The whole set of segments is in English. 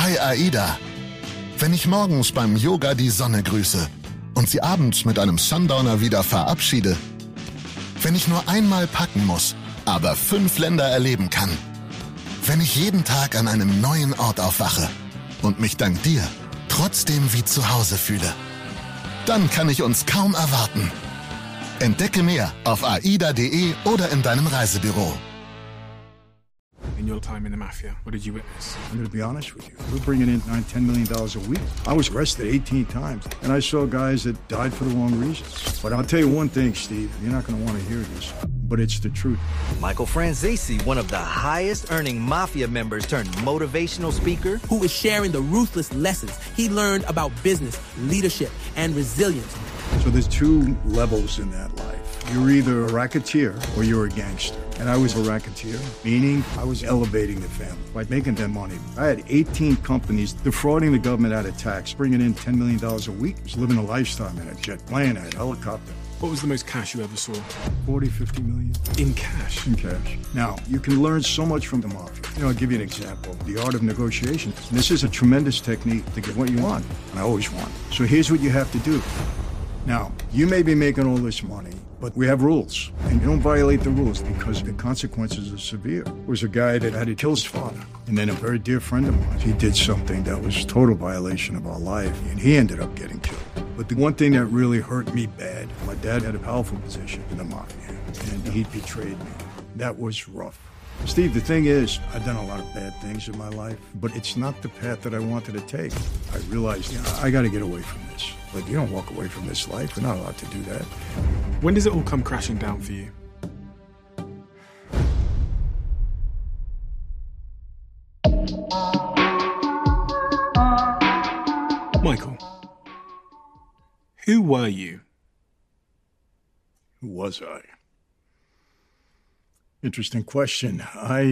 Hi Aida. Wenn ich morgens beim Yoga die Sonne grüße und sie abends mit einem Sundowner wieder verabschiede. Wenn ich nur einmal packen muss, aber 5 Länder erleben kann. Wenn ich jeden Tag an einem neuen Ort aufwache und mich dank dir trotzdem wie zu Hause fühle. Dann kann ich uns kaum erwarten. Entdecke mehr auf aida.de oder in deinem Reisebüro. In your time in the mafia, what did you witness? I'm going to be honest with you. We're bringing in $9-10 million a week. I was arrested 18 times, and I saw guys that died for the wrong reasons. But I'll tell you one thing, Steve. You're not going to want to hear this, but it's the truth. Michael Franzese, one of the highest-earning mafia members turned motivational speaker, who is sharing the ruthless lessons he learned about business, leadership, and resilience. So there's 2 levels in that life. You're either a racketeer or you're a gangster. And I was a racketeer, meaning I was elevating the family by making them money. I had 18 companies defrauding the government out of tax, bringing in $10 million a week. I was living a lifestyle in a jet plane, I had a helicopter. What was the most cash you ever saw? 40, 50 million. In cash? In cash. Now, you can learn so much from the mafia. I'll give you an example. The art of negotiation. And this is a tremendous technique to get what you want. And I always want. So here's what you have to do. Now, you may be making all this money, but we have rules, and you don't violate the rules because the consequences are severe. There was a guy that had to kill his father, and then a very dear friend of mine, he did something that was total violation of our life, and he ended up getting killed. But the one thing that really hurt me bad, my dad had a powerful position in the mafia, and he betrayed me. That was rough. Steve, the thing is, I've done a lot of bad things in my life, but it's not the path that I wanted to take. I realized, I got to get away from this. But you don't walk away from this life. We're not allowed to do that. When does it all come crashing down for you? Michael, who were you? Who was I? Interesting question. I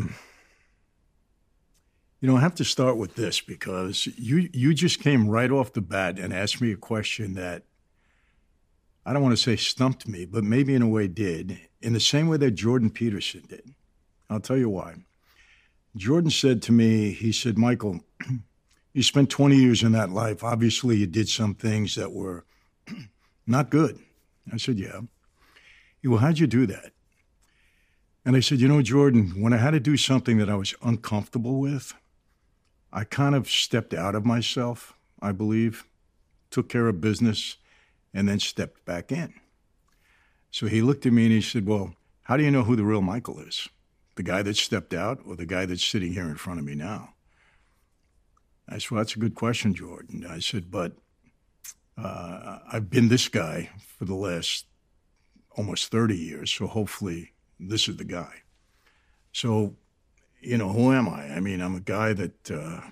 have to start with this because you just came right off the bat and asked me a question that I don't want to say stumped me, but maybe in a way did, in the same way that Jordan Peterson did. I'll tell you why. Jordan said to me, he said, Michael, you spent 20 years in that life. Obviously, you did some things that were not good. I said, yeah. He, well, how'd you do that? And I said, Jordan, when I had to do something that I was uncomfortable with, I kind of stepped out of myself, I believe, took care of business, and then stepped back in. So he looked at me and he said, well, how do you know who the real Michael is? The guy that stepped out or the guy that's sitting here in front of me now? I said, well, that's a good question, Jordan. I said, but I've been this guy for the last almost 30 years, so hopefully this is the guy. So, who am I? I mean, I'm a guy that, at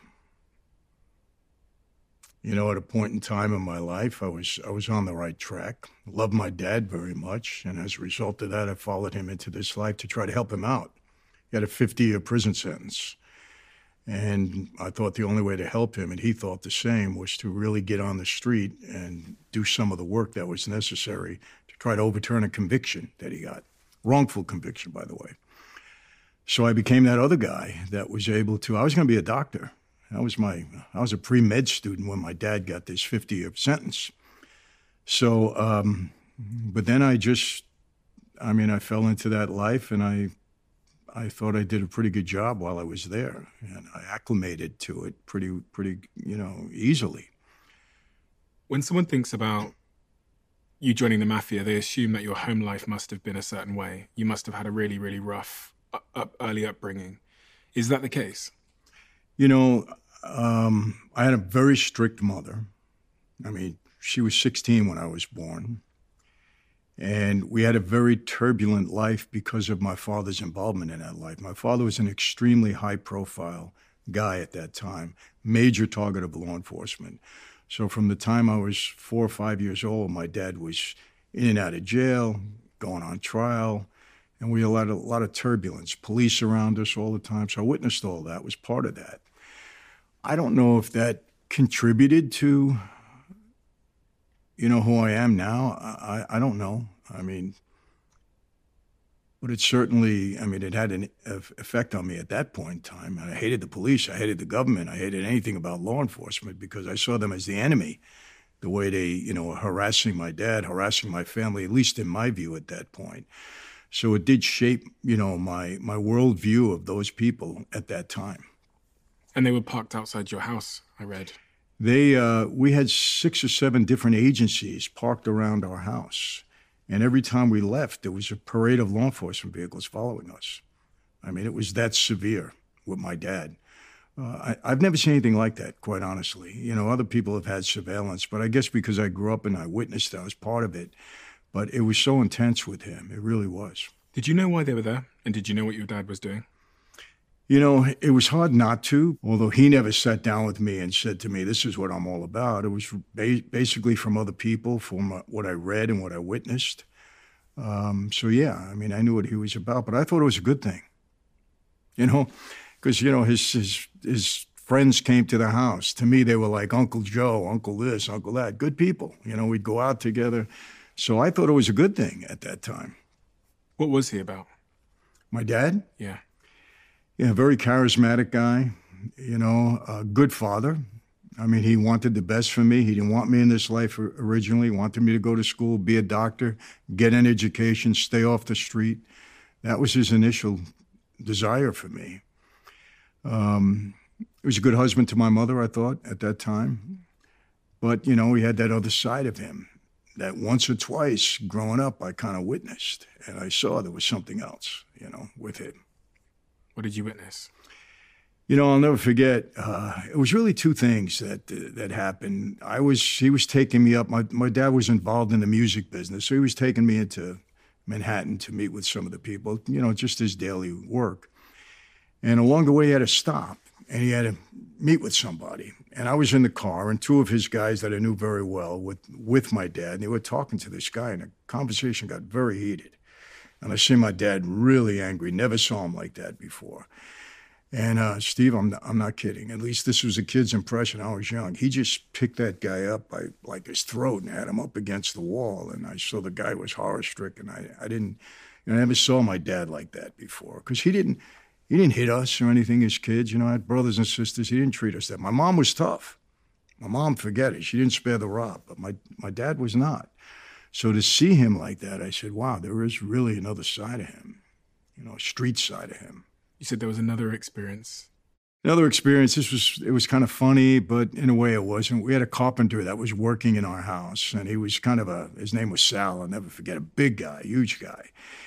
a point in time in my life, I was on the right track. Loved my dad very much, and as a result of that, I followed him into this life to try to help him out. He had a 50-year prison sentence, and I thought the only way to help him, and he thought the same, was to really get on the street and do some of the work that was necessary to try to overturn a conviction that he got. Wrongful conviction, by the way. So I became that other guy that was able to, I was going to be a doctor. I was a pre-med student when my dad got this 50-year sentence. So, but then I fell into that life, and I thought I did a pretty good job while I was there, and I acclimated to it pretty, easily. When someone thinks about you joining the mafia, they assume that your home life must have been a certain way. You must have had a really, really rough early upbringing. Is that the case? I had a very strict mother. I mean, she was 16 when I was born. And we had a very turbulent life because of my father's involvement in that life. My father was an extremely high-profile guy at that time, major target of law enforcement. So from the time I was 4 or 5 years old, my dad was in and out of jail, going on trial, and we had a lot of turbulence, police around us all the time. So I witnessed all that, was part of that. I don't know if that contributed to, who I am now. I don't know. I mean, But it certainly, I mean, it had an effect on me at that point in time. And I hated the police. I hated the government. I hated anything about law enforcement because I saw them as the enemy, the way they, you know, harassing my dad, harassing my family, at least in my view at that point. So it did shape, you know, my worldview of those people at that time. And they were parked outside your house, I read. We had 6 or 7 different agencies parked around our house. And every time we left, there was a parade of law enforcement vehicles following us. I mean, it was that severe with my dad. I've never seen anything like that, quite honestly. You know, other people have had surveillance, but I guess because I grew up and I witnessed it, I was part of it. But it was so intense with him. It really was. Did you know why they were there? And did you know what your dad was doing? You know, it was hard not to, although he never sat down with me and said to me, this is what I'm all about. It was basically from other people, from what I read and what I witnessed. So, yeah, I mean, I knew what he was about, but I thought it was a good thing, you know, because, you know, his friends came to the house. To me, they were like Uncle Joe, Uncle this, Uncle that, good people. You know, we'd go out together. So I thought it was a good thing at that time. What was he about? My dad? Yeah. Yeah, very charismatic guy, you know, a good father. I mean, he wanted the best for me. He didn't want me in this life originally. He wanted me to go to school, be a doctor, get an education, stay off the street. That was his initial desire for me. He was a good husband to my mother, I thought, at that time. But, you know, he had that other side of him that once or twice growing up I kind of witnessed. And I saw there was something else, you know, with him. What did you witness? You know, I'll never forget. It was really 2 things that happened. He was taking me up. My dad was involved in the music business, so he was taking me into Manhattan to meet with some of the people. You know, just his daily work. And along the way, he had to stop, and he had to meet with somebody. And I was in the car, and 2 of his guys that I knew very well with my dad, and they were talking to this guy, and the conversation got very heated. And I see my dad really angry. Never saw him like that before. And Steve, I'm not kidding. At least this was a kid's impression. I was young. He just picked that guy up by like his throat and had him up against the wall. And I saw the guy was horror-stricken. I never saw my dad like that before because he didn't hit us or anything as kids. You know, I had brothers and sisters. He didn't treat us that. My mom was tough. My mom, forget it. She didn't spare the rod. But my dad was not. So to see him like that, I said, wow, there is really another side of him, you know, a street side of him. You said there was another experience. Another experience, it was kind of funny, but in a way it wasn't. We had a carpenter that was working in our house, and he was his name was Sal, I'll never forget, a big guy, huge guy.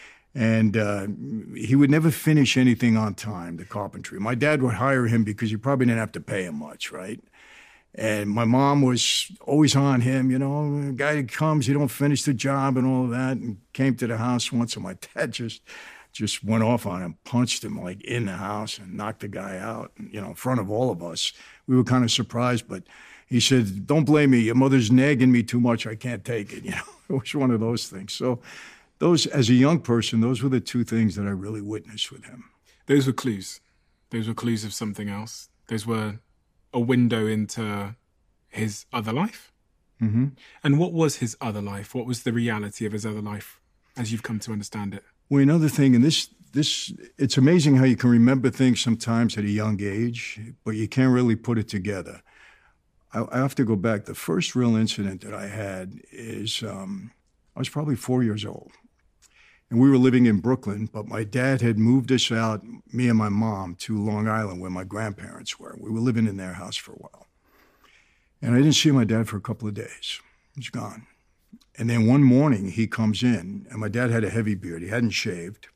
And he would never finish anything on time, the carpentry. My dad would hire him because he probably didn't have to pay him much, right? And my mom was always on him, you know, a guy that comes, you don't finish the job and all of that, and came to the house once, and my dad just went off on him, punched him like in the house and knocked the guy out, you know, in front of all of us. We were kind of surprised, but he said, don't blame me, your mother's nagging me too much, I can't take it, you know. It was one of those things. So those, as a young person, those were the 2 things that I really witnessed with him. Those were clues. Those were clues of something else. Those were a window into his other life. Mm-hmm. And what was his other life? What was the reality of his other life as you've come to understand it? Well, another thing, and this it's amazing how you can remember things sometimes at a young age, but you can't really put it together. I have to go back. The first real incident that I had is I was probably 4 years old. And we were living in Brooklyn, but my dad had moved us out, me and my mom, to Long Island where my grandparents were. We were living in their house for a while. And I didn't see my dad for a couple of days. He was gone. And then one morning he comes in, and my dad had a heavy beard. He hadn't shaved.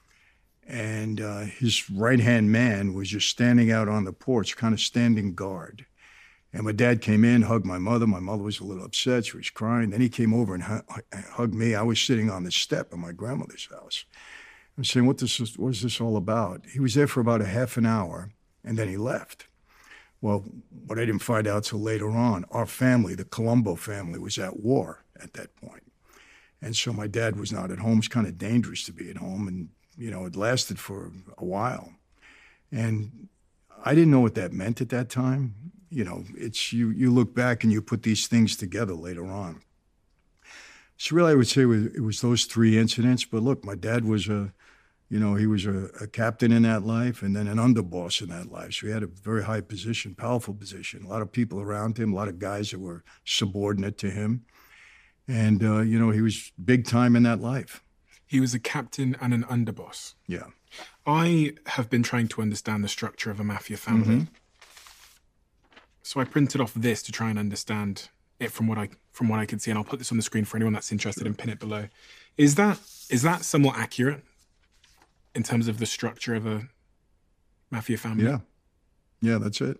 And his right-hand man was just standing out on the porch, kind of standing guard. And my dad came in, hugged my mother. My mother was a little upset. She was crying. Then he came over and hugged me. I was sitting on the step of my grandmother's house. I was saying, what is this all about? He was there for about a half an hour, and then he left. Well, what I didn't find out till later on, our family, the Colombo family, was at war at that point. And so my dad was not at home. It's kind of dangerous to be at home. And, you know, it lasted for a while. And I didn't know what that meant at that time. You know, it's you look back and you put these things together later on. So really I would say it was those 3 incidents. But look, my dad was a You know, he was a captain in that life and then an underboss in that life. So he had a very high position, powerful position. A lot of people around him, a lot of guys that were subordinate to him. And, you know, he was big time in that life. He was a captain and an underboss. Yeah. I have been trying to understand the structure of a mafia family. Mm-hmm. So I printed off this to try and understand it from what I could see, and I'll put this on the screen for anyone that's interested and pin it below. Is that somewhat accurate in terms of the structure of a mafia family? Yeah. Yeah, that's it.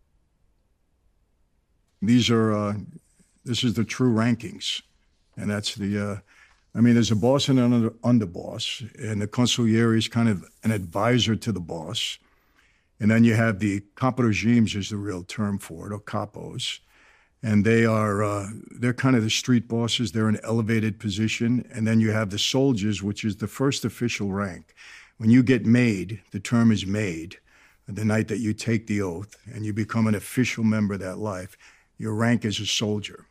These are, this is the true rankings. And that's the, I mean, there's a boss and an underboss, and the consigliere is kind of an advisor to the boss. And then you have the caporegimes is the real term for it, or capos. And they are, they're kind of the street bosses. They're an elevated position. And then you have the soldiers, which is the first official rank. When you get made, the term is made, the night that you take the oath and you become an official member of that life, your rank is a soldier.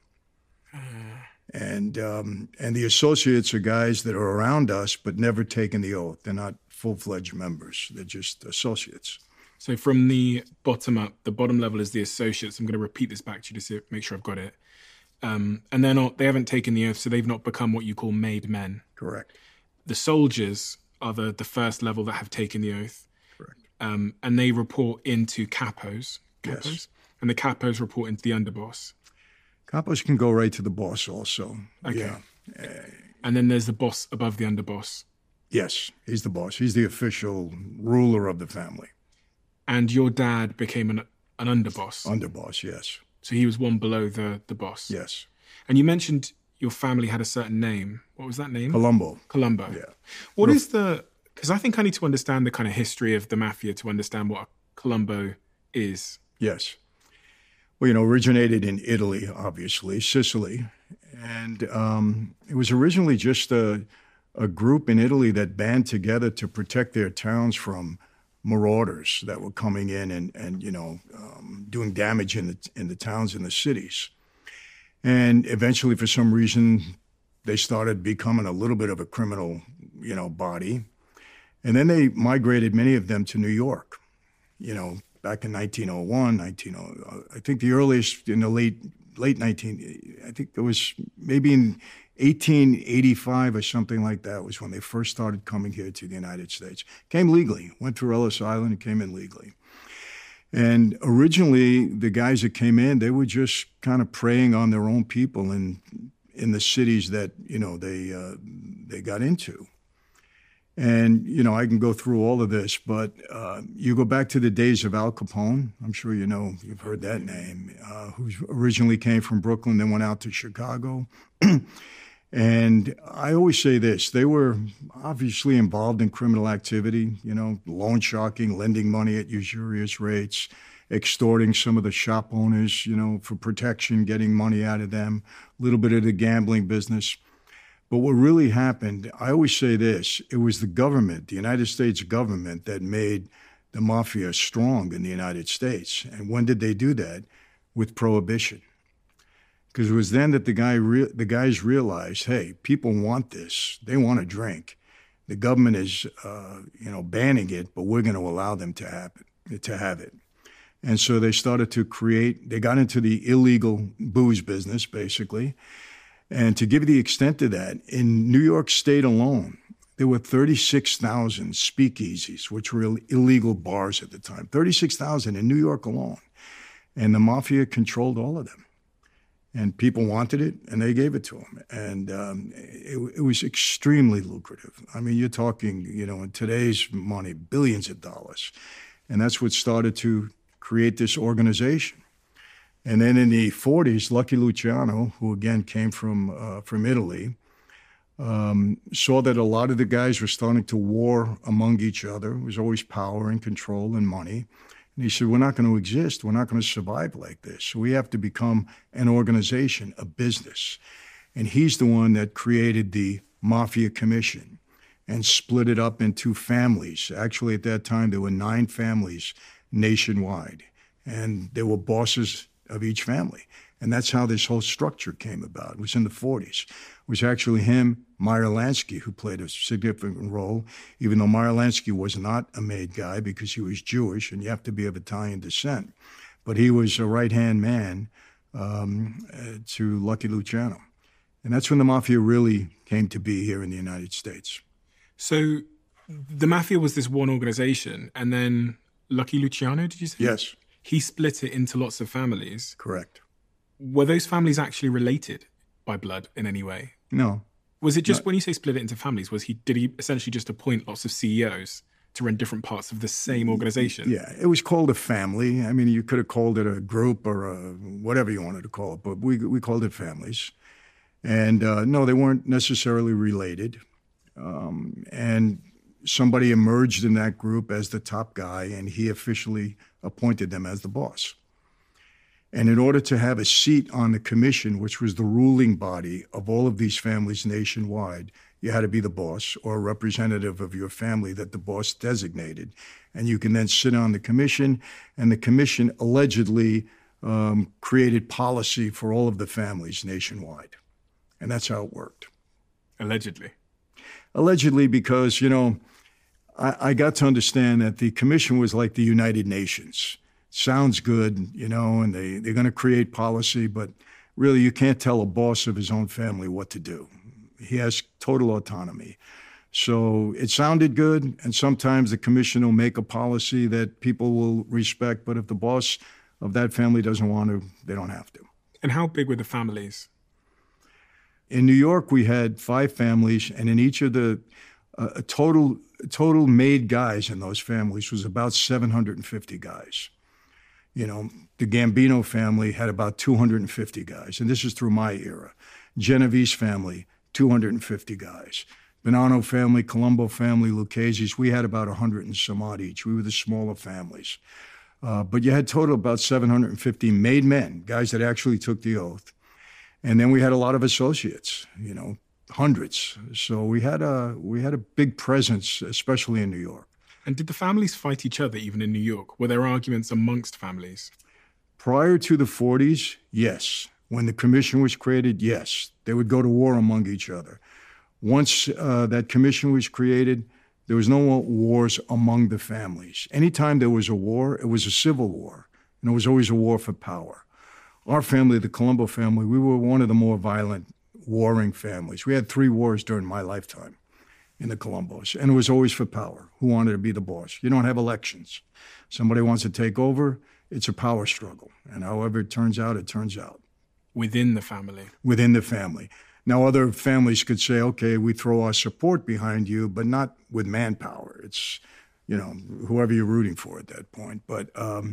And the associates are guys that are around us but never taken the oath. They're not full-fledged members. They're just associates. So from the bottom up, the bottom level is the associates. I'm going to repeat this back to you to make sure I've got it. And they haven't taken the oath, so they've not become what you call made men. Correct. The soldiers are the first level that have taken the oath. Correct. And they report into capos. Yes. And the capos report into the underboss. Capos can go right to the boss also. Okay. Yeah. And then there's the boss above the underboss. Yes, he's the boss. He's the official ruler of the family. And your dad became an underboss. Underboss, yes. So he was one below the boss. Yes. And you mentioned your family had a certain name. What was that name? Colombo. Colombo. Yeah. What is because I think I need to understand the kind of history of the mafia to understand what a Colombo is. Yes. Well, you know, originated in Italy, obviously, Sicily. And it was originally just a group in Italy that band together to protect their towns from marauders that were coming in and you know, doing damage in the towns and the cities. And eventually, for some reason, they started becoming a little bit of a criminal, you know, body. And then they migrated, many of them, to New York, you know, back in 1901, I think the earliest in the late 19, I think it was maybe in 1885 or something like that was when they first started coming here to the United States. Came legally, went through Ellis Island and came in legally. And originally, the guys that came in, they were just kind of preying on their own people in the cities that, you know, they got into. And, you know, I can go through all of this, but you go back to the days of Al Capone. I'm sure you know, you've heard that name, who originally came from Brooklyn, then went out to Chicago. And I always say this, they were obviously involved in criminal activity, you know, loan sharking, lending money at usurious rates, extorting some of the shop owners, you know, for protection, getting money out of them, a little bit of the gambling business. But what really happened, I always say this, it was the government, the United States government, that made the mafia strong in the United States. And when did they do that? With prohibition. Because it was then that the guys realized, hey, people want this. They want to drink. The government is, you know, banning it, but we're going to allow them to have it. And so they started to they got into the illegal booze business, basically. And to give you the extent of that, in New York State alone, there were 36,000 speakeasies, which were illegal bars at the time. 36,000 in New York alone. And the mafia controlled all of them. And people wanted it, and they gave it to them. And it was extremely lucrative. I mean, you're talking, you know, in today's money, billions of dollars. And that's what started to create this organization. And then in the 40s, Lucky Luciano, who again came from Italy, saw that a lot of the guys were starting to war among each other. It was always power and control and money. And he said, we're not going to exist. We're not going to survive like this. So we have to become an organization, a business. And he's the one that created the Mafia Commission and split it up into families. Actually, at that time, there were 9 families nationwide. And there were bosses of each family. And that's how this whole structure came about. It was in the 40s. It was actually him, Meyer Lansky, who played a significant role, even though Meyer Lansky was not a made guy because he was Jewish and you have to be of Italian descent. But he was a right-hand man to Lucky Luciano. And that's when the Mafia really came to be here in the United States. So the Mafia was this one organization, and then Lucky Luciano, did you say? Yes. He split it into lots of families. Correct. Were those families actually related by blood in any way? No. Was it just, when you say split it into families, did he essentially just appoint lots of CEOs to run different parts of the same organization? Yeah, it was called a family. I mean, you could have called it a group or whatever you wanted to call it, but we called it families. And no, they weren't necessarily related. And somebody emerged in that group as the top guy, and he officially appointed them as the boss. And in order to have a seat on the commission, which was the ruling body of all of these families nationwide, you had to be the boss or a representative of your family that the boss designated. And you can then sit on the commission, and the commission allegedly created policy for all of the families nationwide. And that's how it worked. Allegedly? Allegedly, because, I got to understand that the commission was like the United Nations. Sounds good, and they're going to create policy, but really you can't tell a boss of his own family what to do. He has total autonomy. So it sounded good, and sometimes the commission will make a policy that people will respect, but if the boss of that family doesn't want to, they don't have to. And how big were the families? In New York, we had 5 families, and in each of the total made guys in those families was about 750 guys. The Gambino family had about 250 guys, and this is through my era. Genovese family, 250 guys. Bonanno family, Colombo family, Lucchese's, we had about 100 and some odd each. We were the smaller families. But you had total about 750 made men, guys that actually took the oath. And then we had a lot of associates, hundreds. So we had a big presence, especially in New York. And did the families fight each other even in New York? Were there arguments amongst families? Prior to the 40s, yes. When the commission was created, yes. They would go to war among each other. Once that commission was created, there was no more wars among the families. Anytime there was a war, it was a civil war, and it was always a war for power. Our family, the Colombo family, we were one of the more violent, warring families. We had 3 wars during my lifetime in the Colombos, and it was always for power. Who wanted to be the boss? You don't have elections. Somebody wants to take over, it's a power struggle. And however it turns out, it turns out. Within the family? Within the family. Now, other families could say, okay, we throw our support behind you, but not with manpower. It's, whoever you're rooting for at that point. But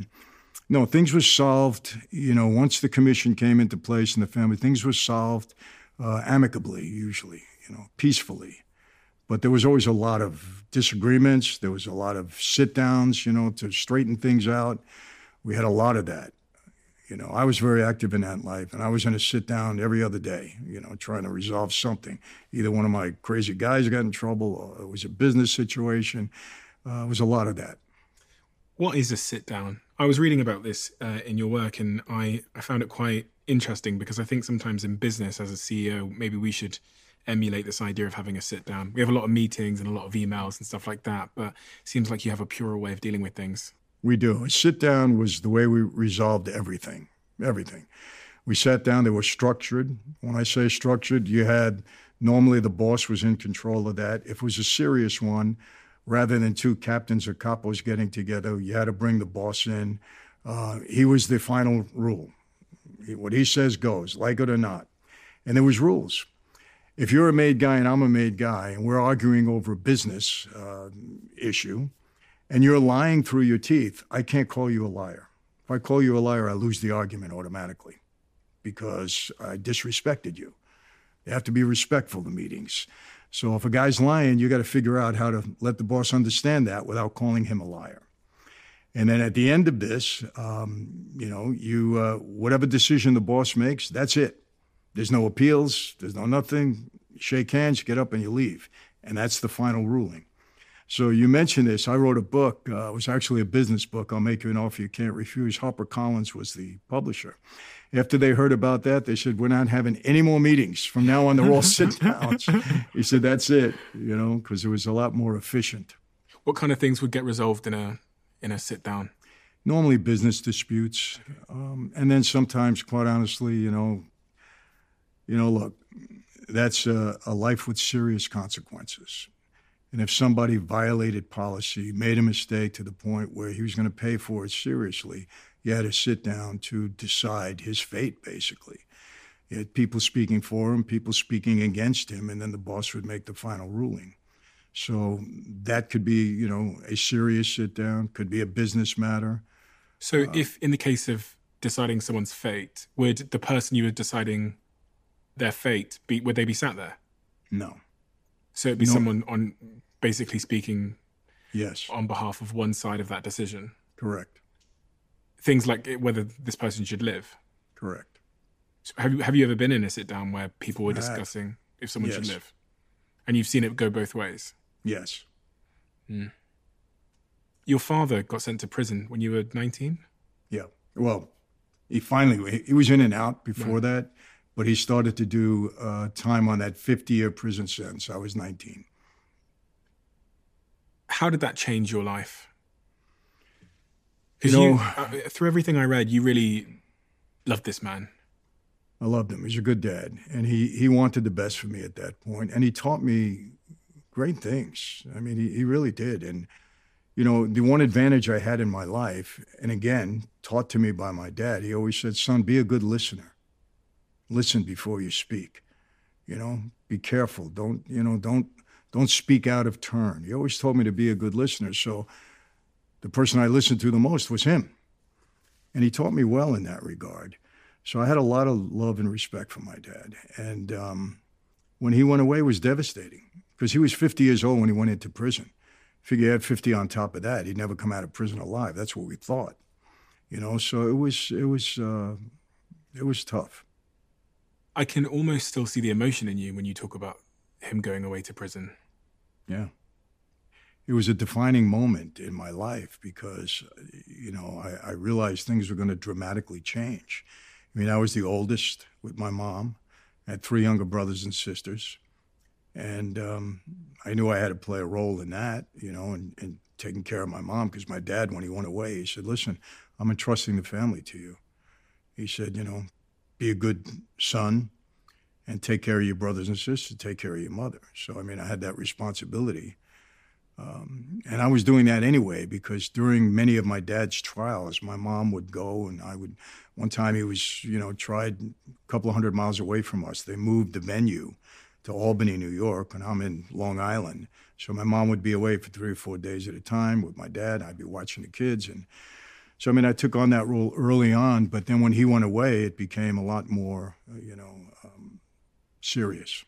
no, things were solved, once the commission came into place in the family, things were solved amicably, usually, peacefully. But there was always a lot of disagreements. There was a lot of sit-downs, to straighten things out. We had a lot of that. I was very active in that life, and I was in a sit-down every other day, trying to resolve something. Either one of my crazy guys got in trouble, or it was a business situation. It was a lot of that. What is a sit-down? I was reading about this in your work, and I found it quite interesting because I think sometimes in business as a CEO, maybe we should emulate this idea of having a sit-down. We have a lot of meetings and a lot of emails and stuff like that, but it seems like you have a purer way of dealing with things. We do. A sit-down was the way we resolved everything. We sat down, they were structured. When I say structured, you had, normally the boss was in control of that. If it was a serious one, rather than 2 captains or capos getting together, you had to bring the boss in. He was the final rule. What he says goes, like it or not. And there was rules. If you're a made guy and I'm a made guy, and we're arguing over a business issue, and you're lying through your teeth, I can't call you a liar. If I call you a liar, I lose the argument automatically because I disrespected you. You have to be respectful to meetings. So if a guy's lying, you got to figure out how to let the boss understand that without calling him a liar. And then at the end of this, whatever decision the boss makes, that's it. There's no appeals. There's no nothing. You shake hands, you get up, and you leave. And that's the final ruling. So you mentioned this. I wrote a book. It was actually a business book. I'll Make You an Offer You Can't Refuse. HarperCollins was the publisher. After they heard about that, they said, we're not having any more meetings. From now on, they're all sit-downs. He said, that's it, because it was a lot more efficient. What kind of things would get resolved in a sit-down? Normally business disputes. And then sometimes, quite honestly, look, that's a life with serious consequences. And if somebody violated policy, made a mistake to the point where he was going to pay for it seriously, you had to sit down to decide his fate, basically. You had people speaking for him, people speaking against him, and then the boss would make the final ruling. So that could be, a serious sit down, could be a business matter. So if in the case of deciding someone's fate, would the person you were deciding their fate would they be sat there? No. So it'd be someone on basically speaking on behalf of one side of that decision? Correct. Things like whether this person should live? Correct. So have you ever been in a sit down where people were discussing if someone should live? And you've seen it go both ways? Yes. Mm. Your father got sent to prison when you were 19? Yeah. Well, he was in and out before that, but he started to do time on that 50-year prison sentence. I was 19. How did that change your life? Because through everything I read, you really loved this man. I loved him. He's a good dad. And he wanted the best for me at that point. And he taught me great things. I mean, he really did. And, the one advantage I had in my life, and again, taught to me by my dad, he always said, son, be a good listener. Listen before you speak. Be careful. Don't speak out of turn. He always told me to be a good listener. So the person I listened to the most was him. And he taught me well in that regard. So I had a lot of love and respect for my dad. And when he went away, it was devastating because he was 50 years old when he went into prison. Figure he had 50 on top of that. He'd never come out of prison alive. That's what we thought. So it was tough. I can almost still see the emotion in you when you talk about him going away to prison. Yeah. It was a defining moment in my life because, I realized things were going to dramatically change. I was the oldest with my mom. I had 3 younger brothers and sisters. And I knew I had to play a role in that, and taking care of my mom because my dad, when he went away, he said, listen, I'm entrusting the family to you. He said, be a good son and take care of your brothers and sisters, take care of your mother. So, I had that responsibility. And I was doing that anyway because during many of my dad's trials, my mom would go and one time he was, tried a couple of 100 miles away from us. They moved the venue to Albany, New York, and I'm in Long Island. So my mom would be away for 3 or 4 days at a time with my dad. I'd be watching the kids. And so, I took on that role early on, but then when he went away, it became a lot more, serious.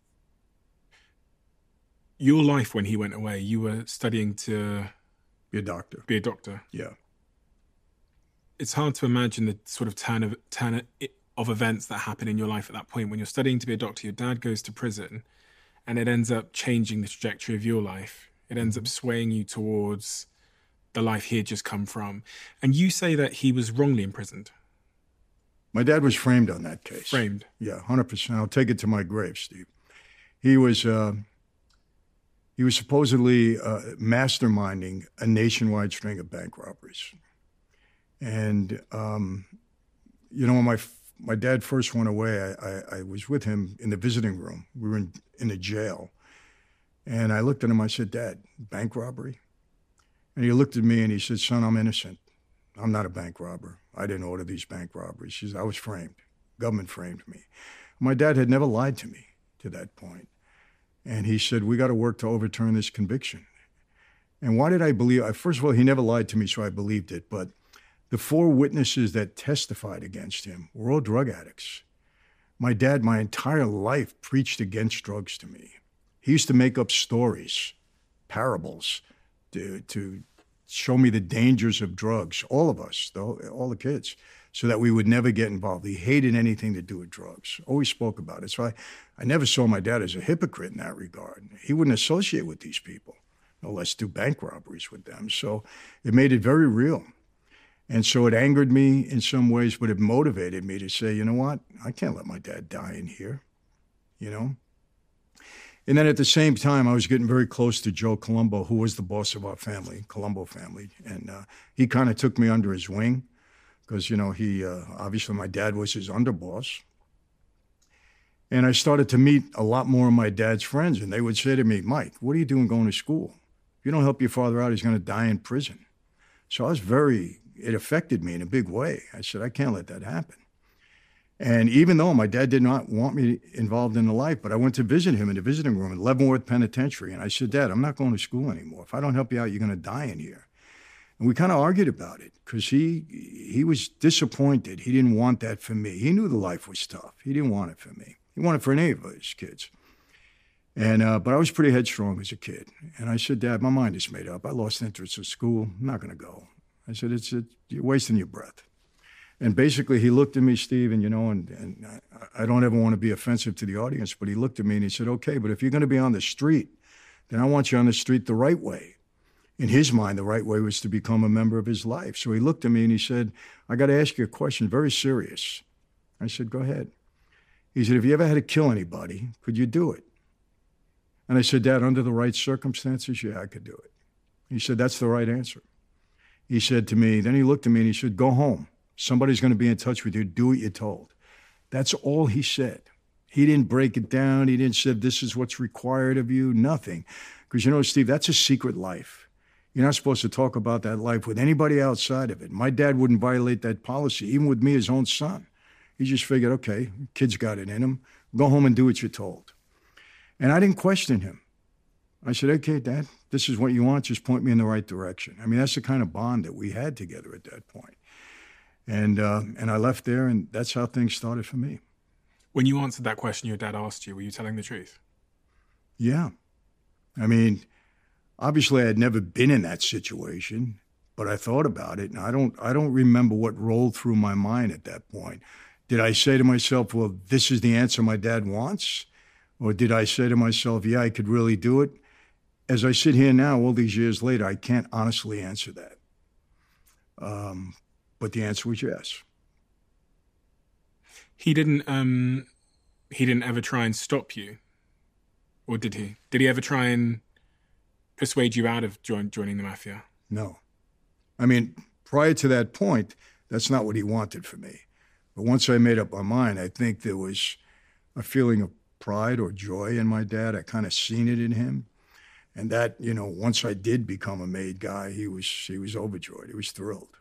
Your life when he went away, you were studying to... Be a doctor. Be a doctor. Yeah. It's hard to imagine the sort of turn of events that happen in your life at that point. When you're studying to be a doctor, your dad goes to prison, and it ends up changing the trajectory of your life. It ends up swaying you towards the life he had just come from. And you say that he was wrongly imprisoned. My dad was framed on that case. Framed? Yeah, 100%. I'll take it to my grave, Steve. He was supposedly masterminding a nationwide string of bank robberies. And, when my dad first went away, I was with him in the visiting room. We were in a jail. And I looked at him, I said, Dad, bank robbery? And he looked at me and he said, son, I'm innocent. I'm not a bank robber. I didn't order these bank robberies. He said, I was framed. Government framed me. My dad had never lied to me to that point. And he said, we got to work to overturn this conviction. And why did I believe? First of all, he never lied to me, so I believed it. But the 4 witnesses that testified against him were all drug addicts. My dad, my entire life, preached against drugs to me. He used to make up stories, parables, to show me the dangers of drugs, all of us, all the kids, so that we would never get involved. He hated anything to do with drugs, always spoke about it. So I never saw my dad as a hypocrite in that regard. He wouldn't associate with these people. let's do bank robberies with them. So it made it very real. And so it angered me in some ways, but it motivated me to say, you know what? I can't let my dad die in here, you know? And then at the same time, I was getting very close to Joe Colombo, who was the boss of our family, Colombo family. And he kind of took me under his wing because, you know, he obviously my dad was his underboss. And I started to meet a lot more of my dad's friends. And they would say to me, Mike, what are you doing going to school? If you don't help your father out, he's going to die in prison. So it affected me in a big way. I said, I can't let that happen. And even though my dad did not want me involved in the life, but I went to visit him in the visiting room at Leavenworth Penitentiary. And I said, Dad, I'm not going to school anymore. If I don't help you out, you're going to die in here. And we kind of argued about it because he was disappointed. He didn't want that for me. He knew the life was tough. He didn't want it for me. He wanted it for any of his kids. And but I was pretty headstrong as a kid. And I said, Dad, my mind is made up. I lost interest in school. I'm not going to go. I said, you're wasting your breath. And basically, he looked at me, Steve, and, you know, and I don't ever want to be offensive to the audience, but he looked at me and he said, okay, but if you're going to be on the street, then I want you on the street the right way. In his mind, the right way was to become a member of his life. So he looked at me and he said, I got to ask you a question, very serious. I said, go ahead. He said, if you ever had to kill anybody, could you do it? And I said, Dad, under the right circumstances, yeah, I could do it. He said, that's the right answer. He said to me, then he looked at me and he said, go home. Somebody's going to be in touch with you. Do what you're told. That's all he said. He didn't break it down. He didn't say, this is what's required of you. Nothing. Because, you know, Steve, that's a secret life. You're not supposed to talk about that life with anybody outside of it. My dad wouldn't violate that policy, even with me, his own son. He just figured, okay, kid's got it in him. Go home and do what you're told. And I didn't question him. I said, okay, Dad, this is what you want. Just point me in the right direction. I mean, that's the kind of bond that we had together at that point. And I left there, and that's how things started for me. When you answered that question your dad asked you, were you telling the truth? Yeah. I mean, obviously I had never been in that situation, but I thought about it, and I don't remember what rolled through my mind at that point. Did I say to myself, well, this is the answer my dad wants? Or did I say to myself, yeah, I could really do it? As I sit here now, all these years later, I can't honestly answer that. But the answer was yes. He didn't ever try and stop you, or did he? Did he ever try and persuade you out of joining the mafia? No. I mean, prior to that point, that's not what he wanted for me. But once I made up my mind, I think there was a feeling of pride or joy in my dad. I kind of seen it in him. And that, you know, once I did become a made guy, he was overjoyed. He was thrilled.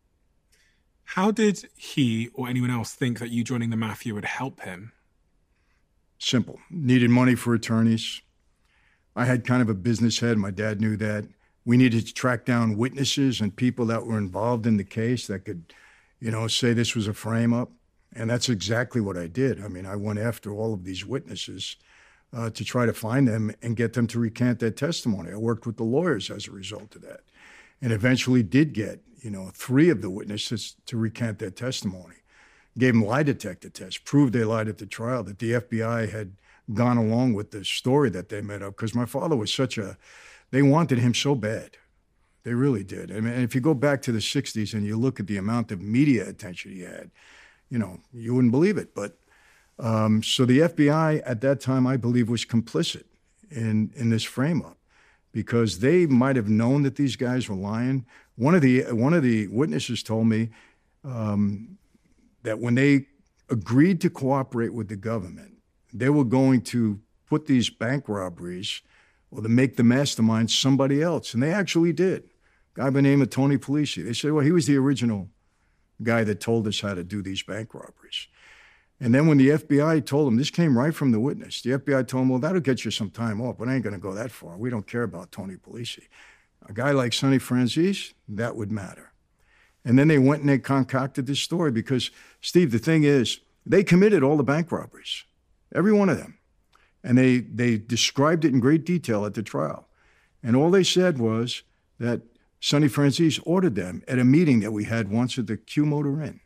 How did he or anyone else think that you joining the mafia would help him? Simple. Needed money for attorneys. I had kind of a business head. My dad knew that. We needed to track down witnesses and people that were involved in the case that could, you know, say this was a frame-up. And that's exactly what I did. I mean, I went after all of these witnesses to try to find them and get them to recant their testimony. I worked with the lawyers as a result of that, and eventually did get, you know, 3 of the witnesses to recant their testimony. Gave them lie detector tests, proved they lied at the trial, that the FBI had gone along with the story that they made up, because my father was they wanted him so bad. They really did. I mean, if you go back to the 60s and you look at the amount of media attention he had, you know, you wouldn't believe it. But so the FBI at that time, I believe, was complicit in this frame-up, because they might have known that these guys were lying. One of the witnesses told me that when they agreed to cooperate with the government, they were going to put these bank robberies, or to make the mastermind somebody else. And they actually did. A guy by the name of Tony Polisi. They said, well, he was the original guy that told us how to do these bank robberies. And then when the FBI told him, this came right from the witness, the FBI told him, well, that'll get you some time off, but I ain't going to go that far. We don't care about Tony Polisi. A guy like Sonny Franzese, that would matter. And then they went and they concocted this story because, Steve, the thing is, they committed all the bank robberies, every one of them. And they described it in great detail at the trial. And all they said was that Sonny Franzese ordered them at a meeting that we had once at the Q Motor Inn.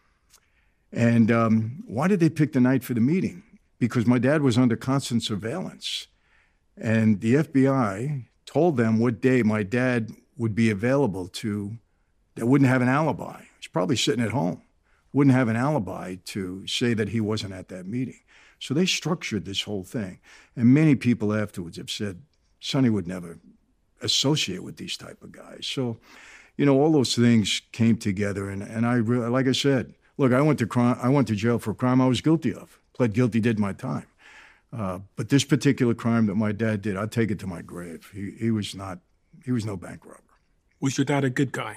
And why did they pick the night for the meeting? Because my dad was under constant surveillance. And the FBI told them what day my dad would be available that wouldn't have an alibi. He's probably sitting at home, wouldn't have an alibi to say that he wasn't at that meeting. So they structured this whole thing. And many people afterwards have said, Sonny would never associate with these type of guys. So, all those things came together. And I really, like I said, look, I went to jail for a crime I was guilty of. Pled guilty, did my time. But this particular crime that my dad did, I'd take it to my grave. He was no bank robber. Was your dad a good guy?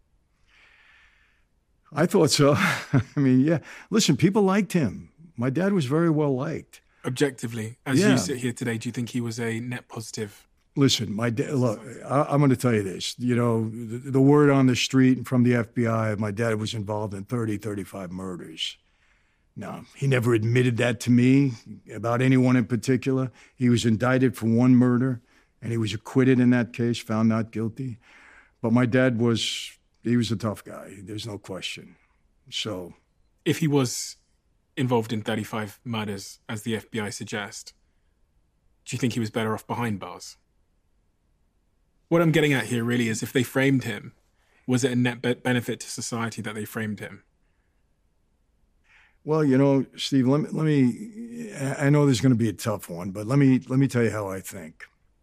I thought so. I mean, yeah. Listen, people liked him. My dad was very well liked. Objectively, as you sit here today, do you think he was a net positive? Listen, my dad, look, I'm going to tell you this. The word on the street from the FBI, my dad was involved in 35 murders. Now, he never admitted that to me about anyone in particular. He was indicted for one murder, and he was acquitted in that case, found not guilty. But my dad he was a tough guy. There's no question. So, if he was involved in 35 murders, as the FBI suggest, do you think he was better off behind bars? What I'm getting at here really is, if they framed him, was it a net benefit to society that they framed him? Well, Steve, let me. I know this is going to be a tough one, but let me tell you how I think.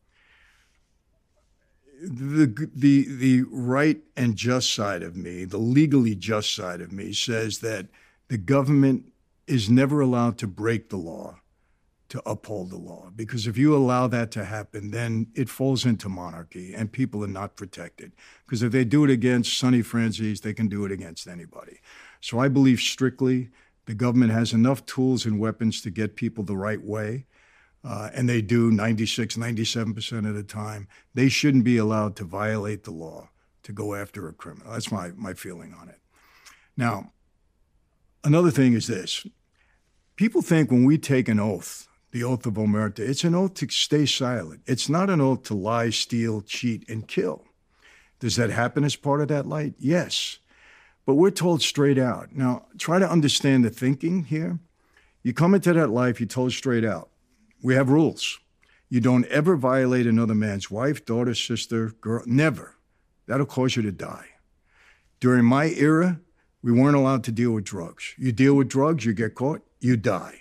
The right and just side of me, the legally just side of me, says that the government is never allowed to break the law to uphold the law. Because if you allow that to happen, then it falls into monarchy and people are not protected. Because if they do it against Sonny Franzese, they can do it against anybody. So I believe strictly the government has enough tools and weapons to get people the right way. And they do 96, 97% of the time. They shouldn't be allowed to violate the law to go after a criminal. That's my feeling on it. Now, another thing is this. People think when we take an oath, the oath of omerta, it's an oath to stay silent. It's not an oath to lie, steal, cheat, and kill. Does that happen as part of that light? Yes. But we're told straight out. Now, try to understand the thinking here. You come into that life, you're told straight out. We have rules. You don't ever violate another man's wife, daughter, sister, girl, never. That'll cause you to die. During my era, we weren't allowed to deal with drugs. You deal with drugs, you get caught, you die.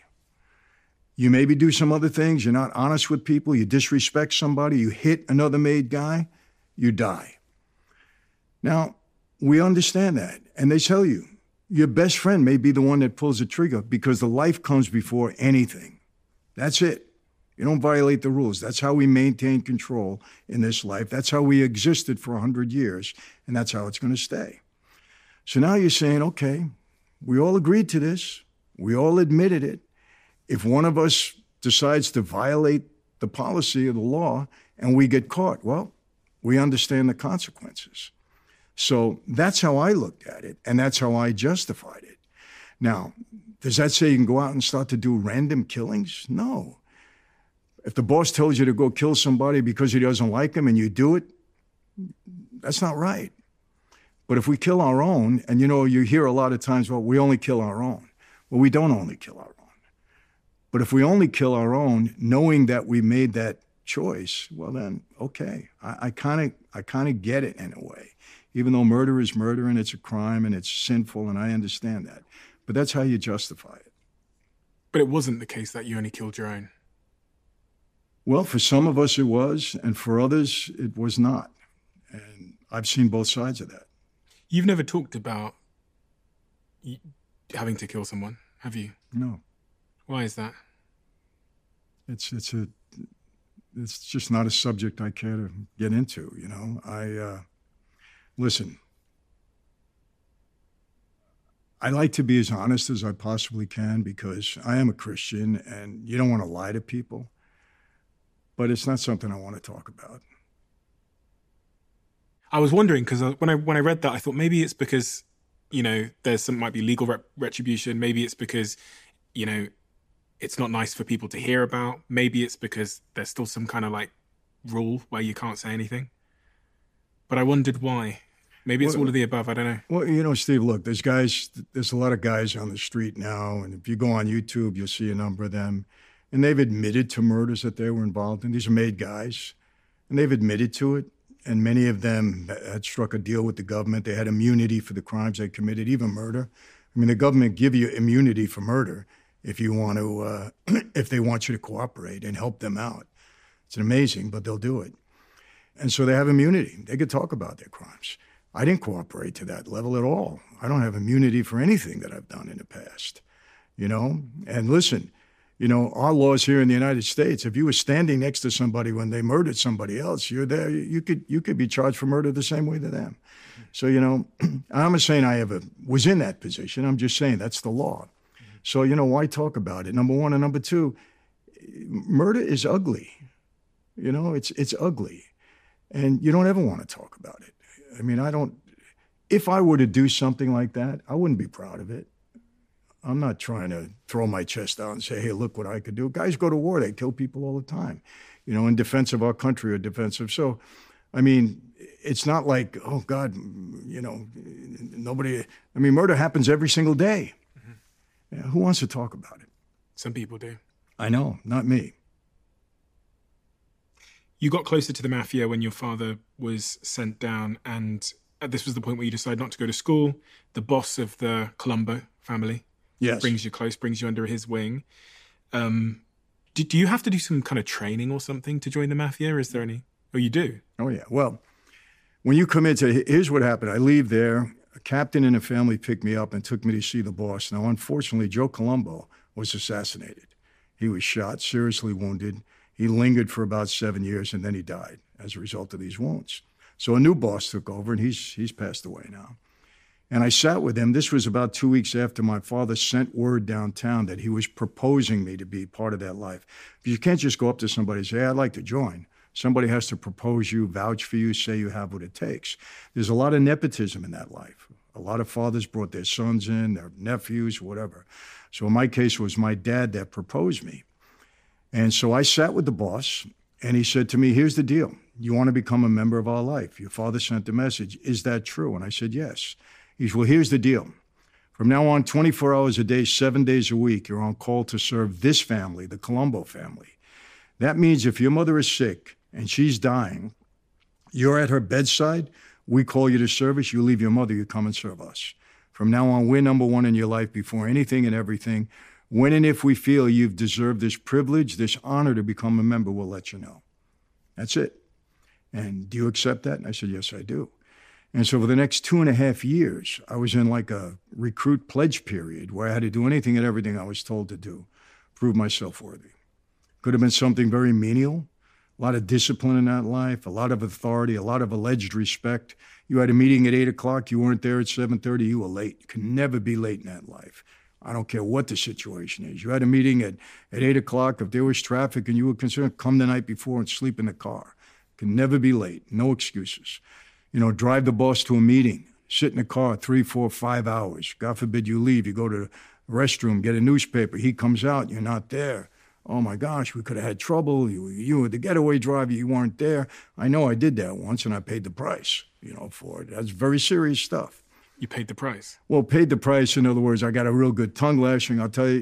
You maybe do some other things, you're not honest with people, you disrespect somebody, you hit another made guy, you die. Now, we understand that, and they tell you, your best friend may be the one that pulls the trigger because the life comes before anything. That's it. You don't violate the rules. That's how we maintain control in this life. That's how we existed for 100 years, and that's how it's going to stay. So now you're saying, okay, we all agreed to this. We all admitted it. If one of us decides to violate the policy of the law and we get caught, well, we understand the consequences. So that's how I looked at it, and that's how I justified it. Now, does that say you can go out and start to do random killings? No. If the boss tells you to go kill somebody because he doesn't like them and you do it, that's not right. But if we kill our own, and you hear a lot of times, well, we only kill our own. Well, we don't only kill our own. But if we only kill our own, knowing that we made that choice, well then, okay, I kind of get it in a way. Even though murder is murder and it's a crime and it's sinful, and I understand that. But that's how you justify it. But it wasn't the case that you only killed your own. Well, for some of us it was, and for others it was not. And I've seen both sides of that. You've never talked about having to kill someone, have you? No. Why is that? It's just not a subject I care to get into, Listen, I like to be as honest as I possibly can because I am a Christian and you don't want to lie to people. But it's not something I want to talk about. I was wondering because when I read that, I thought maybe it's because, there's might be legal retribution. Maybe it's because, it's not nice for people to hear about. Maybe it's because there's still some kind of rule where you can't say anything. But I wondered why. Maybe it's all of the above. I don't know. Well, Steve, look, there's a lot of guys on the street now. And if you go on YouTube, you'll see a number of them. And they've admitted to murders that they were involved in. These are made guys. and they've admitted to it. And many of them had struck a deal with the government. They had immunity for the crimes they committed, even murder. I mean, the government give you immunity for murder if you want to, if they want you to cooperate and help them out. It's amazing, but they'll do it. And so they have immunity. They could talk about their crimes. I didn't cooperate to that level at all. I don't have immunity for anything that I've done in the past, you know? And listen, you know, our laws here in the United States, if you were standing next to somebody when they murdered somebody else, you're there, you could be charged for murder the same way to them. So, you know, I'm not saying I ever was in that position. I'm just saying that's the law. So, you know, why talk about it? Number one. And number two, murder is ugly. You know, it's ugly. And you don't ever want to talk about it. I mean, if I were to do something like that, I wouldn't be proud of it. I'm not trying to throw my chest out and say, hey, look what I could do. Guys go to war. They kill people all the time, you know, in defense of our country or defensive. So, I mean, it's not like, oh, God, you know, murder happens every single day. Mm-hmm. Yeah, who wants to talk about it? Some people do. I know, not me. You got closer to the mafia when your father was sent down, and this was the point where you decided not to go to school. The boss of the Colombo family brings you close, brings you under his wing. Do you have to do some kind of training or something to join the mafia? Is there any? Oh, you do? Oh, yeah. Well, when you come into, here's what happened. I leave there. A captain in the family picked me up and took me to see the boss. Now, unfortunately, Joe Colombo was assassinated. He was shot, seriously wounded. He lingered for about 7 years, and then he died as a result of these wounds. So a new boss took over, and he's passed away now. And I sat with him. This was about 2 weeks after my father sent word downtown that he was proposing me to be part of that life. Because you can't just go up to somebody and say, hey, I'd like to join. Somebody has to propose you, vouch for you, say you have what it takes. There's a lot of nepotism in that life. A lot of fathers brought their sons in, their nephews, whatever. So in my case, it was my dad that proposed me. And so I sat with the boss, and he said to me, here's the deal. You want to become a member of our life. Your father sent a message. Is that true? And I said, yes. He said, well, here's the deal. From now on, 24 hours a day, 7 days a week, you're on call to serve this family, the Colombo family. That means if your mother is sick and she's dying, you're at her bedside, we call you to service, you leave your mother, you come and serve us. From now on, we're number one in your life before anything and everything. When and if we feel you've deserved this privilege, this honor to become a member, we'll let you know. That's it. And do you accept that? And I said, yes, I do. And so for the next 2.5 years, I was in like a recruit pledge period where I had to do anything and everything I was told to do, prove myself worthy. Could have been something very menial, a lot of discipline in that life, a lot of authority, a lot of alleged respect. You had a meeting at 8 o'clock, you weren't there at 7:30, you were late. You can never be late in that life. I don't care what the situation is. You had a meeting at 8 o'clock. If there was traffic and you were concerned, come the night before and sleep in the car. Can never be late. No excuses. You know, drive the boss to a meeting. Sit in the car 3, 4, 5 hours. God forbid you leave. You go to the restroom, get a newspaper. He comes out. You're not there. Oh, my gosh, we could have had trouble. You were the getaway driver. You weren't there. I know I did that once, and I paid the price, you know, for it. That's very serious stuff. You paid the price? Well, paid the price. In other words, I got a real good tongue lashing. I'll tell you,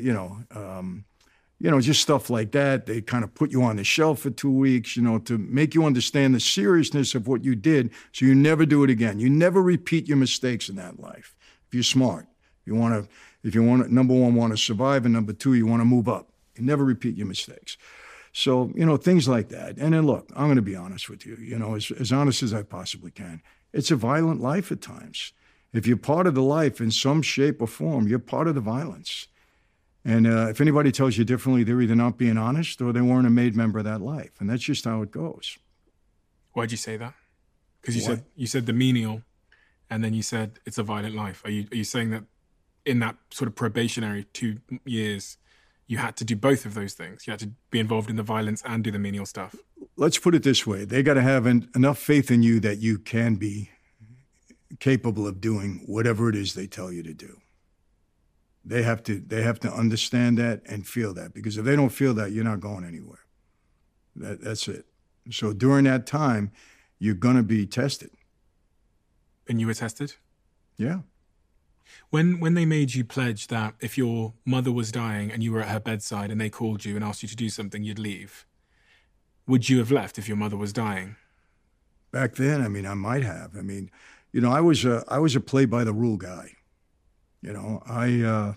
just stuff like that. They kind of put you on the shelf for 2 weeks, you know, to make you understand the seriousness of what you did so you never do it again. You never repeat your mistakes in that life. If you're smart, if you want to, number one, want to survive, and number two, you want to move up. You never repeat your mistakes. So, you know, things like that. And then look, I'm going to be honest with you, you know, as honest as I possibly can. It's a violent life at times. If you're part of the life in some shape or form, you're part of the violence. And if anybody tells you differently, they're either not being honest or they weren't a made member of that life. And that's just how it goes. Why'd you say that? Because you said the menial, and then you said it's a violent life. Are you saying that in that sort of probationary 2 years, you had to do both of those things? You had to be involved in the violence and do the menial stuff? Let's put it this way. They got to have enough faith in you that you can be capable of doing whatever it is they tell you to do. They have to understand that and feel that, because if they don't feel that, you're not going anywhere. That's it. So during that time, you're going to be tested. And you were tested? Yeah. When they made you pledge that if your mother was dying and you were at her bedside and they called you and asked you to do something, you'd leave, would you have left if your mother was dying? Back then, I mean, I might have. I mean, you know, I was a play by the rule guy. You know, I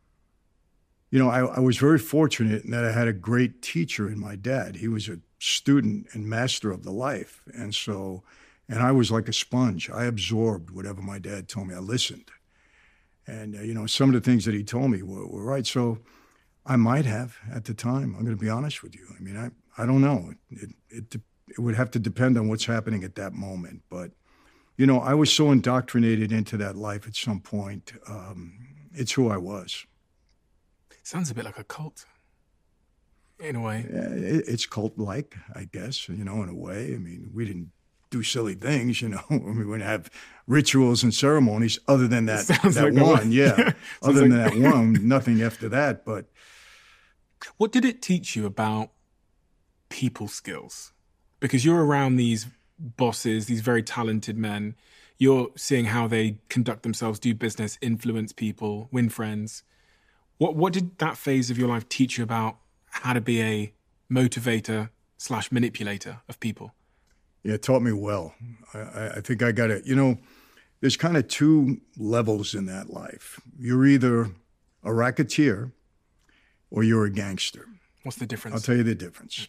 was very fortunate in that I had a great teacher in my dad. He was a student and master of the life. And I was like a sponge. I absorbed whatever my dad told me. I listened. And, you know, some of the things that he told me were right. So I might have at the time. I'm going to be honest with you. I mean, I don't know. It would have to depend on what's happening at that moment. But, you know, I was so indoctrinated into that life at some point. It's who I was. Sounds a bit like a cult, in a way. It's cult-like, I guess, you know, in a way. I mean, we didn't do silly things, you know. We wouldn't have rituals and ceremonies other than that like one. Yeah. Other than that one, nothing after that. But what did it teach you about people skills? Because you're around these bosses, these very talented men. You're seeing how they conduct themselves, do business, influence people, win friends. What did that phase of your life teach you about how to be a motivator/manipulator of people? Yeah, it taught me well. I think I got it. You know, there's kind of two levels in that life. You're either a racketeer or you're a gangster. What's the difference? I'll tell you the difference.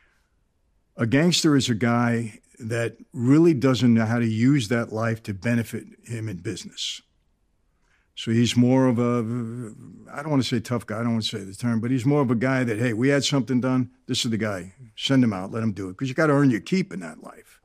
A gangster is a guy that really doesn't know how to use that life to benefit him in business. So he's more of a, I don't want to say tough guy, I don't want to say the term, but he's more of a guy that, hey, we had something done, this is the guy, send him out, let him do it, because you got to earn your keep in that life.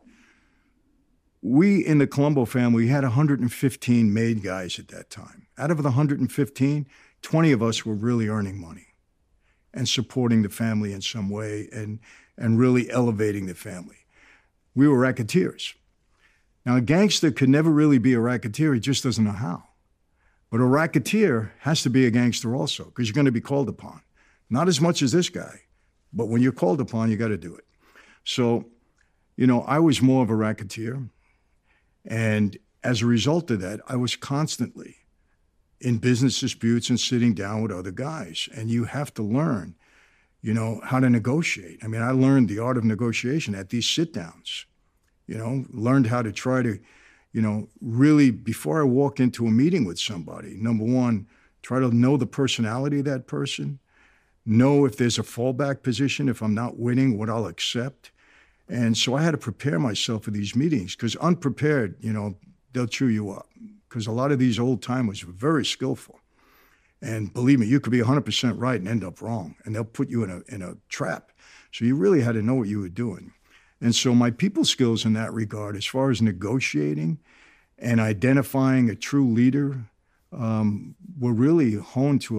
We, in the Colombo family, had 115 made guys at that time. Out of the 115, 20 of us were really earning money and supporting the family in some way and really elevating the family. We were racketeers. Now, a gangster could never really be a racketeer, he just doesn't know how. But a racketeer has to be a gangster also, because you're going to be called upon. Not as much as this guy, but when you're called upon, you got to do it. So, you know, I was more of a racketeer. And as a result of that, I was constantly in business disputes and sitting down with other guys. And you have to learn, you know, how to negotiate. I mean, I learned the art of negotiation at these sit-downs, you know, learned how to try to, you know, really, before I walk into a meeting with somebody, number one, try to know the personality of that person, know if there's a fallback position, if I'm not winning, what I'll accept. And so I had to prepare myself for these meetings, because unprepared, you know, they'll chew you up. Because a lot of these old timers were very skillful. And believe me, you could be 100% right and end up wrong, and they'll put you in a trap. So you really had to know what you were doing. And so my people skills in that regard, as far as negotiating and identifying a true leader, were really honed to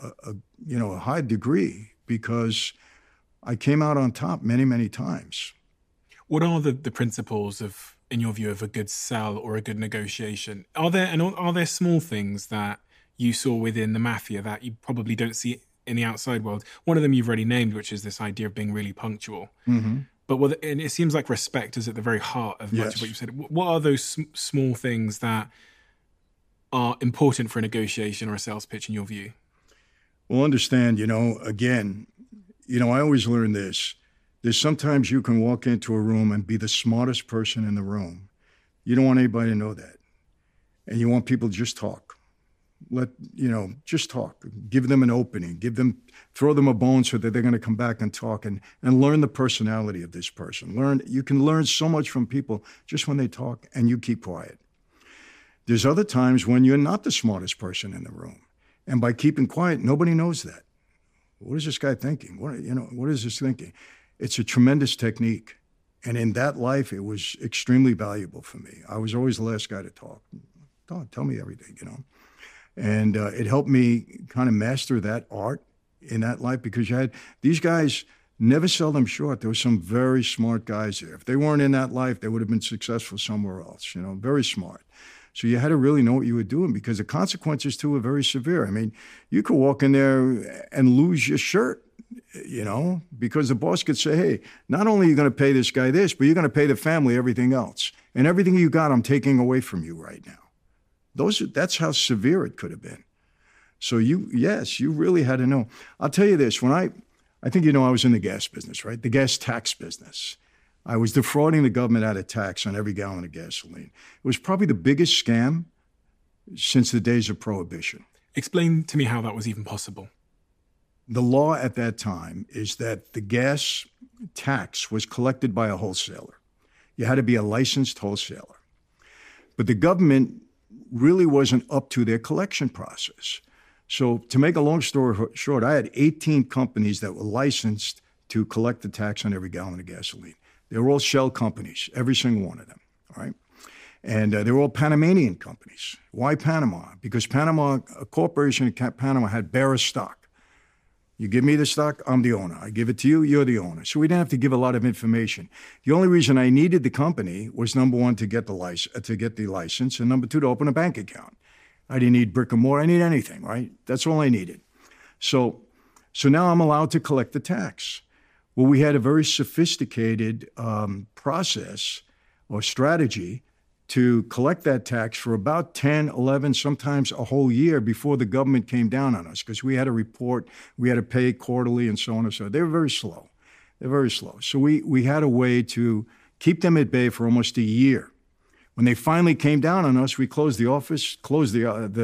a high degree, because I came out on top many, many times. What are the principles of, in your view, of a good sell or a good negotiation? Are there small things that you saw within the mafia that you probably don't see in the outside world? One of them you've already named, which is this idea of being really punctual. Mm-hmm. But and it seems like respect is at the very heart of much of what you said. What are those small things that are important for a negotiation or a sales pitch in your view? Well, understand, you know, again, you know, I always learn this. There's sometimes you can walk into a room and be the smartest person in the room. You don't want anybody to know that. And you want people to just talk. Just talk. Give them an opening. Throw them a bone so that they're going to come back and talk and learn the personality of this person. You can learn so much from people just when they talk and you keep quiet. There's other times when you're not the smartest person in the room. And by keeping quiet, nobody knows that. What is this guy thinking? What is this thinking? It's a tremendous technique. And in that life, it was extremely valuable for me. I was always the last guy to talk. Tell me everything, you know. And it helped me kind of master that art in that life, because you had these guys, never sell them short. There were some very smart guys there. If they weren't in that life, they would have been successful somewhere else, you know, very smart. So you had to really know what you were doing, because the consequences, too, were very severe. I mean, you could walk in there and lose your shirt, you know, because the boss could say, hey, not only are you going to pay this guy this, but you're going to pay the family everything else. And everything you got, I'm taking away from you right now. That's how severe it could have been. So you really had to know. I'll tell you this, when I think you know I was in the gas business, right? The gas tax business. I was defrauding the government out of tax on every gallon of gasoline. It was probably the biggest scam since the days of Prohibition. Explain to me how that was even possible. The law at that time is that the gas tax was collected by a wholesaler. You had to be a licensed wholesaler. But the government really wasn't up to their collection process. So to make a long story short, I had 18 companies that were licensed to collect the tax on every gallon of gasoline. They were all shell companies, every single one of them, all right? And they were all Panamanian companies. Why Panama? Because Panama, a corporation in Panama had bearer stock. You give me the stock, I'm the owner. I give it to you, you're the owner. So we didn't have to give a lot of information. The only reason I needed the company was, number one, to get the license, and number two, to open a bank account. I didn't need brick and mortar. I didn't need anything, right? That's all I needed. So now I'm allowed to collect the tax. Well, we had a very sophisticated process or strategy to collect that tax for about 10, 11, sometimes a whole year before the government came down on us, because we had to report, we had to pay quarterly and so on and so on. They were very slow. They're very slow. So we had a way to keep them at bay for almost a year. When they finally came down on us, we closed the office, closed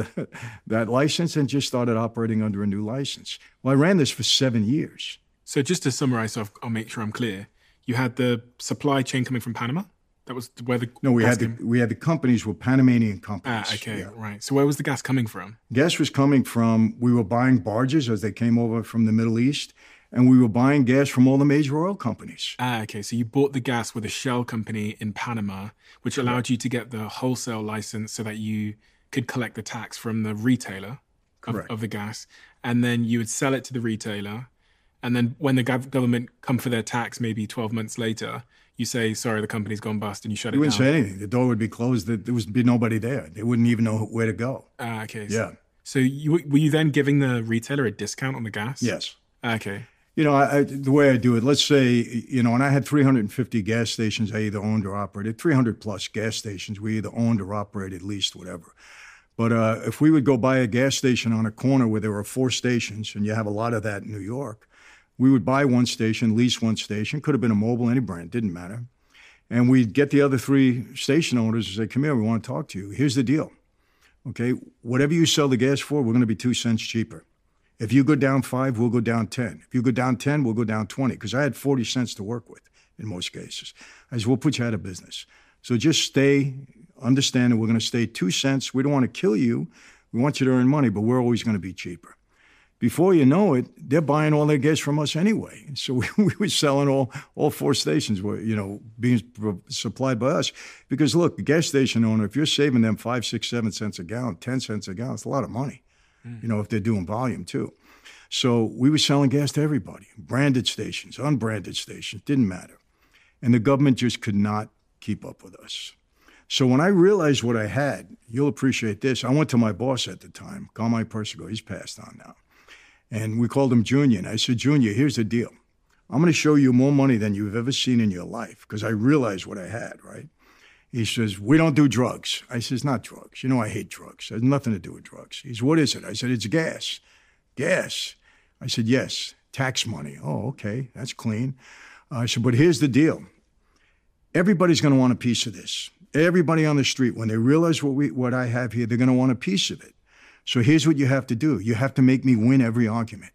that license, and just started operating under a new license. Well, I ran this for 7 years. So just to summarize, so I'll make sure I'm clear. You had the supply chain coming from Panama? That was where the we had the companies were Panamanian companies. Okay, yeah. Right. So where was the gas coming from? Gas was coming from, we were buying barges as they came over from the Middle East, and we were buying gas from all the major oil companies. Okay. So you bought the gas with a shell company in Panama, which allowed you to get the wholesale license so that you could collect the tax from the retailer of the gas, and then you would sell it to the retailer. And then when the government come for their tax, maybe 12 months later, you say, sorry, the company's gone bust, and you shut it down. You wouldn't say anything. The door would be closed. There would be nobody there. They wouldn't even know where to go. Okay. Yeah. So were you then giving the retailer a discount on the gas? Yes. Okay. You know, the way I do it, let's say, you know, and I had 350 gas stations I either owned or operated, 300 plus gas stations we either owned or operated, leased, whatever. But if we would go buy a gas station on a corner where there were 4 stations, and you have a lot of that in New York, we would buy one station, lease one station, could have been a Mobil, any brand, didn't matter. And we'd get the other 3 station owners and say, come here, we want to talk to you. Here's the deal, okay? Whatever you sell the gas for, we're going to be 2 cents cheaper. If you go down 5, we'll go down 10. If you go down 10, we'll go down 20, because I had 40 cents to work with in most cases. I said, we'll put you out of business. So just understand that we're going to stay 2 cents. We don't want to kill you. We want you to earn money, but we're always going to be cheaper. Before you know it, they're buying all their gas from us anyway. So we were selling all 4 stations were, you know, being supplied by us. Because look, the gas station owner, if you're saving them 5, 6, 7 cents a gallon, 10 cents a gallon, it's a lot of money. You know, if they're doing volume too. So we were selling gas to everybody, branded stations, unbranded stations, didn't matter. And the government just could not keep up with us. So when I realized what I had, you'll appreciate this. I went to my boss at the time, Carmine Persico. He's passed on now. And we called him Junior. And I said, Junior, here's the deal. I'm going to show you more money than you've ever seen in your life, because I realized what I had, right? He says, we don't do drugs. I says, not drugs. You know, I hate drugs. It has nothing to do with drugs. He says, what is it? I said, it's gas. Gas. I said, yes, tax money. Oh, okay, that's clean. I said, but here's the deal. Everybody's going to want a piece of this. Everybody on the street, when they realize what I have here, they're going to want a piece of it. So here's what you have to do. You have to make me win every argument.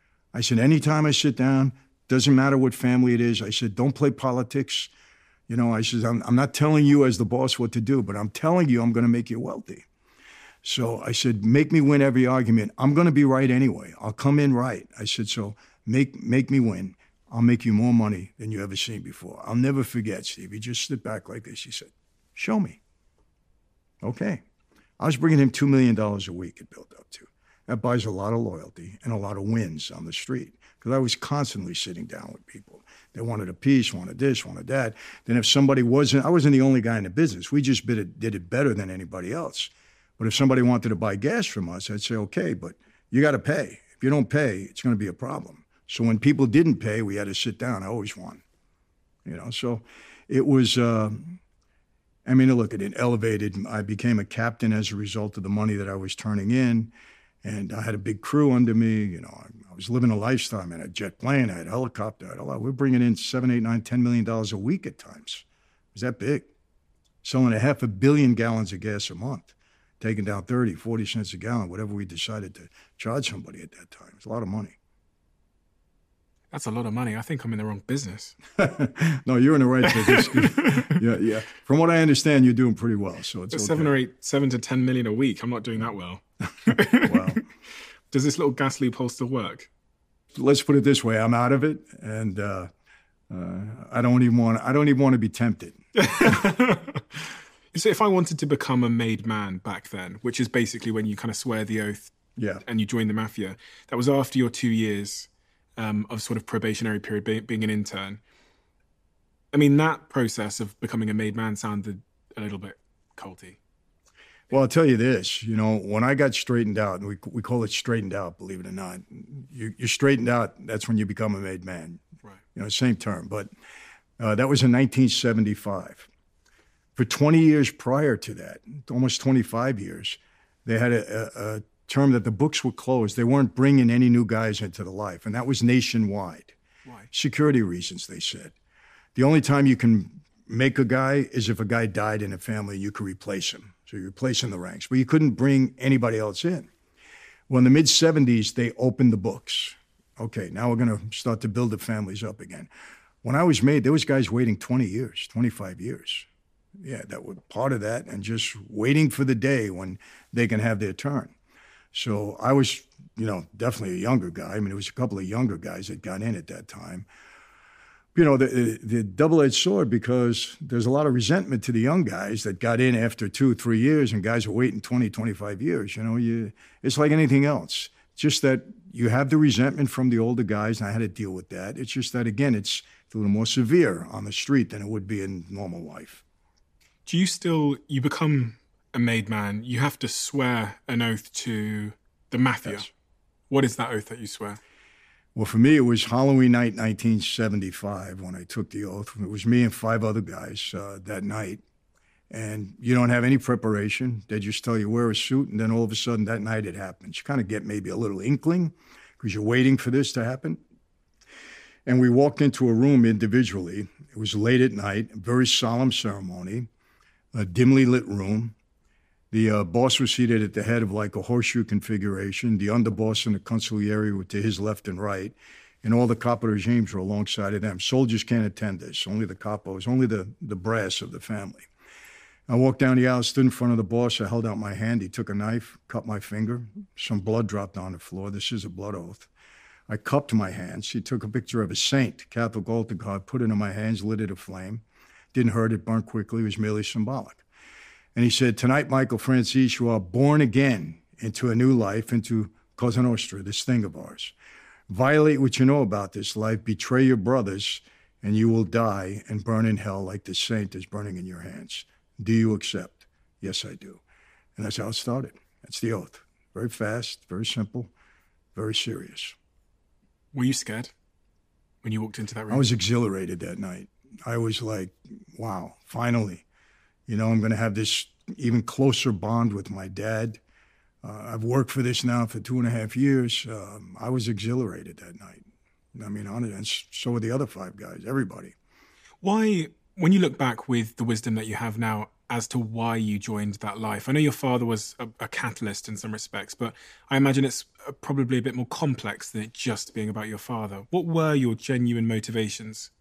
I said, anytime I sit down, doesn't matter what family it is. I said, don't play politics. You know, I said, I'm not telling you as the boss what to do, but I'm telling you I'm going to make you wealthy. So I said, make me win every argument. I'm going to be right anyway. I'll come in right. I said, so make me win. I'll make you more money than you ever seen before. I'll never forget, Steve. He just stood back like this. He said, show me. Okay. I was bringing him $2 million a week it built up to. That buys a lot of loyalty and a lot of wins on the street, because I was constantly sitting down with people. They wanted a piece, wanted this, wanted that. Then if somebody I wasn't the only guy in the business. We just did it better than anybody else. But if somebody wanted to buy gas from us, I'd say, okay, but you got to pay. If you don't pay, it's going to be a problem. So when people didn't pay, we had to sit down. I always won. You know, so it was, I mean, look, it elevated. I became a captain as a result of the money that I was turning in. And I had a big crew under me. You know, I was living a lifestyle. I had a jet plane, I had a helicopter, I had a lot. We're bringing in $7, $8, $9, $10 million a week at times. It was that big. Selling 500 million gallons of gas a month, taking down 30, 40 cents a gallon, whatever we decided to charge somebody at that time. It's a lot of money. That's a lot of money. I think I'm in the wrong business. No, you're in the right business. Yeah. From what I understand, you're doing pretty well. So it's okay. 7 to 10 million a week. I'm not doing that well. Wow. Does this little gas loophole still work? Let's put it this way: I'm out of it, and I don't even want to be tempted. So, if I wanted to become a made man back then, which is basically when you kind of swear the oath, and you join the mafia, that was after your 2 years of sort of probationary period, being an intern. I mean, that process of becoming a made man sounded a little bit culty. Well, I'll tell you this, when I got straightened out, and we call it straightened out, believe it or not, you're straightened out, that's when you become a made man. Right. Same term. But that was in 1975. For 20 years prior to that, almost 25 years, they had a term that the books were closed. They weren't bringing any new guys into the life, and that was nationwide. Why? Security reasons, they said. The only time you can make a guy is if a guy died in a family, you could replace him. So you replace in the ranks, but you couldn't bring anybody else in. Well, in the mid-'70s, they opened the books. Okay, now we're going to start to build the families up again. When I was made, there was guys waiting 20 years, 25 years. Yeah, that was part of that, and just waiting for the day when they can have their turn. So I was, definitely a younger guy. I mean, there was a couple of younger guys that got in at that time. The double-edged sword, because there's a lot of resentment to the young guys that got in after 2 or 3 years, and guys are waiting 20, 25 years. It's like anything else. Just that you have the resentment from the older guys, and I had to deal with that. It's just that, again, it's a little more severe on the street than it would be in normal life. Do you become a made man, you have to swear an oath to the mafia. Yes. What is that oath that you swear? Well, for me, it was Halloween night, 1975, when I took the oath. It was me and 5 other guys that night. And you don't have any preparation. They just tell you wear a suit, and then all of a sudden that night it happens. You kind of get maybe a little inkling because you're waiting for this to happen. And we walked into a room individually. It was late at night, a very solemn ceremony, a dimly lit room. The boss was seated at the head of like a horseshoe configuration. The underboss and the consigliere were to his left and right, and all the capo regimes were alongside of them. Soldiers can't attend this, only the capos, only the brass of the family. I walked down the aisle, stood in front of the boss. I held out my hand. He took a knife, cut my finger. Some blood dropped on the floor. This is a blood oath. I cupped my hands. He took a picture of a saint, Catholic altar card, put it in my hands, lit it aflame. Didn't hurt, it burned quickly. It was merely symbolic. And he said, tonight, Michael Franzese, you are born again into a new life, into Cosa Nostra, this thing of ours. Violate what you know about this life, betray your brothers, and you will die and burn in hell like the saint is burning in your hands. Do you accept? Yes, I do. And that's how it started. That's the oath. Very fast, very simple, very serious. Were you scared when you walked into that room? I was exhilarated that night. I was like, wow, finally. I'm going to have this even closer bond with my dad. I've worked for this now for 2.5 years. I was exhilarated that night. I mean, and so were the other 5 guys, everybody. Why, when you look back with the wisdom that you have now as to why you joined that life, I know your father was a catalyst in some respects, but I imagine it's probably a bit more complex than it just being about your father. What were your genuine motivations?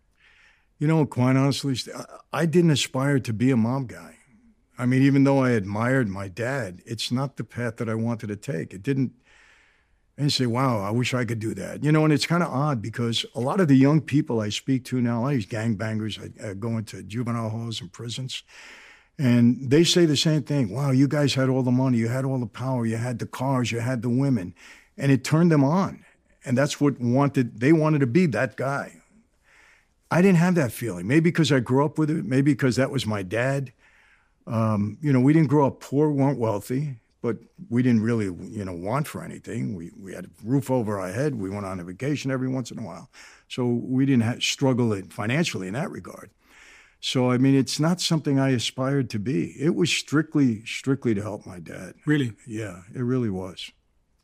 Quite honestly, I didn't aspire to be a mob guy. I mean, even though I admired my dad, it's not the path that I wanted to take. I didn't say, wow, I wish I could do that. And it's kind of odd because a lot of the young people I speak to now, a lot of these gangbangers, I go into juvenile halls and prisons, and they say the same thing. Wow, you guys had all the money, you had all the power, you had the cars, you had the women, and it turned them on. And that's what they wanted to be that guy. I didn't have that feeling. Maybe because I grew up with it. Maybe because that was my dad. We didn't grow up poor, we weren't wealthy, but we didn't really, want for anything. We had a roof over our head. We went on a vacation every once in a while. So we didn't struggle financially in that regard. So, I mean, it's not something I aspired to be. It was strictly to help my dad. Really? Yeah, it really was.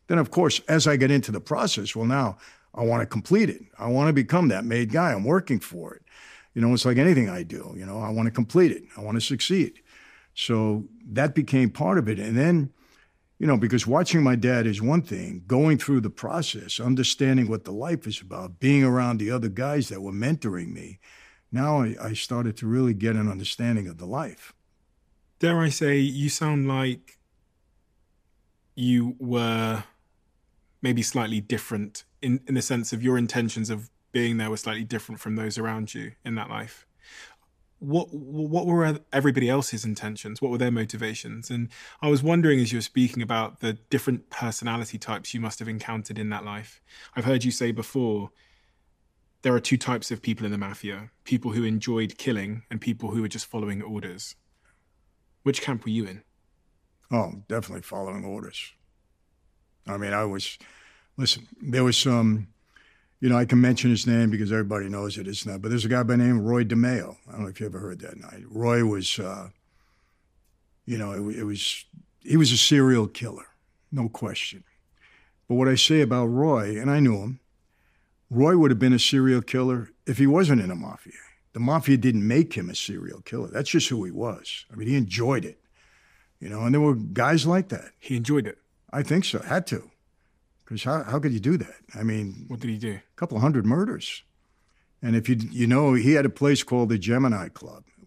Then, of course, as I get into the process, well, now I want to complete it. I want to become that made guy. I'm working for it. It's like anything I do. I want to complete it. I want to succeed. So that became part of it. And then, because watching my dad is one thing, going through the process, understanding what the life is about, being around the other guys that were mentoring me, now I started to really get an understanding of the life. Dare I say, you sound like you were maybe slightly different in the sense of your intentions of being there were slightly different from those around you in that life. What were everybody else's intentions? What were their motivations? And I was wondering, as you were speaking about the different personality types you must have encountered in that life, I've heard you say before, there are two types of people in the mafia, people who enjoyed killing and people who were just following orders. Which camp were you in? Oh, definitely following orders. I mean, listen, there was some, I can mention his name because everybody knows it. It's not, but there's a guy by the name of Roy DeMeo. I don't know if you ever heard that night. Roy was, he was a serial killer, no question. But what I say about Roy, and I knew him, Roy would have been a serial killer if he wasn't in the mafia. The mafia didn't make him a serial killer. That's just who he was. I mean, he enjoyed it, and there were guys like that. He enjoyed it? I think so. Had to. Because how could you do that? I mean... What did he do? A couple of 100 murders. And if he had a place called the Gemini Club. It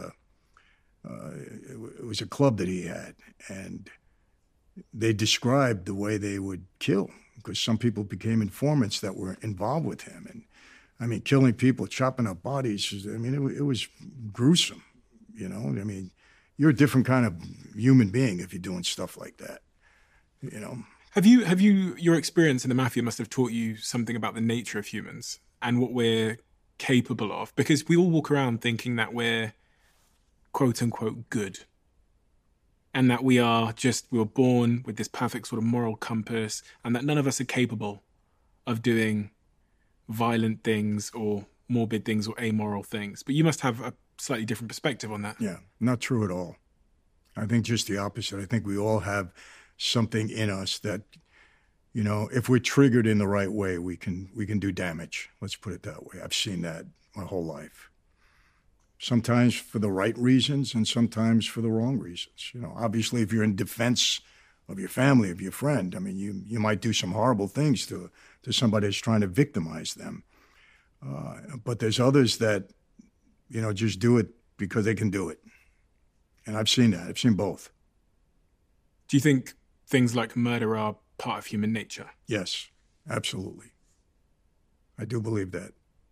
was a club that he had. And they described the way they would kill. Because some people became informants that were involved with him. And, I mean, killing people, chopping up bodies. I mean, it was gruesome, I mean, you're a different kind of human being if you're doing stuff like that, Have you, your experience in the mafia must have taught you something about the nature of humans and what we're capable of? Because we all walk around thinking that we're quote unquote good. And that we were born with this perfect sort of moral compass and that none of us are capable of doing violent things or morbid things or amoral things. But you must have a slightly different perspective on that. Yeah, not true at all. I think just the opposite. I think we all have something in us that, if we're triggered in the right way, we can do damage. Let's put it that way. I've seen that my whole life. Sometimes for the right reasons and sometimes for the wrong reasons. Obviously, if you're in defense of your family, of your friend, I mean, you might do some horrible things to somebody that's trying to victimize them. But there's others that, just do it because they can do it. And I've seen that. I've seen both. Do you think things like murder are part of human nature? Yes, absolutely. I do believe that.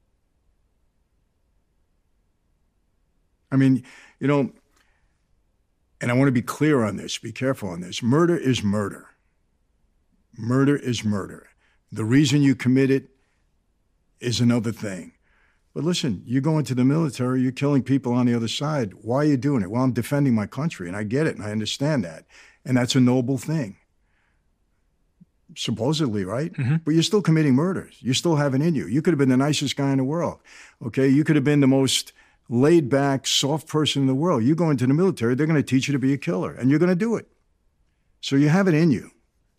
I mean, and I want to be clear on this, be careful on this. Murder is murder. Murder is murder. The reason you commit it is another thing. But listen, you go into the military, you're killing people on the other side. Why are you doing it? Well, I'm defending my country, and I get it, and I understand that. And that's a noble thing. Supposedly, right? Mm-hmm. But you're still committing murders. You still have it in you. You could have been the nicest guy in the world, okay? You could have been the most laid-back, soft person in the world. You go into the military, they're going to teach you to be a killer, and you're going to do it. So you have it in you,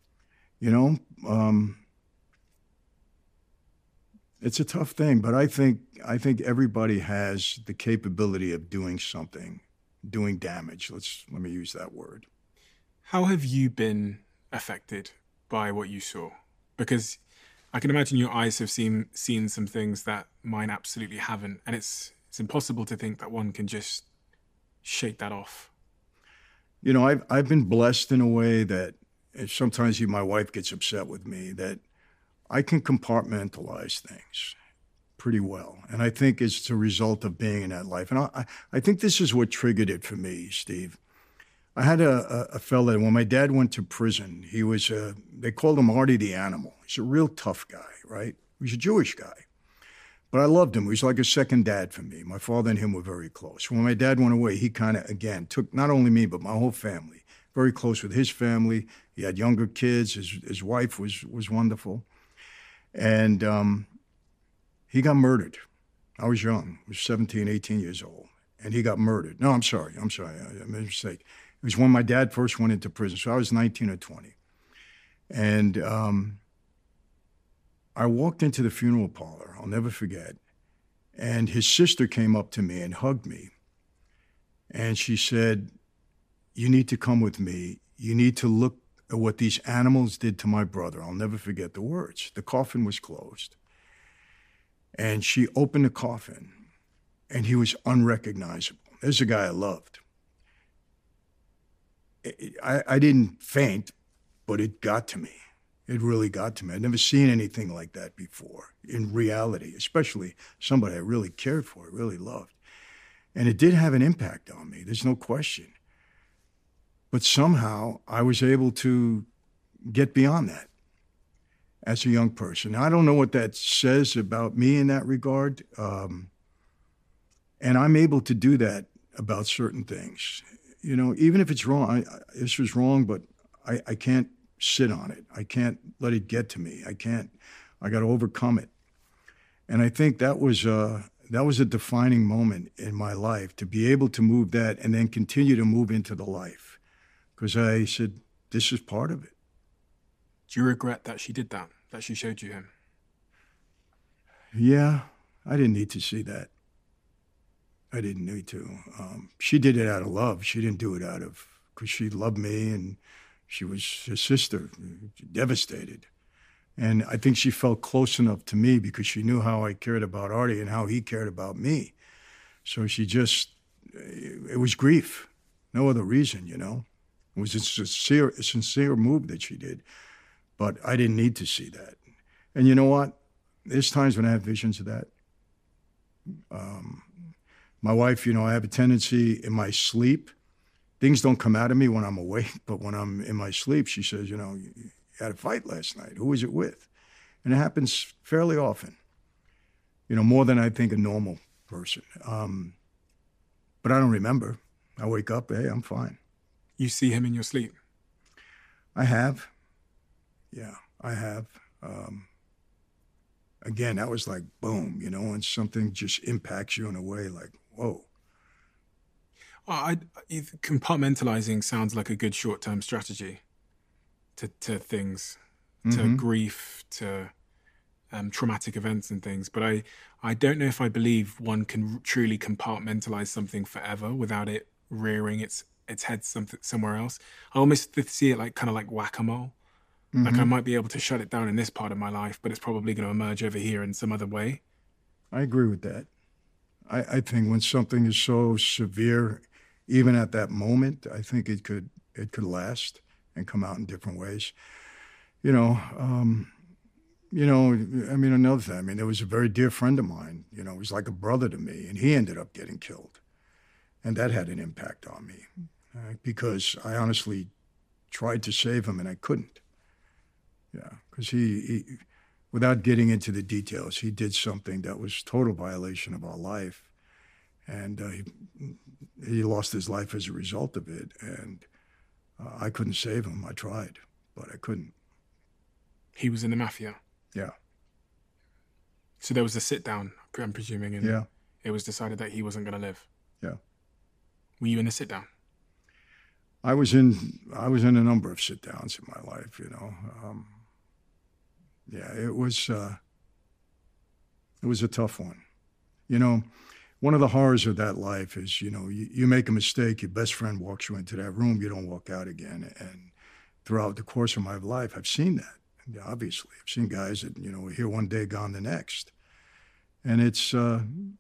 It's a tough thing, but I think everybody has the capability of doing something, doing damage. Let me use that word. How have you been affected by what you saw? Because I can imagine your eyes have seen some things that mine absolutely haven't, and it's impossible to think that one can just shake that off. I've been blessed in a way that sometimes even my wife gets upset with me that I can compartmentalize things pretty well. And I think it's a result of being in that life. And I think this is what triggered it for me, Steve. I had a fella, when my dad went to prison, he was, they called him Artie the Animal. He's a real tough guy, right? He was a Jewish guy. But I loved him. He was like a second dad for me. My father and him were very close. When my dad went away, he kind of, again, took not only me, but my whole family. Very close with his family. He had younger kids. His wife was wonderful. And he got murdered. I was young. I was 17, 18 years old. And he got murdered. No, I'm sorry. I made a mistake. It was when my dad first went into prison. So I was 19 or 20. And I walked into the funeral parlor, I'll never forget, and his sister came up to me and hugged me. And she said, "You need to come with me. You need to look at what these animals did to my brother." I'll never forget the words. The coffin was closed. And she opened the coffin, and he was unrecognizable. There's a guy I loved. I didn't faint, but it got to me. It really got to me. I'd never seen anything like that before in reality, especially somebody I really cared for, really loved. And it did have an impact on me, there's no question. But somehow I was able to get beyond that as a young person. I don't know what that says about me in that regard. And I'm able to do that about certain things. You know, even if it's wrong, this was wrong, but I can't sit on it. I can't let it get to me. I got to overcome it. And I think that was a defining moment in my life, to be able to move that and then continue to move into the life. Because I said, this is part of it. Do you regret that she did that she showed you him? Yeah, I didn't need to see that. I didn't need to. She did it out of love. She didn't do it because she loved me and she was his sister, devastated. And I think she felt close enough to me because she knew how I cared about Artie and how he cared about me. So she just, it was grief. No other reason, you know. It was a sincere move that she did. But I didn't need to see that. And you know what? There's times when I have visions of that. My wife, you know, I have a tendency in my sleep, things don't come out of me when I'm awake, but when I'm in my sleep, she says, you know, you had a fight last night. Who was it with? And it happens fairly often, you know, more than I think a normal person. But I don't remember. I wake up, hey, I'm fine. You see him in your sleep? I have. Yeah, I have. Again, that was like boom, you know, and something just impacts you in a way like, whoa. Compartmentalizing sounds like a good short-term strategy to things, to grief, to traumatic events and things. But I don't know if I believe one can truly compartmentalize something forever without it rearing its head somewhere else. I almost see it like kind of like whack-a-mole. Like I might be able to shut it down in this part of my life, but it's probably going to emerge over here in some other way. I agree with that. I think when something is so severe, even at that moment, I think it could last and come out in different ways. You know, I mean, another thing. I mean, there was a very dear friend of mine. You know, he was like a brother to me, and he ended up getting killed, and that had an impact on me because I honestly tried to save him and I couldn't. Yeah, because he, without getting into the details, he did something that was total violation of our life, and he lost his life as a result of it. And I couldn't save him. I tried, but I couldn't. He was in the mafia. Yeah. So there was a sit down, I'm presuming, and yeah. It was decided that he wasn't going to live. Yeah. Were you in the sit down? I was in a number of sit downs in my life. You know. Yeah, it was a tough one. You know, one of the horrors of that life is, you know, you make a mistake, your best friend walks you into that room, you don't walk out again. And throughout the course of my life, I've seen that, obviously. I've seen guys that, you know, were here one day, gone the next. And it's one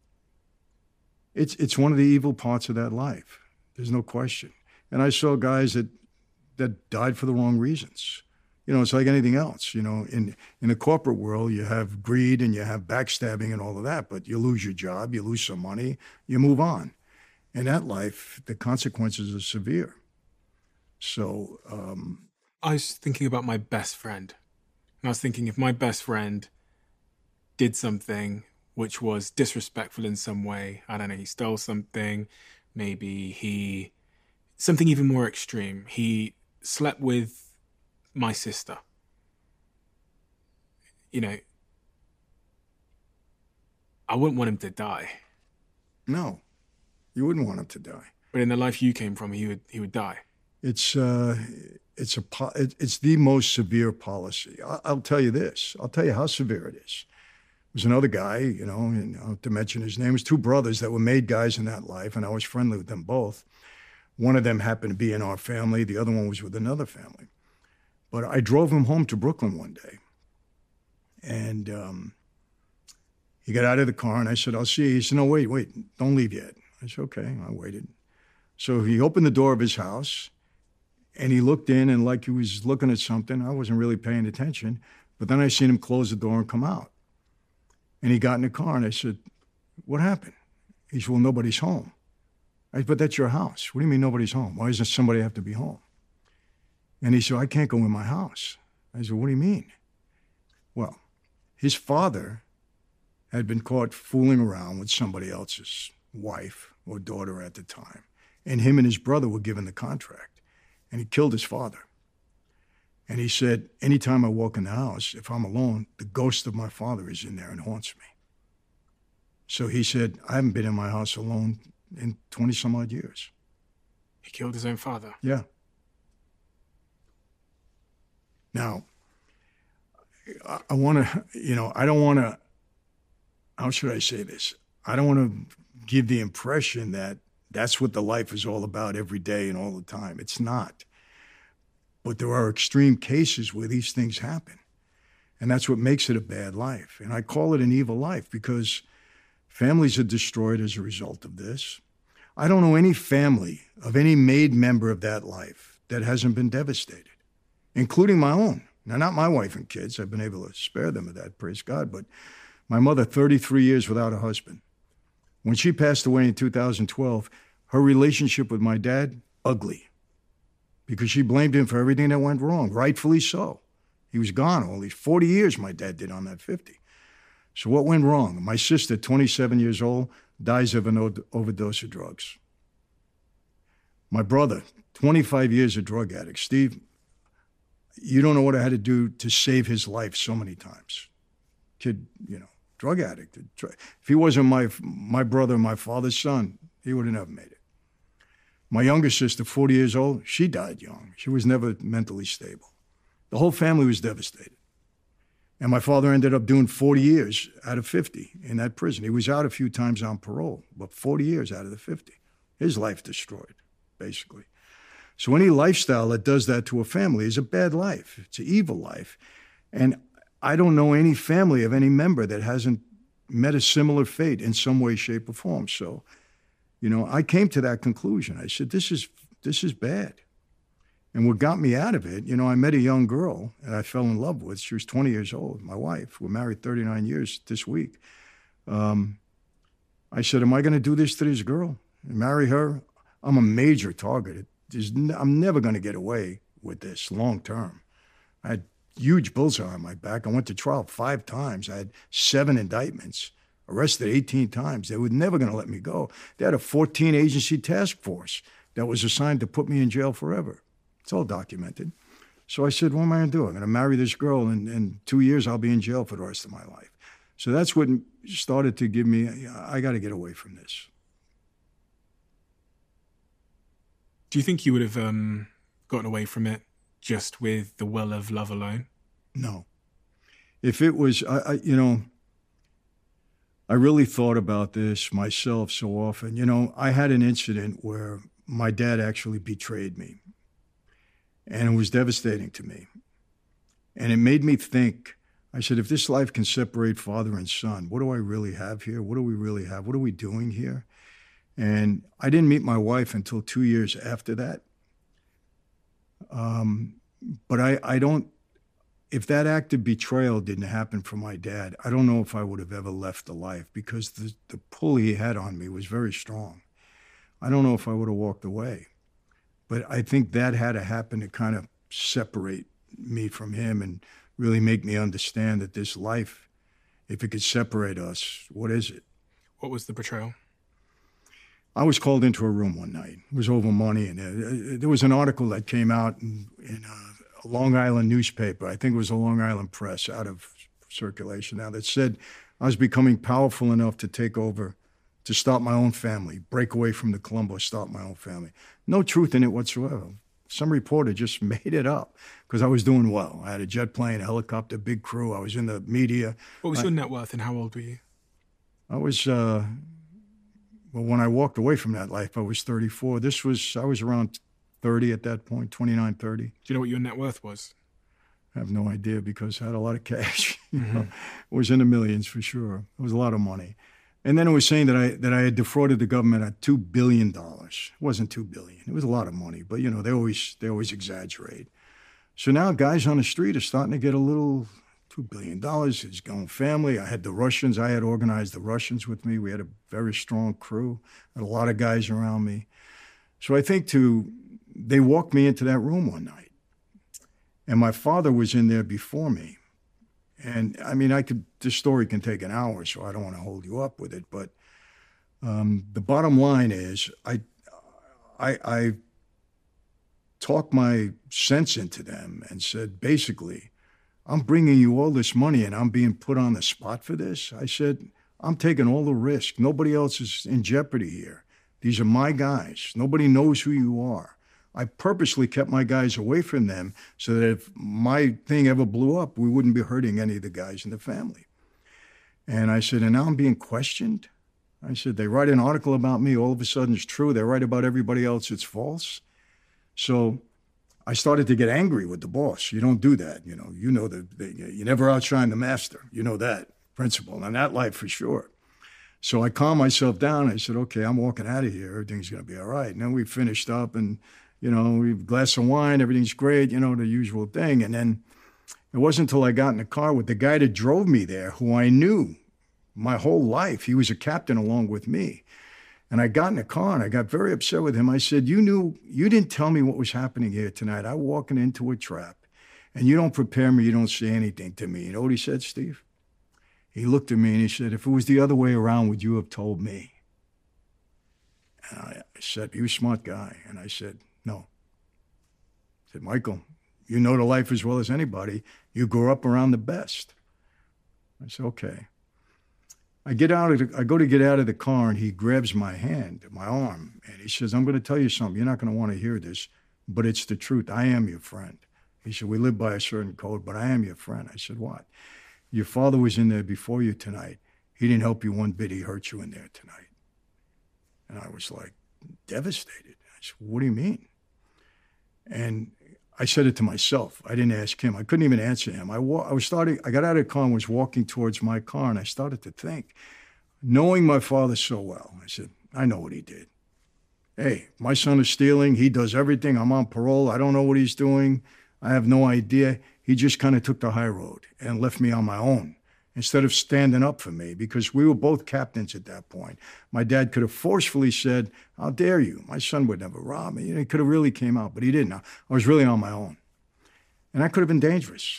of the evil parts of that life. There's no question. And I saw guys that died for the wrong reasons. You know, it's like anything else. You know, in the corporate world, you have greed and you have backstabbing and all of that, but you lose your job, you lose some money, you move on. In that life, the consequences are severe. So I was thinking about my best friend. And I was thinking if my best friend did something which was disrespectful in some way, I don't know, he stole something, maybe something even more extreme, he slept with my sister. You know, I wouldn't want him to die. No, you wouldn't want him to die. But in the life you came from, he would die. It's it's the most severe policy. I'll tell you this. I'll tell you how severe it is. There's another guy, and I don't have to mention his name. It was two brothers that were made guys in that life, and I was friendly with them both. One of them happened to be in our family. The other one was with another family. But I drove him home to Brooklyn one day. And he got out of the car, and I said, I'll see you. He said, no, wait, don't leave yet. I said, okay, I waited. So he opened the door of his house, and he looked in, and like he was looking at something. I wasn't really paying attention. But then I seen him close the door and come out. And he got in the car, and I said, what happened? He said, well, nobody's home. I said, but that's your house. What do you mean nobody's home? Why doesn't somebody have to be home? And he said, I can't go in my house. I said, what do you mean? Well, his father had been caught fooling around with somebody else's wife or daughter at the time. And him and his brother were given the contract. And he killed his father. And he said, anytime I walk in the house, if I'm alone, the ghost of my father is in there and haunts me. So he said, I haven't been in my house alone in 20-some odd years. He killed his own father? Yeah. Now, I want to, I don't want to, how should I say this? I don't want to give the impression that that's what the life is all about every day and all the time. It's not. But there are extreme cases where these things happen. And that's what makes it a bad life. And I call it an evil life because families are destroyed as a result of this. I don't know any family of any made member of that life that hasn't been devastated, including my own. Now, not my wife and kids. I've been able to spare them of that, praise God. But my mother, 33 years without a husband. When she passed away in 2012, her relationship with my dad, ugly. Because she blamed him for everything that went wrong, rightfully so. He was gone all these 40 years my dad did on that 50. So what went wrong? My sister, 27 years old, dies of an overdose of drugs. My brother, 25 years a drug addict. Steve, you don't know what I had to do to save his life so many times. Kid, drug addict. If he wasn't my brother, my father's son, he would have never made it. My younger sister, 40 years old, she died young. She was never mentally stable. The whole family was devastated. And my father ended up doing 40 years out of 50 in that prison. He was out a few times on parole, but 40 years out of the 50. His life destroyed, basically. So any lifestyle that does that to a family is a bad life. It's an evil life. And I don't know any family of any member that hasn't met a similar fate in some way, shape, or form. So, I came to that conclusion. I said, this is bad. And what got me out of it, I met a young girl that I fell in love with. She was 20 years old, my wife. We're married 39 years this week. I said, am I going to do this to this girl and marry her? I'm a major target. I'm never going to get away with this long term. I had huge bullseye on my back. I went to trial 5 times. I had 7 indictments, arrested 18 times. They were never going to let me go. They had a 14-agency task force that was assigned to put me in jail forever. It's all documented. So I said, what am I going to do? I'm going to marry this girl, and in 2 years, I'll be in jail for the rest of my life. So that's what started to give me, I got to get away from this. Do you think you would have gotten away from it just with the well of love alone? No. If it was, I really thought about this myself so often. I had an incident where my dad actually betrayed me. And it was devastating to me. And it made me think, I said, if this life can separate father and son, what do I really have here? What do we really have? What are we doing here? And I didn't meet my wife until 2 years after that. But I don't, if that act of betrayal didn't happen for my dad, I don't know if I would have ever left the life because the pull he had on me was very strong. I don't know if I would have walked away. But I think that had to happen to kind of separate me from him and really make me understand that this life, if it could separate us, what is it? What was the betrayal? I was called into a room one night. It was over money. And there was an article that came out in a Long Island newspaper. I think it was a Long Island Press, out of circulation now, that said I was becoming powerful enough to take over, to start my own family, break away from the Colombo, start my own family. No truth in it whatsoever. Some reporter just made it up because I was doing well. I had a jet plane, a helicopter, big crew. I was in the media. What was your net worth and how old were you? I was, well, when I walked away from that life, I was 34. I was around 30 at that point, 29, 30. Do you know what your net worth was? I have no idea because I had a lot of cash. It was in the millions for sure. It was a lot of money. And then it was saying that I had defrauded the government at $2 billion. It wasn't $2 billion. It was a lot of money, but they always exaggerate. So now guys on the street are starting to get a little $2 billion. His own family. I had the Russians. I had organized the Russians with me. We had a very strong crew. I had a lot of guys around me. So I think they walked me into that room one night. And my father was in there before me. And I mean, this story can take an hour, so I don't want to hold you up with it. But the bottom line is I talked my sense into them and said, basically, I'm bringing you all this money and I'm being put on the spot for this. I said, I'm taking all the risk. Nobody else is in jeopardy here. These are my guys. Nobody knows who you are. I purposely kept my guys away from them so that if my thing ever blew up, we wouldn't be hurting any of the guys in the family. And I said, and now I'm being questioned? I said, they write an article about me, all of a sudden it's true. They write about everybody else, it's false. So I started to get angry with the boss. You don't do that. You never outshine the master. You know that principle, and that life for sure. So I calmed myself down. I said, okay, I'm walking out of here. Everything's going to be all right. And then we finished up and we have a glass of wine, everything's great, the usual thing. And then it wasn't until I got in the car with the guy that drove me there, who I knew my whole life. He was a captain along with me. And I got in the car and I got very upset with him. I said, you didn't tell me what was happening here tonight. I'm walking into a trap and you don't prepare me, you don't say anything to me. You know what he said, Steve? He looked at me and he said, if it was the other way around, would you have told me? And I said, you're a smart guy. And I said, no. I said, Michael, you know the life as well as anybody. You grew up around the best. I said, okay. I go to get out of the car and he grabs my hand, my arm, and he says, I'm going to tell you something. You're not going to want to hear this, but it's the truth. I am your friend. He said, we live by a certain code, but I am your friend. I said, what? Your father was in there before you tonight. He didn't help you one bit. He hurt you in there tonight. And I was like devastated. I said, what do you mean? And I said it to myself. I didn't ask him. I couldn't even answer him. I got out of the car and was walking towards my car, and I started to think, knowing my father so well, I said, I know what he did. Hey, my son is stealing. He does everything. I'm on parole. I don't know what he's doing. I have no idea. He just kind of took the high road and left me on my own instead of standing up for me, because we were both captains at that point. My dad could have forcefully said, how dare you? My son would never rob me. He could have really came out, but he didn't. I was really on my own. And that could have been dangerous.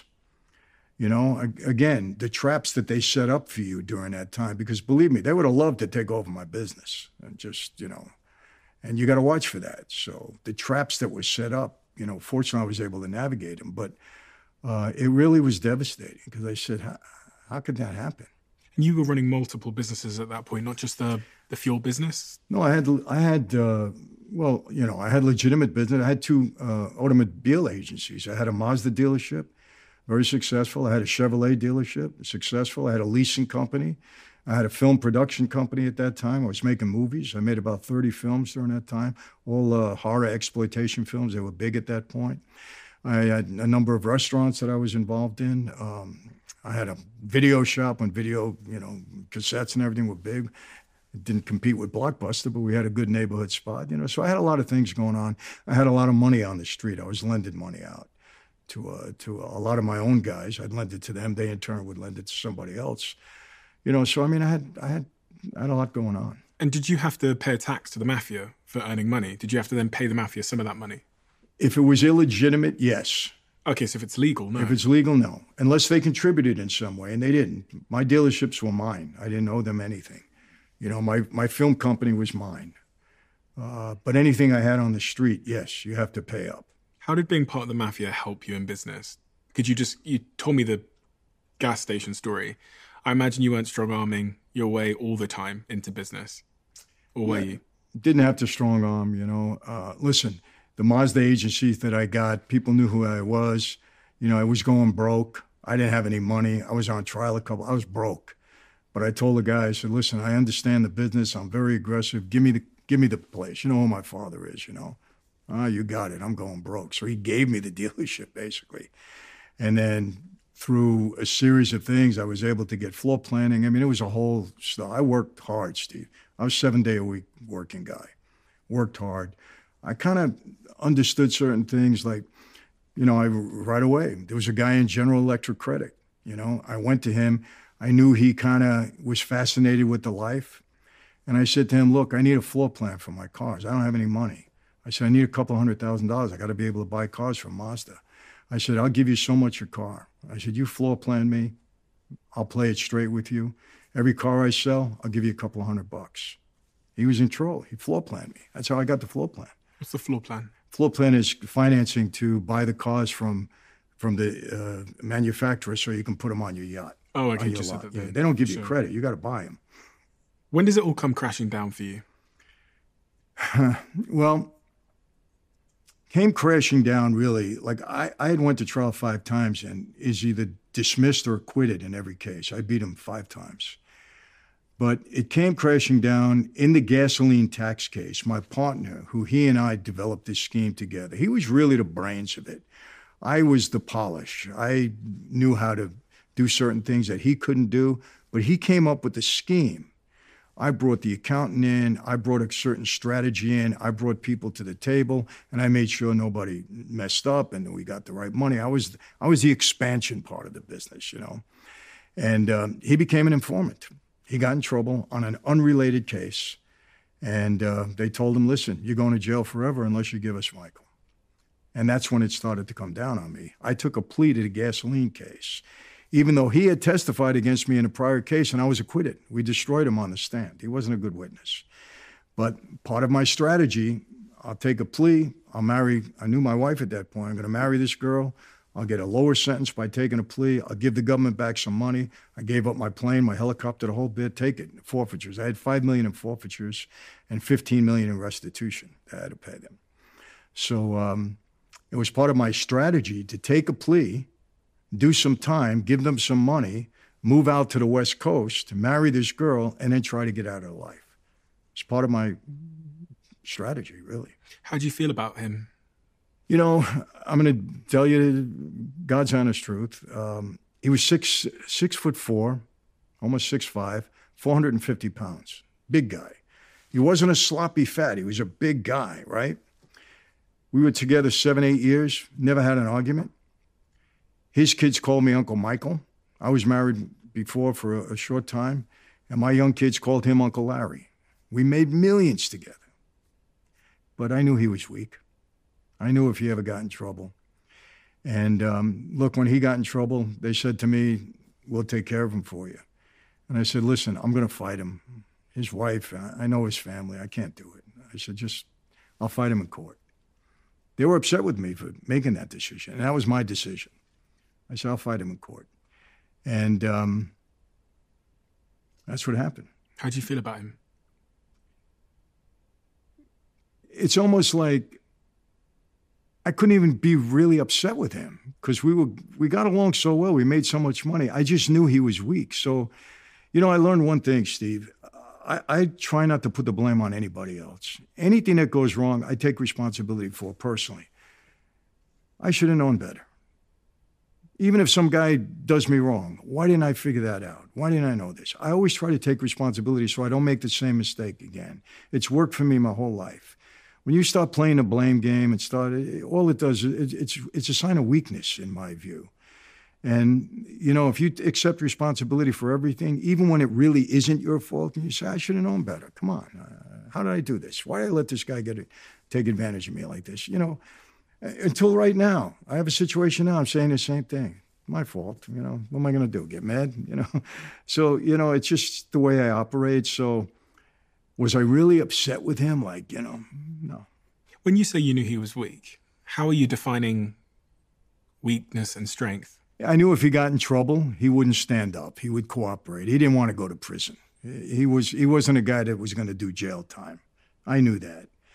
Again, the traps that they set up for you during that time, because believe me, they would have loved to take over my business and just, and you got to watch for that. So the traps that were set up, fortunately I was able to navigate them, but it really was devastating because I said, how could that happen? And you were running multiple businesses at that point, not just the fuel business? No, I had legitimate business. I had two automobile agencies. I had a Mazda dealership, very successful. I had a Chevrolet dealership, successful. I had a leasing company. I had a film production company at that time. I was making movies. I made about 30 films during that time, all horror exploitation films. They were big at that point. I had a number of restaurants that I was involved in. I had a video shop when video, cassettes and everything were big. It didn't compete with Blockbuster, but we had a good neighborhood spot, So I had a lot of things going on. I had a lot of money on the street. I was lending money out to a lot of my own guys. I'd lend it to them. They in turn would lend it to somebody else. So I had a lot going on. And did you have to pay a tax to the mafia for earning money? Did you have to then pay the mafia some of that money? If it was illegitimate, yes. Okay, so if it's legal, no. If it's legal, no. Unless they contributed in some way, and they didn't. My dealerships were mine. I didn't owe them anything. My film company was mine. But anything I had on the street, yes, you have to pay up. How did being part of the mafia help you in business? You told me the gas station story. I imagine you weren't strong-arming your way all the time into business. Or were you? Didn't have to strong arm, Listen, The Mazda agencies that I got, people knew who I was. You know, I was going broke. I didn't have any money. I was on trial I was broke. But I told the guy, I said, listen, I understand the business. I'm very aggressive. Give me the place. You know who my father is, you know. You got it. I'm going broke. So he gave me the dealership, basically. And then through a series of things, I was able to get floor planning. I mean, it was a whole stuff. I worked hard, Steve. I was 7-day-a-week working guy. Worked hard. I kind of understood certain things like, you know, right away, there was a guy in General Electric Credit. You know, I went to him. I knew he kind of was fascinated with the life. And I said to him, look, I need a floor plan for my cars. I don't have any money. I said, I need a couple $100,000. I got to be able to buy cars from Mazda. I said, I'll give you so much your car. I said, you floor plan me. I'll play it straight with you. Every car I sell, I'll give you a couple $100. He was in trouble. He floor planned me. That's how I got the floor plan. What's the floor plan? Floor plan is financing to buy the cars from the manufacturer so you can put them on your yacht. Oh, okay. Just so yeah, they don't give you credit. You got to buy them. When does it all come crashing down for you? Well, came crashing down really. Like I had went to trial 5 times and is either dismissed or acquitted in every case. I beat him 5 times. But it came crashing down in the gasoline tax case. My partner, who he and I developed this scheme together, he was really the brains of it. I was the polish. I knew how to do certain things that he couldn't do, but he came up with the scheme. I brought the accountant in. I brought a certain strategy in. I brought people to the table, and I made sure nobody messed up and we got the right money. I was the expansion part of the business, you know. And he became an informant. He got in trouble on an unrelated case, and they told him, listen, you're going to jail forever unless you give us Michael. And that's when it started to come down on me. I took a plea to the gasoline case, even though he had testified against me in a prior case, and I was acquitted. We destroyed him on the stand. He wasn't a good witness. But part of my strategy, I'll take a plea. I knew my wife at that point. I'm going to marry this girl. I'll get a lower sentence by taking a plea. I'll give the government back some money. I gave up my plane, my helicopter, the whole bit. Take it, forfeitures. I had $5 million in forfeitures and $15 million in restitution that I had to pay them. So it was part of my strategy to take a plea, do some time, give them some money, move out to the West Coast, marry this girl, and then try to get out of life. It's part of my strategy, really. How do you feel about him? You know, I'm going to tell you God's honest truth. He was 6'4", almost 6'5", 450 pounds. Big guy. He wasn't a sloppy fat. He was a big guy, right? We were together 7-8 years, never had an argument. His kids called me Uncle Michael. I was married before for a short time, and my young kids called him Uncle Larry. We made millions together. But I knew he was weak. I knew if he ever got in trouble. And look, when he got in trouble, they said to me, we'll take care of him for you. And I said, listen, I'm going to fight him. His wife, I know his family. I can't do it. I said, I'll fight him in court. They were upset with me for making that decision, and that was my decision. I said, I'll fight him in court. And that's what happened. How do you feel about him? It's almost like I couldn't even be really upset with him because we got along so well. We made so much money. I just knew he was weak. So, you know, I learned one thing, Steve. I try not to put the blame on anybody else. Anything that goes wrong, I take responsibility for personally. I should have known better. Even if some guy does me wrong, why didn't I figure that out? Why didn't I know this? I always try to take responsibility so I don't make the same mistake again. It's worked for me my whole life. When you start playing the blame game and all it does, it's a sign of weakness in my view. And, you know, if you accept responsibility for everything, even when it really isn't your fault, and you say, I should have known better. Come on. How did I do this? Why did I let this guy take advantage of me like this? You know, until right now, I have a situation now, I'm saying the same thing. My fault, you know, what am I going to do? Get mad, you know? So, you know, it's just the way I operate. So was I really upset with him? Like, you know, no. When you say you knew he was weak, how are you defining weakness and strength? I knew if he got in trouble, he wouldn't stand up. He would cooperate. He didn't want to go to prison. He wasn't a guy that was going to do jail time. I knew that.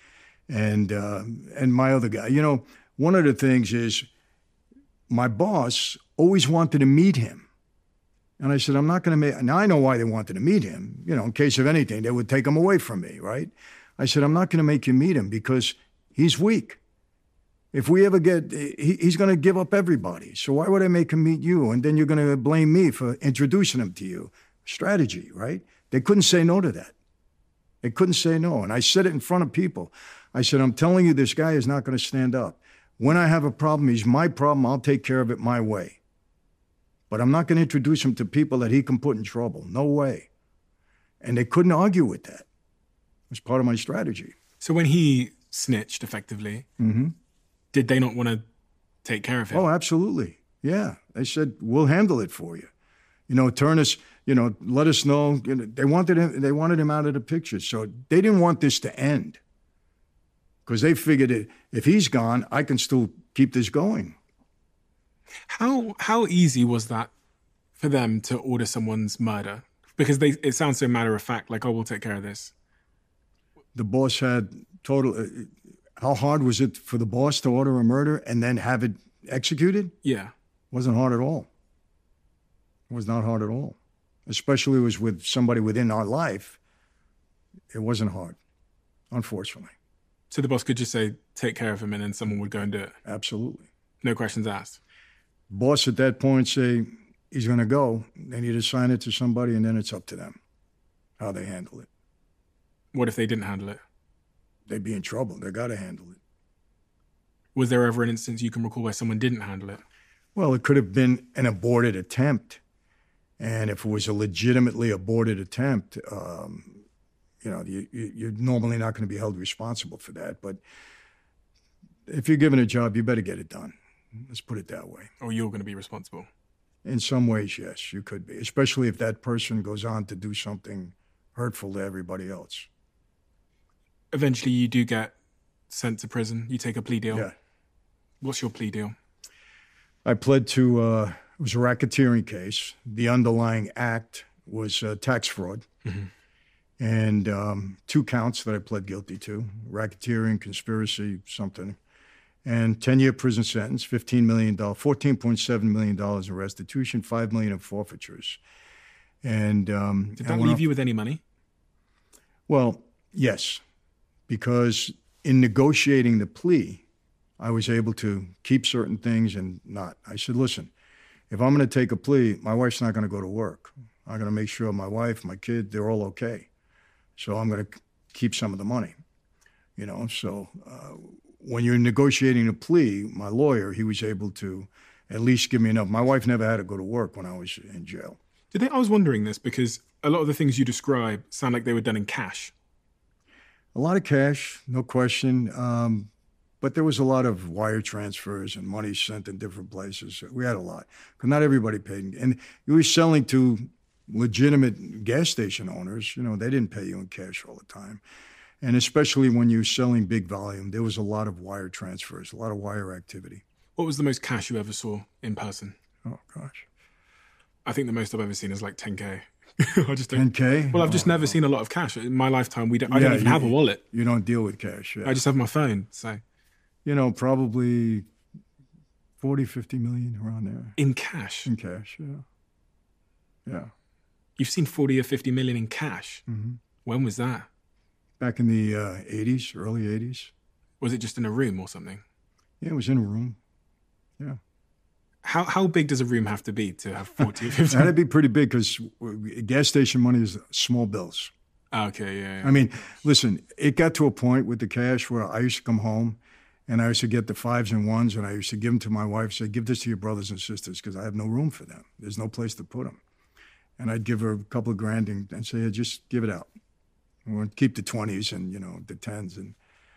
and my other guy. You know, one of the things is my boss always wanted to meet him. And I said, I'm not going to make, now I know why they wanted to meet him. You know, in case of anything, they would take him away from me, right? I said, I'm not going to make you meet him because he's weak. If we ever get, he's going to give up everybody. So why would I make him meet you? And then you're going to blame me for introducing him to you. Strategy, right? They couldn't say no to that. They couldn't say no. And I said it in front of people. I said, I'm telling you, this guy is not going to stand up. When I have a problem, he's my problem. I'll take care of it my way. But I'm not going to introduce him to people that he can put in trouble. No way. And they couldn't argue with that. It was part of my strategy. So when he snitched, effectively, did they not want to take care of him? Oh, absolutely. Yeah. They said, we'll handle it for you. You know, turn us, you know, let us know. You know, they wanted him out of the picture. So they didn't want this to end because they figured if he's gone, I can still keep this going. How easy was that for them to order someone's murder? Because it sounds so matter of fact, like, oh, we'll take care of this. The boss had total. How hard was it for the boss to order a murder and then have it executed? Yeah. It wasn't hard at all. It was not hard at all. Especially it was with somebody within our life. It wasn't hard, unfortunately. So the boss could just say, take care of him, and then someone would go and do it? Absolutely. No questions asked? Boss at that point say he's going to go. They need to assign it to somebody, and then it's up to them how they handle it. What if they didn't handle it? They'd be in trouble. They got to handle it. Was there ever an instance you can recall where someone didn't handle it? Well, it could have been an aborted attempt. And if it was a legitimately aborted attempt, you know, you're normally not going to be held responsible for that. But if you're given a job, you better get it done. Let's put it that way. Or you're going to be responsible? In some ways, yes, you could be, especially if that person goes on to do something hurtful to everybody else. Eventually, you do get sent to prison. You take a plea deal. Yeah. What's your plea deal? I pled to, it was a racketeering case. The underlying act was tax fraud. And 2 counts that I pled guilty to, racketeering, conspiracy, something. And 10-year prison sentence, $15 million, $14.7 million in restitution, $5 million in forfeitures. And did that leave you with any money? Well, yes, because in negotiating the plea, I was able to keep certain things and not. I said, listen, if I'm going to take a plea, my wife's not going to go to work. I'm going to make sure my wife, my kid, they're all okay. So I'm going to keep some of the money, you know. So when you're negotiating a plea, my lawyer, he was able to at least give me enough. My wife never had to go to work when I was in jail. I was wondering this because a lot of the things you describe sound like they were done in cash. A lot of cash, no question. But there was a lot of wire transfers and money sent in different places. We had a lot. Because not everybody paid. And you were selling to legitimate gas station owners. You know, they didn't pay you in cash all the time. And especially when you're selling big volume, there was a lot of wire transfers, a lot of wire activity. What was the most cash you ever saw in person? Oh, gosh. I think the most I've ever seen is like 10K. I just don't. 10K? Well, I've just never seen a lot of cash. In my lifetime, I don't even have a wallet. You don't deal with cash. Yeah. I just have my phone, so. You know, probably 40, 50 million around there. In cash? In cash, yeah. Yeah. You've seen 40 or 50 million in cash? Mm-hmm. When was that? Back in the 80s, early 80s. Was it just in a room or something? Yeah, it was in a room. Yeah. How big does a room have to be to have 40 or 50? That'd be pretty big because gas station money is small bills. Okay, yeah. I mean, listen, it got to a point with the cash where I used to come home and I used to get the 5s and 1s and I used to give them to my wife, say, give this to your brothers and sisters because I have no room for them. There's no place to put them. And I'd give her a couple of grand and say, hey, just give it out. We'll keep the 20s and, you know, the 10s. And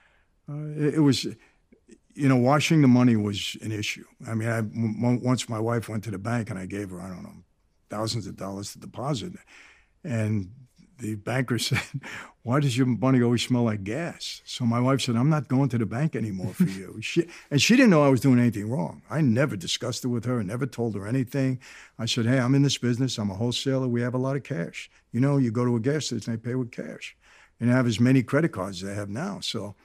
it was, you know, washing the money was an issue. I mean, once my wife went to the bank and I gave her, I don't know, thousands of dollars to deposit. And the banker said, why does your money always smell like gas? So my wife said, I'm not going to the bank anymore for you. She didn't know I was doing anything wrong. I never discussed it with her. I never told her anything. I said, hey, I'm in this business. I'm a wholesaler. We have a lot of cash. You know, you go to a gas station, they pay with cash. And they have as many credit cards as they have now. So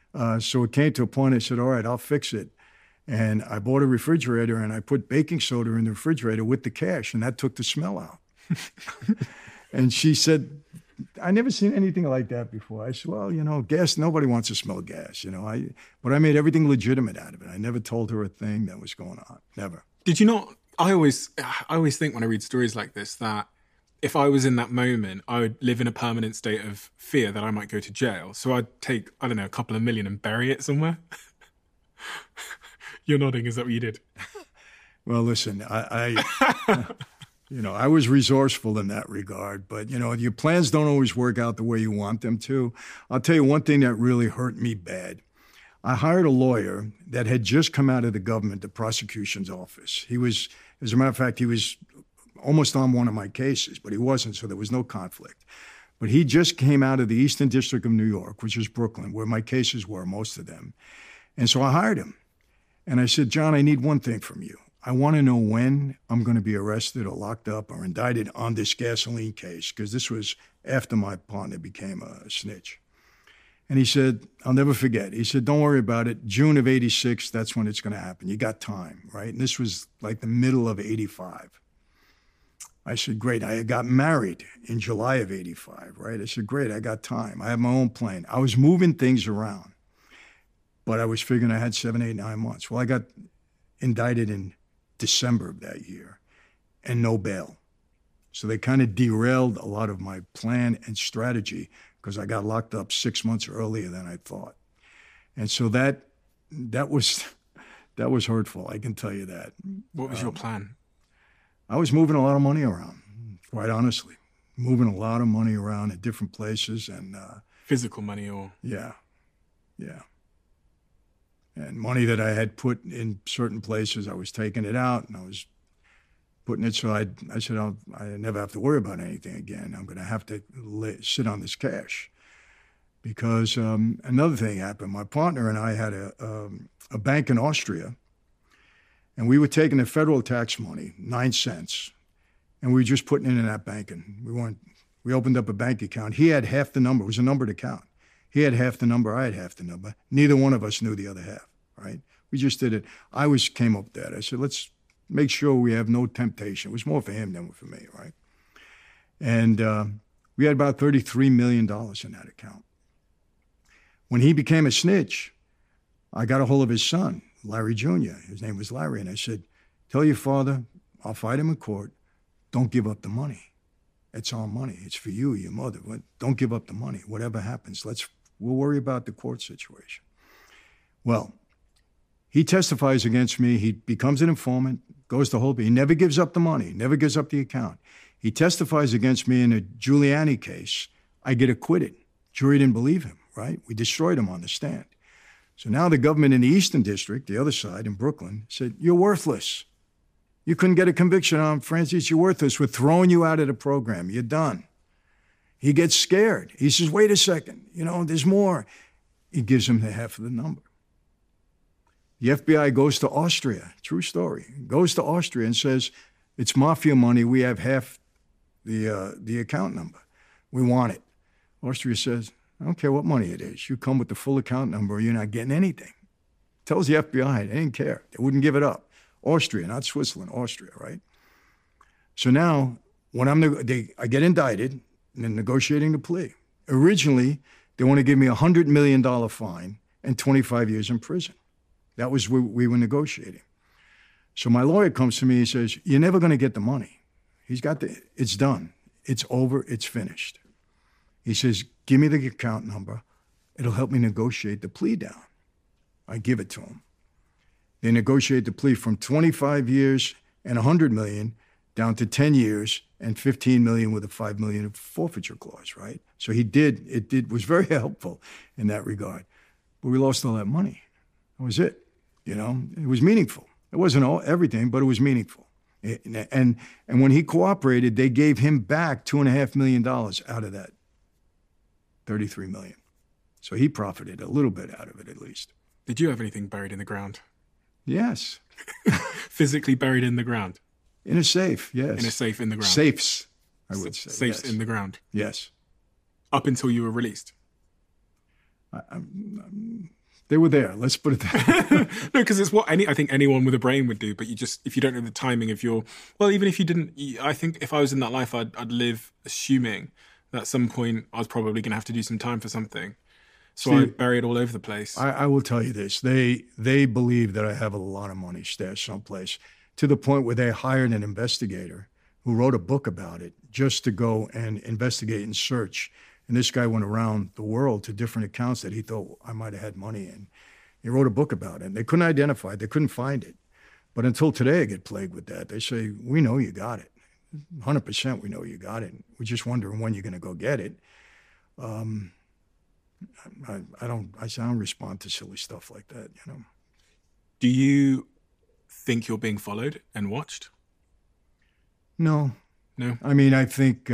So it came to a point, I said, all right, I'll fix it. And I bought a refrigerator and I put baking soda in the refrigerator with the cash, and that took the smell out. And she said, I never seen anything like that before. I said, well, gas, nobody wants to smell gas, but I made everything legitimate out of it. I never told her a thing that was going on. Never. Did you not? I always think when I read stories like this that if I was in that moment, I would live in a permanent state of fear that I might go to jail. So I'd take, I don't know, a couple of million and bury it somewhere. You're nodding. Is that what you did? Well, listen, I was resourceful in that regard, but, your plans don't always work out the way you want them to. I'll tell you one thing that really hurt me bad. I hired a lawyer that had just come out of the government, the prosecution's office. He was, as a matter of fact, he was almost on one of my cases, but he wasn't, so there was no conflict. But he just came out of the Eastern District of New York, which is Brooklyn, where my cases were, most of them. And so I hired him. And I said, John, I need one thing from you. I want to know when I'm going to be arrested or locked up or indicted on this gasoline case, because this was after my partner became a snitch. And he said, I'll never forget. He said, don't worry about it. June of 86, that's when it's going to happen. You got time, right? And this was like the middle of 85. I said, great. I got married in July of 85, right? I said, great, I got time. I have my own plane. I was moving things around, but I was figuring I had 7, 8, 9 months. Well, I got indicted in December of that year and no bail. So they kind of derailed a lot of my plan and strategy because I got locked up 6 months earlier than I thought. And so that was hurtful, I can tell you that. What was your plan? I was moving a lot of money around, quite honestly. Moving a lot of money around at different places and physical money or? Yeah. And money that I had put in certain places, I was taking it out and I was putting it. So I said, I never have to worry about anything again. I'm going to have to sit on this cash. Because another thing happened. My partner and I had a bank in Austria, and we were taking the federal tax money, 9 cents, and we were just putting it in that bank. And we opened up a bank account. He had half the number. It was a numbered account. He had half the number. I had half the number. Neither one of us knew the other half, right? We just did it. I came up with that. I said, let's make sure we have no temptation. It was more for him than for me, right? And we had about $33 million in that account. When he became a snitch, I got a hold of his son, Larry Jr. His name was Larry. And I said, tell your father, I'll fight him in court. Don't give up the money. It's our money. It's for you, your mother. Don't give up the money. Whatever happens, we'll worry about the court situation. Well, he testifies against me. He becomes an informant, goes to Holby. He never gives up the money, never gives up the account. He testifies against me in a Giuliani case. I get acquitted. Jury didn't believe him, right? We destroyed him on the stand. So now the government in the Eastern District, the other side in Brooklyn, said, you're worthless. You couldn't get a conviction on Francis, you're worthless. We're throwing you out of the program. You're done. He gets scared. He says, wait a second, there's more. He gives him the half of the number. The FBI goes to Austria, true story, goes to Austria and says, it's mafia money. We have half the account number. We want it. Austria says, I don't care what money it is. You come with the full account number or you're not getting anything. Tells the FBI, they didn't care. They wouldn't give it up. Austria, not Switzerland, Austria, right? So now, when I get indicted and they're negotiating the plea. Originally, they want to give me a $100 million fine and 25 years in prison. That was what we were negotiating. So my lawyer comes to me and says, you're never going to get the money. It's done. It's over. It's finished. He says, give me the account number. It'll help me negotiate the plea down. I give it to him. They negotiate the plea from 25 years and $100 million down to 10 years and $15 million with a $5 million forfeiture clause, right? So it was very helpful in that regard. But we lost all that money. That was it. It was meaningful. It wasn't everything, but it was meaningful. And when he cooperated, they gave him back $2.5 million out of that $33 million. So he profited a little bit out of it, at least. Did you have anything buried in the ground? Yes. Physically buried in the ground? In a safe, yes. In a safe in the ground? Safes, I would say. Safes yes. in the ground? Yes. Up until you were released? They were there. Let's put it that way. No, because it's what I think anyone with a brain would do. But if you don't know the timing of even if you didn't, I think if I was in that life, I'd live assuming that at some point I was probably going to have to do some time for something. So I bury it all over the place. I will tell you this. They believe that I have a lot of money stashed someplace, to the point where they hired an investigator who wrote a book about it just to go and investigate and search. And this guy went around the world to different accounts that he thought I might have had money in. He wrote a book about it. And they couldn't identify it. They couldn't find it. But until today, I get plagued with that. They say, we know you got it. 100% we know you got it. We're just wondering when you're going to go get it. I don't respond to silly stuff like that, you know. Do you think you're being followed and watched? No. I mean, I think,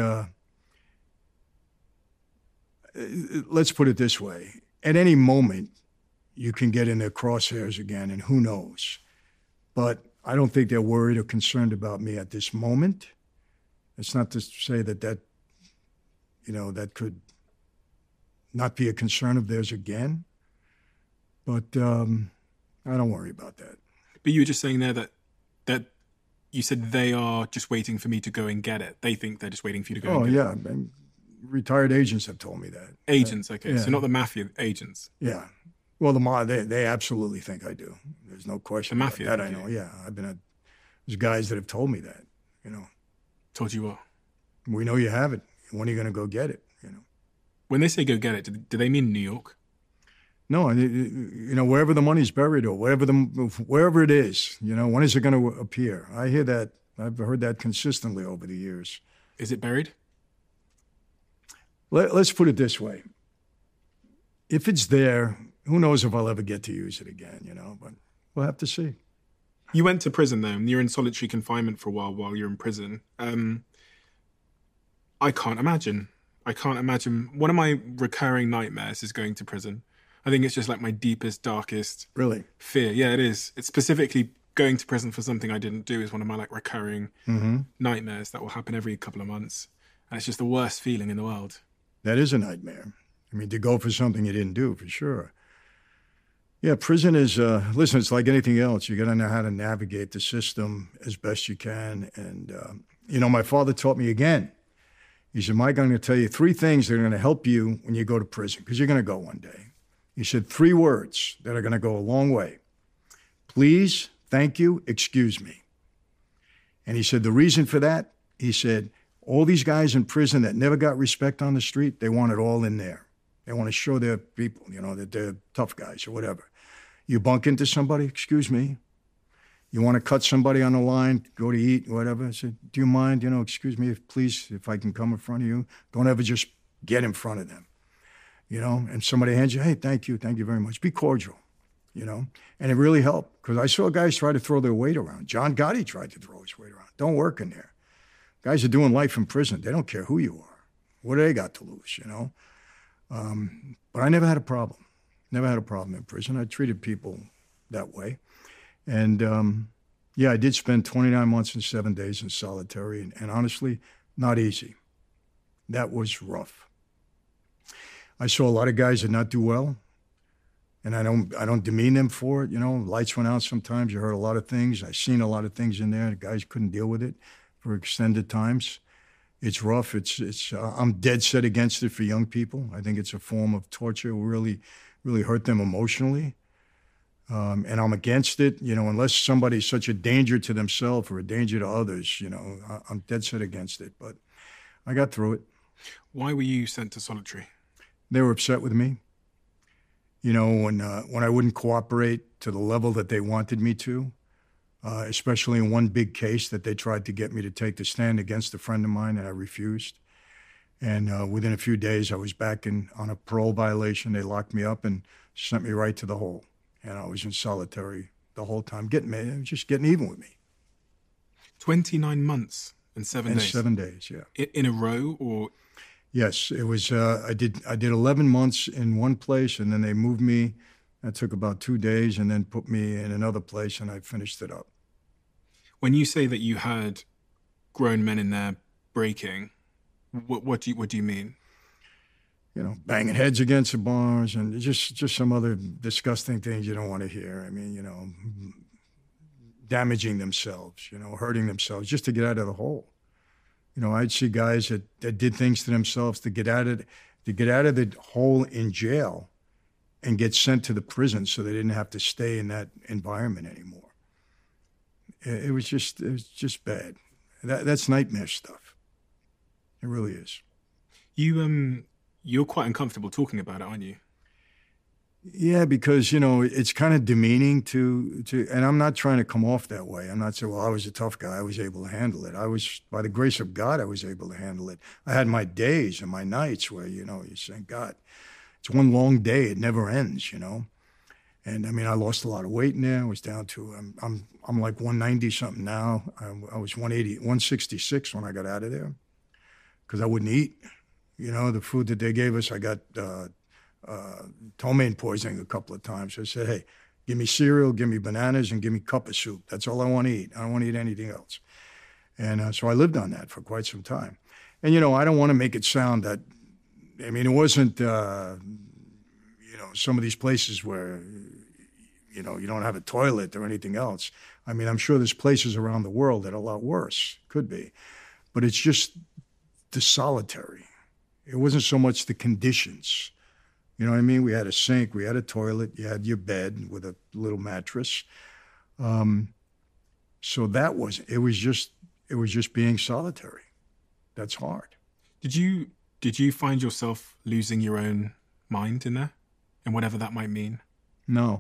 let's put it this way. At any moment, you can get in their crosshairs again, and who knows. But I don't think they're worried or concerned about me at this moment. It's not to say that could not be a concern of theirs again. But I don't worry about that. But you were just saying there that you said they are just waiting for me to go and get it. They think they're just waiting for you to go and get it. Oh, yeah. Retired agents have told me that. Agents, okay. Yeah. So not the mafia, agents. Yeah. Well, they absolutely think I do. There's no question. The mafia? That I know, yeah. There's guys that have told me that, you know. Told you what? We know you have it. When are you going to go get it, you know? When they say go get it, do they mean New York? No, you know, wherever the money's buried or wherever it is, you know, when is it going to appear? I hear that. I've heard that consistently over the years. Is it buried? Let's put it this way. If it's there, who knows if I'll ever get to use it again, you know, but we'll have to see. You went to prison, though, and you're in solitary confinement for a while you're in prison. I can't imagine. One of my recurring nightmares is going to prison. I think it's just like my deepest, darkest fear. Yeah, it is. It's specifically going to prison for something I didn't do is one of my like recurring nightmares that will happen every couple of months. And it's just the worst feeling in the world. That is a nightmare. I mean, to go for something you didn't do, for sure. Yeah, prison is, listen, it's like anything else. You got to know how to navigate the system as best you can. And, you know, my father taught me again. He said, Mike, I'm going to tell you 3 things that are going to help you when you go to prison, because you're going to go one day. He said 3 words that are going to go a long way. Please, thank you, excuse me. And he said the reason for that, he said, all these guys in prison that never got respect on the street, they want it all in there. They want to show their people, you know, that they're tough guys or whatever. You bump into somebody, excuse me. You want to cut somebody on the line, go to eat, whatever. I said, do you mind, you know, excuse me, please, if I can come in front of you. Don't ever just get in front of them, you know. And somebody hands you, hey, thank you very much. Be cordial, you know. And it really helped, because I saw guys try to throw their weight around. John Gotti tried to throw his weight around. Don't work in there. Guys are doing life in prison. They don't care who you are. What do they got to lose, you know? But I never had a problem. Never had a problem in prison. I treated people that way. And, yeah, I did spend 29 months and 7 days in solitary, and honestly, not easy. That was rough. I saw a lot of guys that not do well, and I don't demean them for it. You know, lights went out sometimes. You heard a lot of things. I seen a lot of things in there. The guys couldn't deal with it for extended times. It's rough. I'm dead set against it for young people. I think it's a form of torture. It will really hurt them emotionally. And I'm against it, you know, unless somebody's such a danger to themselves or a danger to others, you know, I'm dead set against it. But I got through it. Why were you sent to solitary? They were upset with me. You know, when I wouldn't cooperate to the level that they wanted me to, especially in one big case that they tried to get me to take the stand against a friend of mine, and I refused. And within a few days, I was back on a parole violation. They locked me up and sent me right to the hole. And I was in solitary the whole time, just getting even with me. 29 months and 7 days? 7 days, yeah. In a row, or? Yes, it was, I did 11 months in one place, and then they moved me. That took about 2 days, and then put me in another place, and I finished it up. When you say that you had grown men in there breaking, what do you mean? banging heads against the bars and just some other disgusting things you don't want to hear. I mean, damaging themselves, hurting themselves just to get out of the hole. I'd see guys that did things to themselves to get out of the hole in jail and get sent to the prison so they didn't have to stay in that environment anymore. It was just bad. That's nightmare stuff. It really is. You're quite uncomfortable talking about it, aren't you? Yeah, because, it's kind of demeaning to, and I'm not trying to come off that way. I'm not saying, well, I was a tough guy. I was able to handle it. By the grace of God, I was able to handle it. I had my days and my nights where, you thank God. It's one long day. It never ends, And I mean, I lost a lot of weight in there. I was down to, I'm like 190 something now. I was 166 when I got out of there because I wouldn't eat. The food that they gave us, I got ptomaine poisoning a couple of times. I said, hey, give me cereal, give me bananas, and give me a cup of soup. That's all I want to eat. I don't want to eat anything else. And so I lived on that for quite some time. And, I don't want to make it sound that, I mean, it wasn't, some of these places where, you don't have a toilet or anything else. I mean, I'm sure there's places around the world that are a lot worse. Could be. But it's just the solitary. It wasn't so much the conditions. You know what I mean? We had a sink, we had a toilet, you had your bed with a little mattress. So it was just being solitary. That's hard. Did you find yourself losing your own mind in there? And whatever that might mean? No,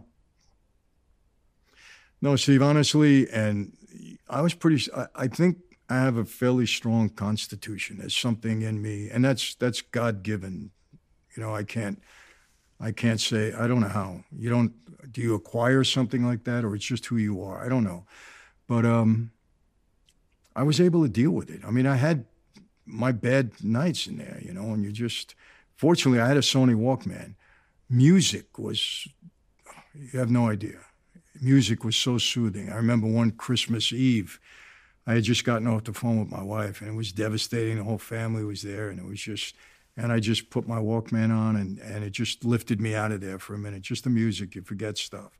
Steve, honestly, and I think I have a fairly strong constitution. There's something in me, and that's God-given. I can't say, I don't know how. Do you acquire something like that, or it's just who you are? I don't know. But I was able to deal with it. I mean, I had my bad nights in there, and fortunately, I had a Sony Walkman. Music was, you have no idea. Music was so soothing. I remember one Christmas Eve, I had just gotten off the phone with my wife, and it was devastating. The whole family was there, and and I just put my Walkman on, and it just lifted me out of there for a minute. Just the music, you forget stuff,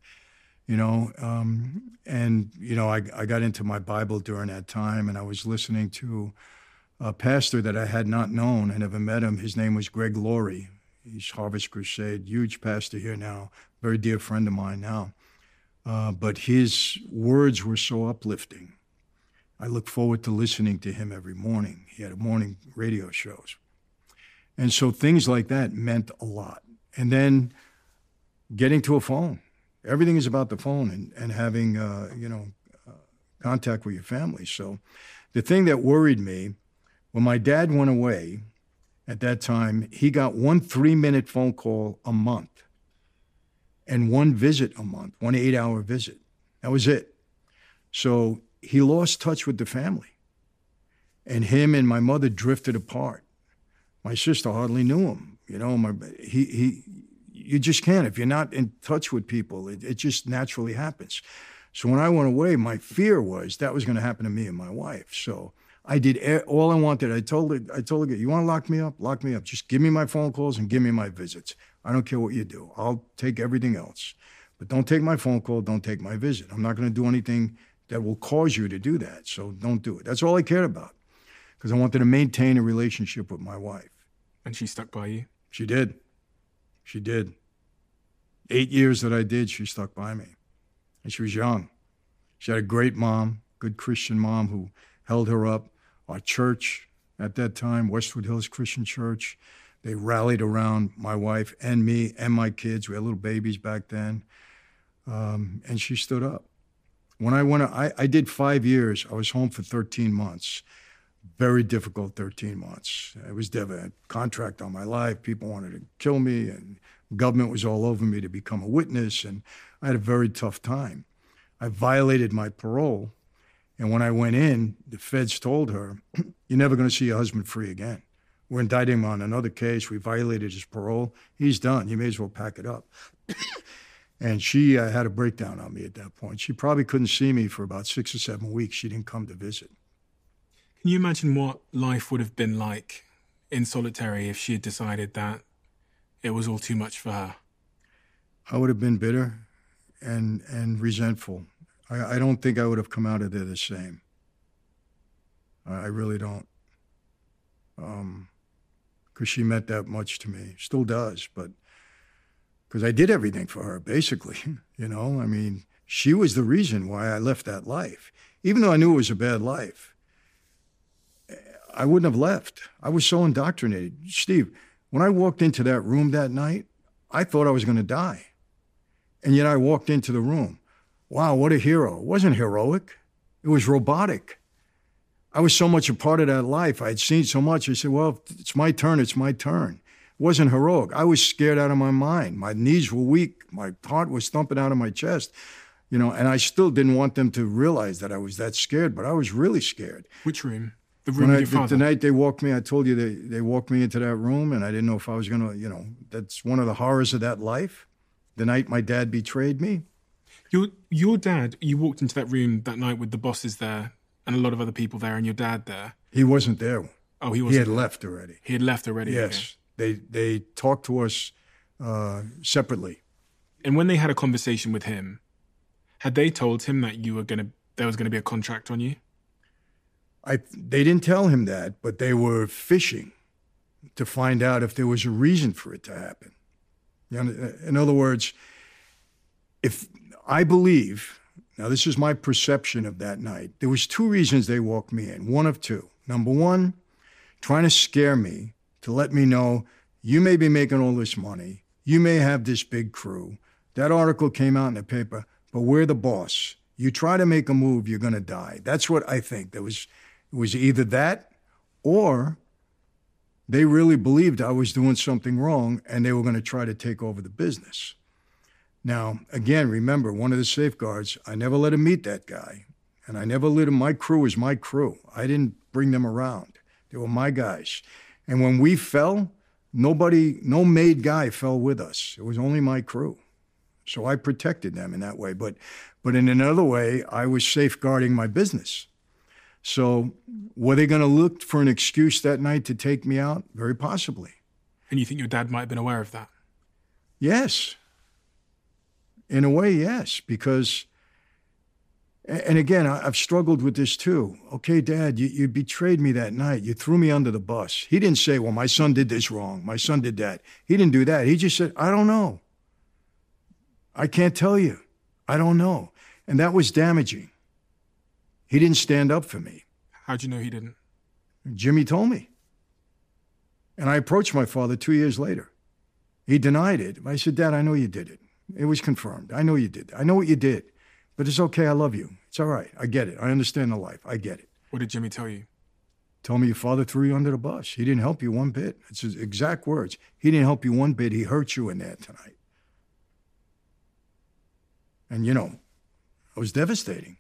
And, I got into my Bible during that time, and I was listening to a pastor that I had not known and never met him. His name was Greg Laurie. He's Harvest Crusade, huge pastor here now, very dear friend of mine now. But his words were so uplifting. I look forward to listening to him every morning. He had morning radio shows. And so things like that meant a lot. And then getting to a phone. Everything is about the phone and having, contact with your family. So the thing that worried me, when my dad went away, at that time, he got 1 3-minute phone call a month and 1 visit a month, 1 8-hour visit. That was it. So he lost touch with the family. And him and my mother drifted apart. My sister hardly knew him. You just can't. If you're not in touch with people, it just naturally happens. So when I went away, my fear was that was going to happen to me and my wife. So I did all I wanted. I told her, you want to lock me up? Lock me up. Just give me my phone calls and give me my visits. I don't care what you do. I'll take everything else. But don't take my phone call. Don't take my visit. I'm not going to do anything that will cause you to do that. So don't do it. That's all I cared about because I wanted to maintain a relationship with my wife. And she stuck by you? She did. 8 years that I did, she stuck by me. And she was young. She had a great mom, good Christian mom who held her up. Our church at that time, Westwood Hills Christian Church, they rallied around my wife and me and my kids. We had little babies back then. And she stood up. When I did 5 years. I was home for 13 months. Very difficult 13 months. It was a contract on my life. People wanted to kill me, and government was all over me to become a witness, and I had a very tough time. I violated my parole, and when I went in, the feds told her, you're never going to see your husband free again. We're indicting him on another case. We violated his parole. He's done. You may as well pack it up. And she had a breakdown on me at that point. She probably couldn't see me for about 6 or 7 weeks. She didn't come to visit. Can you imagine what life would have been like in solitary if she had decided that it was all too much for her? I would have been bitter and resentful. I don't think I would have come out of there the same. I really don't. Because she meant that much to me. Still does, but because I did everything for her, basically. You know, I mean, she was the reason why I left that life. Even though I knew it was a bad life, I wouldn't have left. I was so indoctrinated. Steve, when I walked into that room that night, I thought I was going to die. And yet I walked into the room. Wow, what a hero. It wasn't heroic. It was robotic. I was so much a part of that life. I had seen so much. I said, well, it's my turn. It's my turn. It wasn't heroic. I was scared out of my mind. My knees were weak. My heart was thumping out of my chest. You know, and I still didn't want them to realize that I was that scared, but I was really scared. Which room? The room with your father? The night they walked me, I told you they walked me into that room, and I didn't know if I was going to, you know, that's one of the horrors of that life. The night my dad betrayed me. Your dad, you walked into that room that night with the bosses there and a lot of other people there and your dad there. He wasn't there. Oh, he wasn't. He had left already. He had left already? Yes. Okay. They talked to us separately. And when they had a conversation with him, had they told him that there was going to be a contract on you? They didn't tell him that, but they were fishing to find out if there was a reason for it to happen. You know, in other words, if I believe, now this is my perception of that night, there was two reasons they walked me in, one of two. Number one, trying to scare me to let me know you may be making all this money, you may have this big crew. That article came out in the paper, but we're the boss. You try to make a move, you're going to die. That's what I think. It was either that or they really believed I was doing something wrong and they were going to try to take over the business. Now, again, remember, one of the safeguards, I never let him meet that guy. And I never let him, my crew is my crew. I didn't bring them around. They were my guys. And when we fell, no made guy fell with us. It was only my crew. So I protected them in that way. But in another way, I was safeguarding my business. So were they going to look for an excuse that night to take me out? Very possibly. And you think your dad might have been aware of that? Yes. In a way, yes. Because, and again, I've struggled with this too. Okay, Dad, you betrayed me that night. You threw me under the bus. He didn't say, well, my son did this wrong. My son did that. He didn't do that. He just said, I don't know. I can't tell you. I don't know. And that was damaging. He didn't stand up for me. How'd you know he didn't? Jimmy told me. And I approached my father 2 years later. He denied it. I said, Dad, I know you did it. It was confirmed. I know you did. I know what you did. But it's okay. I love you. It's all right. I get it. I understand the life. I get it. What did Jimmy tell you? Told me your father threw you under the bus. He didn't help you one bit. It's his exact words. He didn't help you one bit. He hurt you in there tonight. And, you know, it was devastating.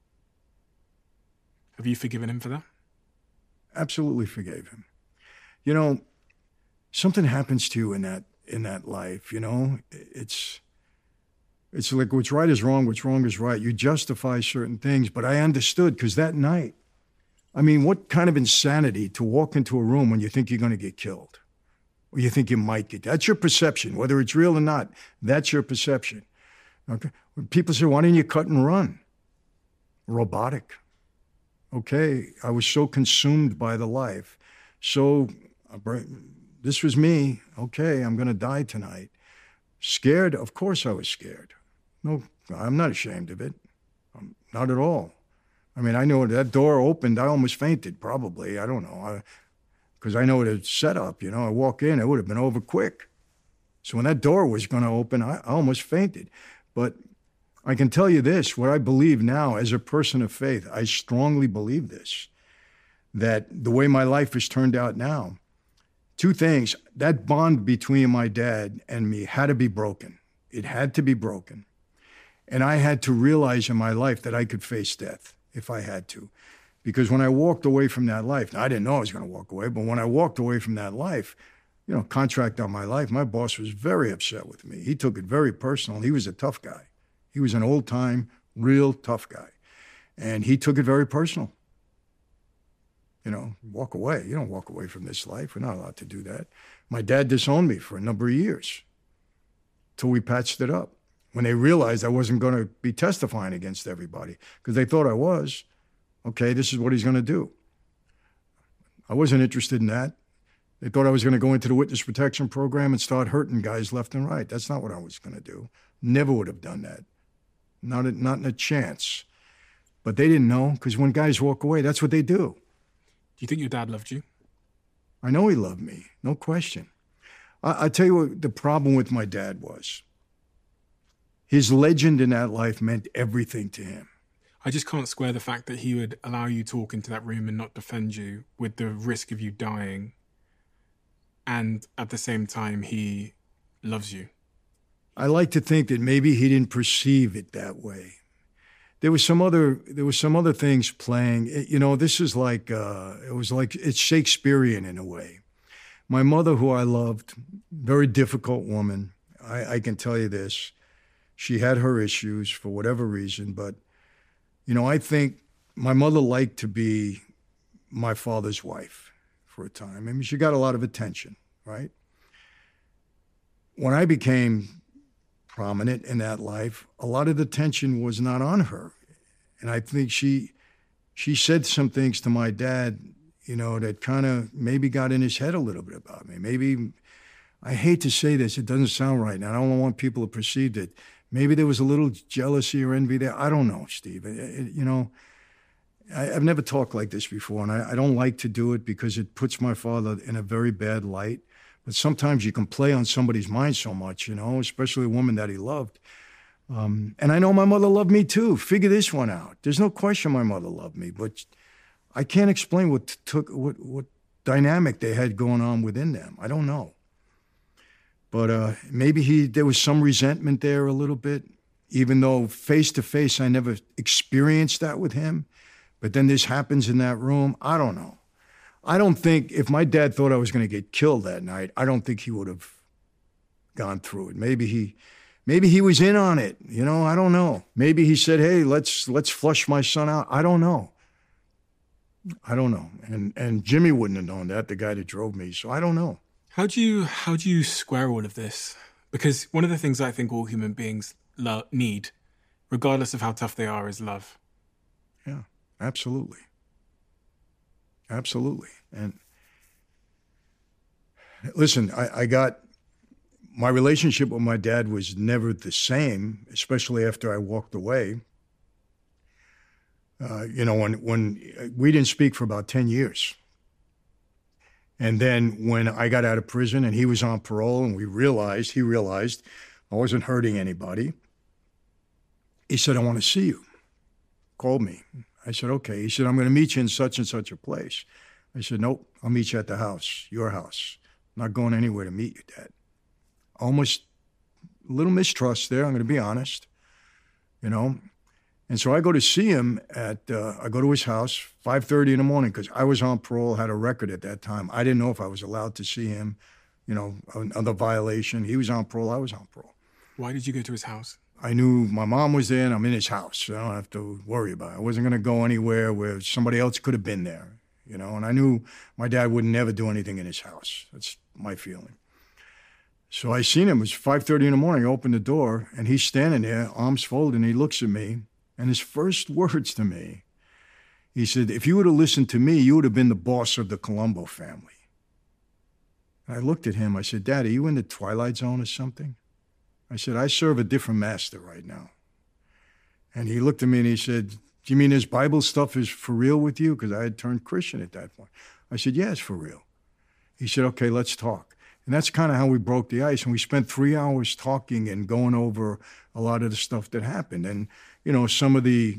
Have you forgiven him for that? Absolutely forgave him. You know, something happens to you in that life, you know? It's like what's right is wrong, what's wrong is right. You justify certain things, but I understood because that night, I mean, what kind of insanity to walk into a room when you think you're going to get killed or you think you might get. That's your perception, whether it's real or not. That's your perception. Okay. When people say, why didn't you cut and run? Robotic. Okay. I was so consumed by the life. So this was me. Okay. I'm going to die tonight. Scared? Of course I was scared. No, I'm not ashamed of it. Not at all. I mean, I know that door opened. I almost fainted, probably. I don't know. Because I know the setup, you know. I walk in, it would have been over quick. So when that door was going to open, I almost fainted. But I can tell you this, what I believe now as a person of faith, I strongly believe this, that the way my life has turned out now, two things, that bond between my dad and me had to be broken. It had to be broken. And I had to realize in my life that I could face death if I had to. Because when I walked away from that life, now I didn't know I was going to walk away, but when I walked away from that life, you know, contract on my life, my boss was very upset with me. He took it very personal. He was a tough guy. He was an old-time, real tough guy. And he took it very personal. walk away. You don't walk away from this life. We're not allowed to do that. My dad disowned me for a number of years till we patched it up. When they realized I wasn't going to be testifying against everybody, because they thought I was, okay, this is what he's going to do. I wasn't interested in that. They thought I was going to go into the witness protection program and start hurting guys left and right. That's not what I was going to do. Never would have done that. Not in a chance. But they didn't know, because when guys walk away, that's what they do. Do you think your dad loved you? I know he loved me, no question. I tell you what the problem with my dad was. His legend in that life meant everything to him. I just can't square the fact that he would allow you to walk into that room and not defend you with the risk of you dying. And at the same time, he loves you. I like to think that maybe he didn't perceive it that way. There was some other things playing. This is like, it's Shakespearean in a way. My mother, who I loved, very difficult woman. I can tell you this. She had her issues for whatever reason, but, I think my mother liked to be my father's wife for a time. I mean, she got a lot of attention, right? When I became prominent in that life, a lot of the attention was not on her. And I think she said some things to my dad, that kind of maybe got in his head a little bit about me. Maybe, I hate to say this, it doesn't sound right, and I don't want people to perceive it. Maybe there was a little jealousy or envy there. I don't know, Steve. I've never talked like this before, and I don't like to do it because it puts my father in a very bad light. But sometimes you can play on somebody's mind so much, especially a woman that he loved. And I know my mother loved me too. Figure this one out. There's no question my mother loved me, but I can't explain what dynamic they had going on within them. I don't know. But maybe there was some resentment there a little bit, even though face to face I never experienced that with him. But then this happens in that room. I don't know. I don't think if my dad thought I was going to get killed that night, I don't think he would have gone through it. Maybe he was in on it. I don't know. Maybe he said, "Hey, let's flush my son out." I don't know. And Jimmy wouldn't have known that, the guy that drove me. So I don't know. How do you square all of this? Because one of the things I think all human beings need, regardless of how tough they are, is love. Yeah, absolutely. Absolutely. And listen, my relationship with my dad was never the same, especially after I walked away. When we didn't speak for about 10 years. And then when I got out of prison and he was on parole and he realized I wasn't hurting anybody, he said, "I want to see you." Called me. I said, "Okay." He said, "I'm going to meet you in such and such a place." I said, "Nope, I'll meet you at the house, your house. I'm not going anywhere to meet you, Dad." Almost a little mistrust there, I'm going to be honest, And so I go to see him I go to his house, 5:30 in the morning, because I was on parole, had a record at that time. I didn't know if I was allowed to see him, another violation. He was on parole, I was on parole. Why did you go to his house? I knew my mom was there and I'm in his house, so I don't have to worry about it. I wasn't going to go anywhere where somebody else could have been there, and I knew my dad would never do anything in his house. That's my feeling. So I seen him, it was 5:30 in the morning, I opened the door and he's standing there, arms folded, and he looks at me. And his first words to me, he said, "If you would have listened to me, you would have been the boss of the Colombo family." And I looked at him. I said, "Dad, are you in the Twilight Zone or something?" I said, "I serve a different master right now." And he looked at me and he said, "Do you mean this Bible stuff is for real with you?" Because I had turned Christian at that point. I said, "Yeah, it's for real." He said, "Okay, let's talk." And that's kind of how we broke the ice. And we spent 3 hours talking and going over a lot of the stuff that happened. And some of the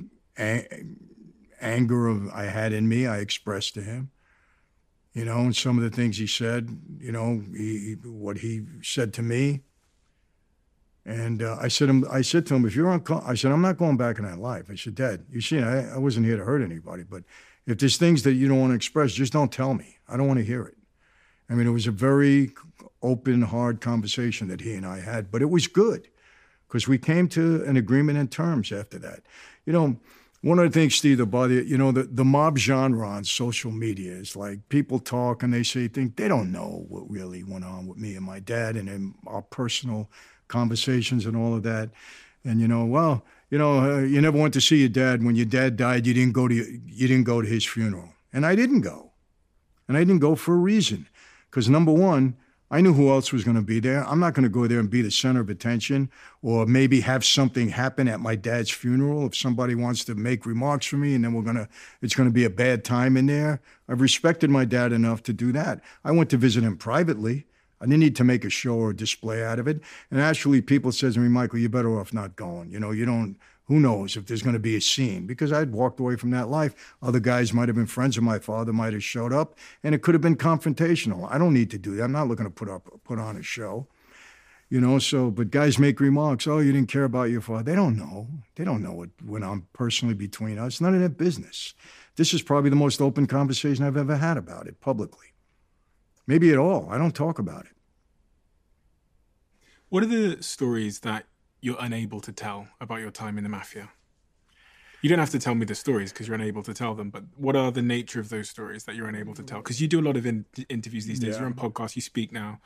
anger I had in me, I expressed to him, and some of the things he said, what he said to me. And I said to him, I said, "I'm not going back in that life." I said, "Dad, you see, I wasn't here to hurt anybody, but if there's things that you don't want to express, just don't tell me. I don't want to hear it." I mean, it was a very open, hard conversation that he and I had, but it was good. Because we came to an agreement in terms after that. One of the things, Steve, that bother you, the mob genre on social media is like people talk and they say things, they don't know what really went on with me and my dad and in our personal conversations and all of that. And, you never went to see your dad. When your dad died, you didn't go to his funeral. And I didn't go. And I didn't go for a reason. Because number one, I knew who else was going to be there. I'm not going to go there and be the center of attention or maybe have something happen at my dad's funeral if somebody wants to make remarks for me and then it's going to be a bad time in there. I've respected my dad enough to do that. I went to visit him privately. I didn't need to make a show or display out of it. And actually people said to me, Michael, you're better off not going. Who knows if there's going to be a scene? Because I'd walked away from that life. Other guys might have been friends of my father, might have showed up, and it could have been confrontational. I don't need to do that. I'm not looking to put on a show. But guys make remarks, oh, you didn't care about your father. They don't know. They don't know what went on personally between us. None of their business. This is probably the most open conversation I've ever had about it publicly. Maybe at all. I don't talk about it. What are the stories that you're unable to tell about your time in the mafia? You don't have to tell me the stories because you're unable to tell them, but what are the nature of those stories that you're unable to tell? Because you do a lot of interviews these days. Yeah. You're on podcasts, you speak now.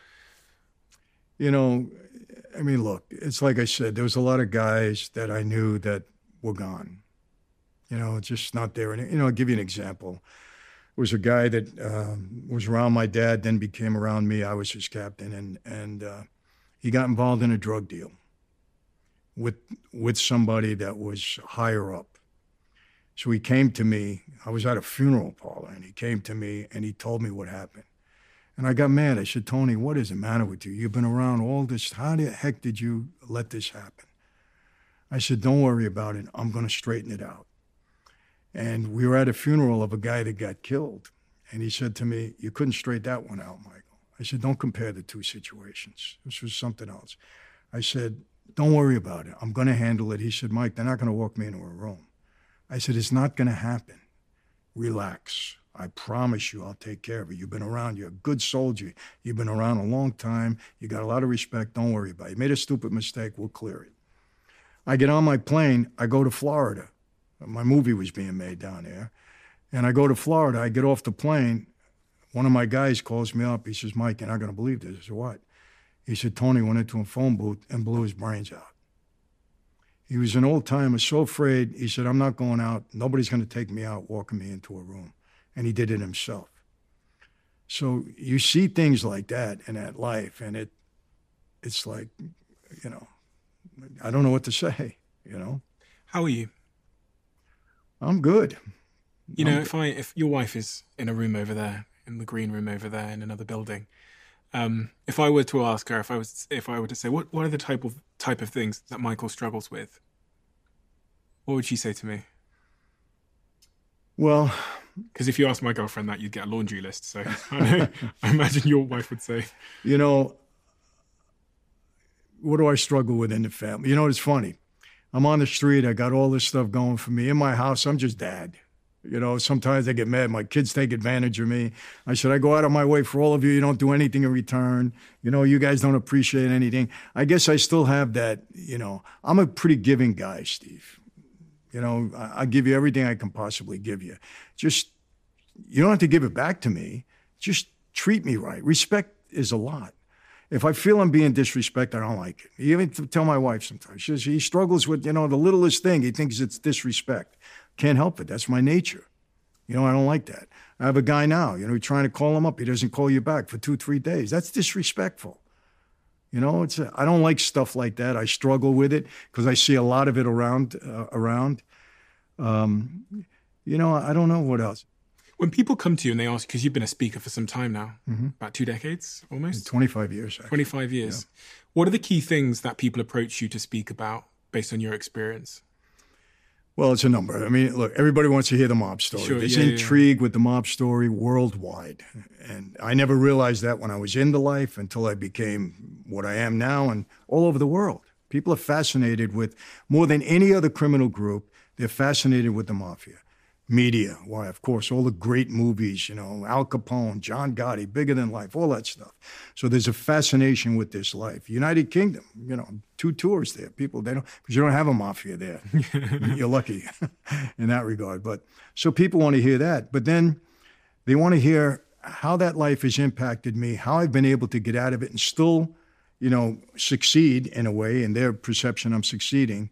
Look, it's like I said, there was a lot of guys that I knew that were gone. Just not there. And, I'll give you an example. It was a guy that was around my dad, then became around me. I was his captain, and he got involved in a drug deal with somebody that was higher up. So he came to me. I was at a funeral parlor, and he came to me, and he told me what happened. And I got mad. I said, Tony, what is the matter with you? You've been around all this. How the heck did you let this happen? I said, don't worry about it. I'm going to straighten it out. And we were at a funeral of a guy that got killed. And he said to me, you couldn't straighten that one out, Michael. I said, don't compare the two situations. This was something else. I said, don't worry about it. I'm going to handle it. He said, Mike, they're not going to walk me into a room. I said, it's not going to happen. Relax. I promise you I'll take care of it. You've been around. You're a good soldier. You've been around a long time. You got a lot of respect. Don't worry about it. You made a stupid mistake. We'll clear it. I get on my plane. I go to Florida. My movie was being made down there. And I go to Florida. I get off the plane. One of my guys calls me up. He says, Mike, you're not going to believe this. I said, what? He said, Tony went into a phone booth and blew his brains out. He was an old timer, so afraid. He said, I'm not going out. Nobody's going to take me out, walking me into a room. And he did it himself. So you see things like that in that life, and it's like, I don't know what to say, How are you? I'm good. If your wife is in a room over there, in the green room over there, in another building, if I were to ask her, if I were to say, what are the type of things that Michael struggles with, what would she say to me? Well, because if you ask my girlfriend that, you'd get a laundry list. So I imagine your wife would say, what do I struggle with in the family? It's funny. I'm on the street. I got all this stuff going for me. In my house, I'm just dad. Sometimes I get mad. My kids take advantage of me. I said, I go out of my way for all of you. You don't do anything in return. You guys don't appreciate anything. I guess I still have that, I'm a pretty giving guy, Steve. I give you everything I can possibly give you. Just, you don't have to give it back to me. Just treat me right. Respect is a lot. If I feel I'm being disrespected, I don't like it. Even tell my wife sometimes. He struggles with, the littlest thing. He thinks it's disrespect. Can't help it. That's my nature. I don't like that. I have a guy now, you're trying to call him up. He doesn't call you back for 2-3 days. That's disrespectful. I don't like stuff like that. I struggle with it because I see a lot of it around. I don't know what else. When people come to you and they ask, because you've been a speaker for some time now, about 2 decades almost? 25 years, actually. 25 years. Yeah. What are the key things that people approach you to speak about based on your experience? Well, it's a number. Look, everybody wants to hear the mob story. Sure, There's intrigue with the mob story worldwide. And I never realized that when I was into life until I became what I am now and all over the world. People are fascinated with, more than any other criminal group, they're fascinated with the mafia. media. Why, of course, all the great movies, Al Capone, John Gotti, Bigger Than Life, all that stuff. So there's a fascination with this life. United Kingdom, 2 tours there. People, because you don't have a mafia there. You're lucky in that regard. But so people want to hear that. But then they want to hear how that life has impacted me, how I've been able to get out of it and still, succeed in a way. In their perception, I'm succeeding.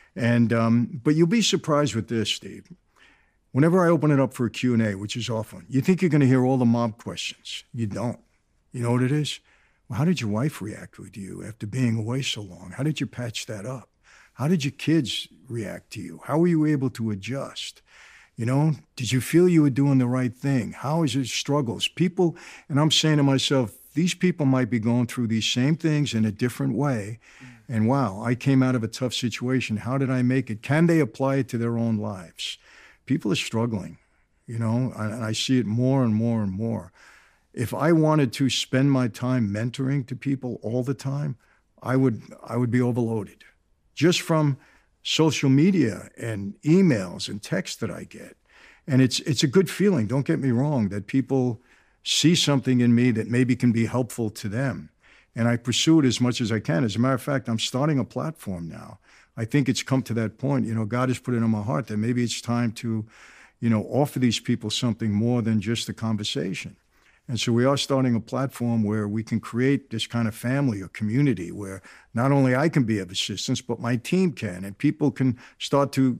And but you'll be surprised with this, Steve. Whenever I open it up for a Q&A, which is often, you think you're going to hear all the mob questions. You don't. You know what it is? Well, how did your wife react with you after being away so long? How did you patch that up? How did your kids react to you? How were you able to adjust? Did you feel you were doing the right thing? How is your struggles? People, and I'm saying to myself, these people might be going through these same things in a different way. And wow, I came out of a tough situation. How did I make it? Can they apply it to their own lives? People are struggling, and I see it more and more and more. If I wanted to spend my time mentoring to people all the time, I would be overloaded. Just from social media and emails and texts that I get. And it's a good feeling, don't get me wrong, that people see something in me that maybe can be helpful to them. And I pursue it as much as I can. As a matter of fact, I'm starting a platform now. I think it's come to that point. God has put it in my heart that maybe it's time to, offer these people something more than just a conversation. And so we are starting a platform where we can create this kind of family or community where not only I can be of assistance, but my team can, and people can start to,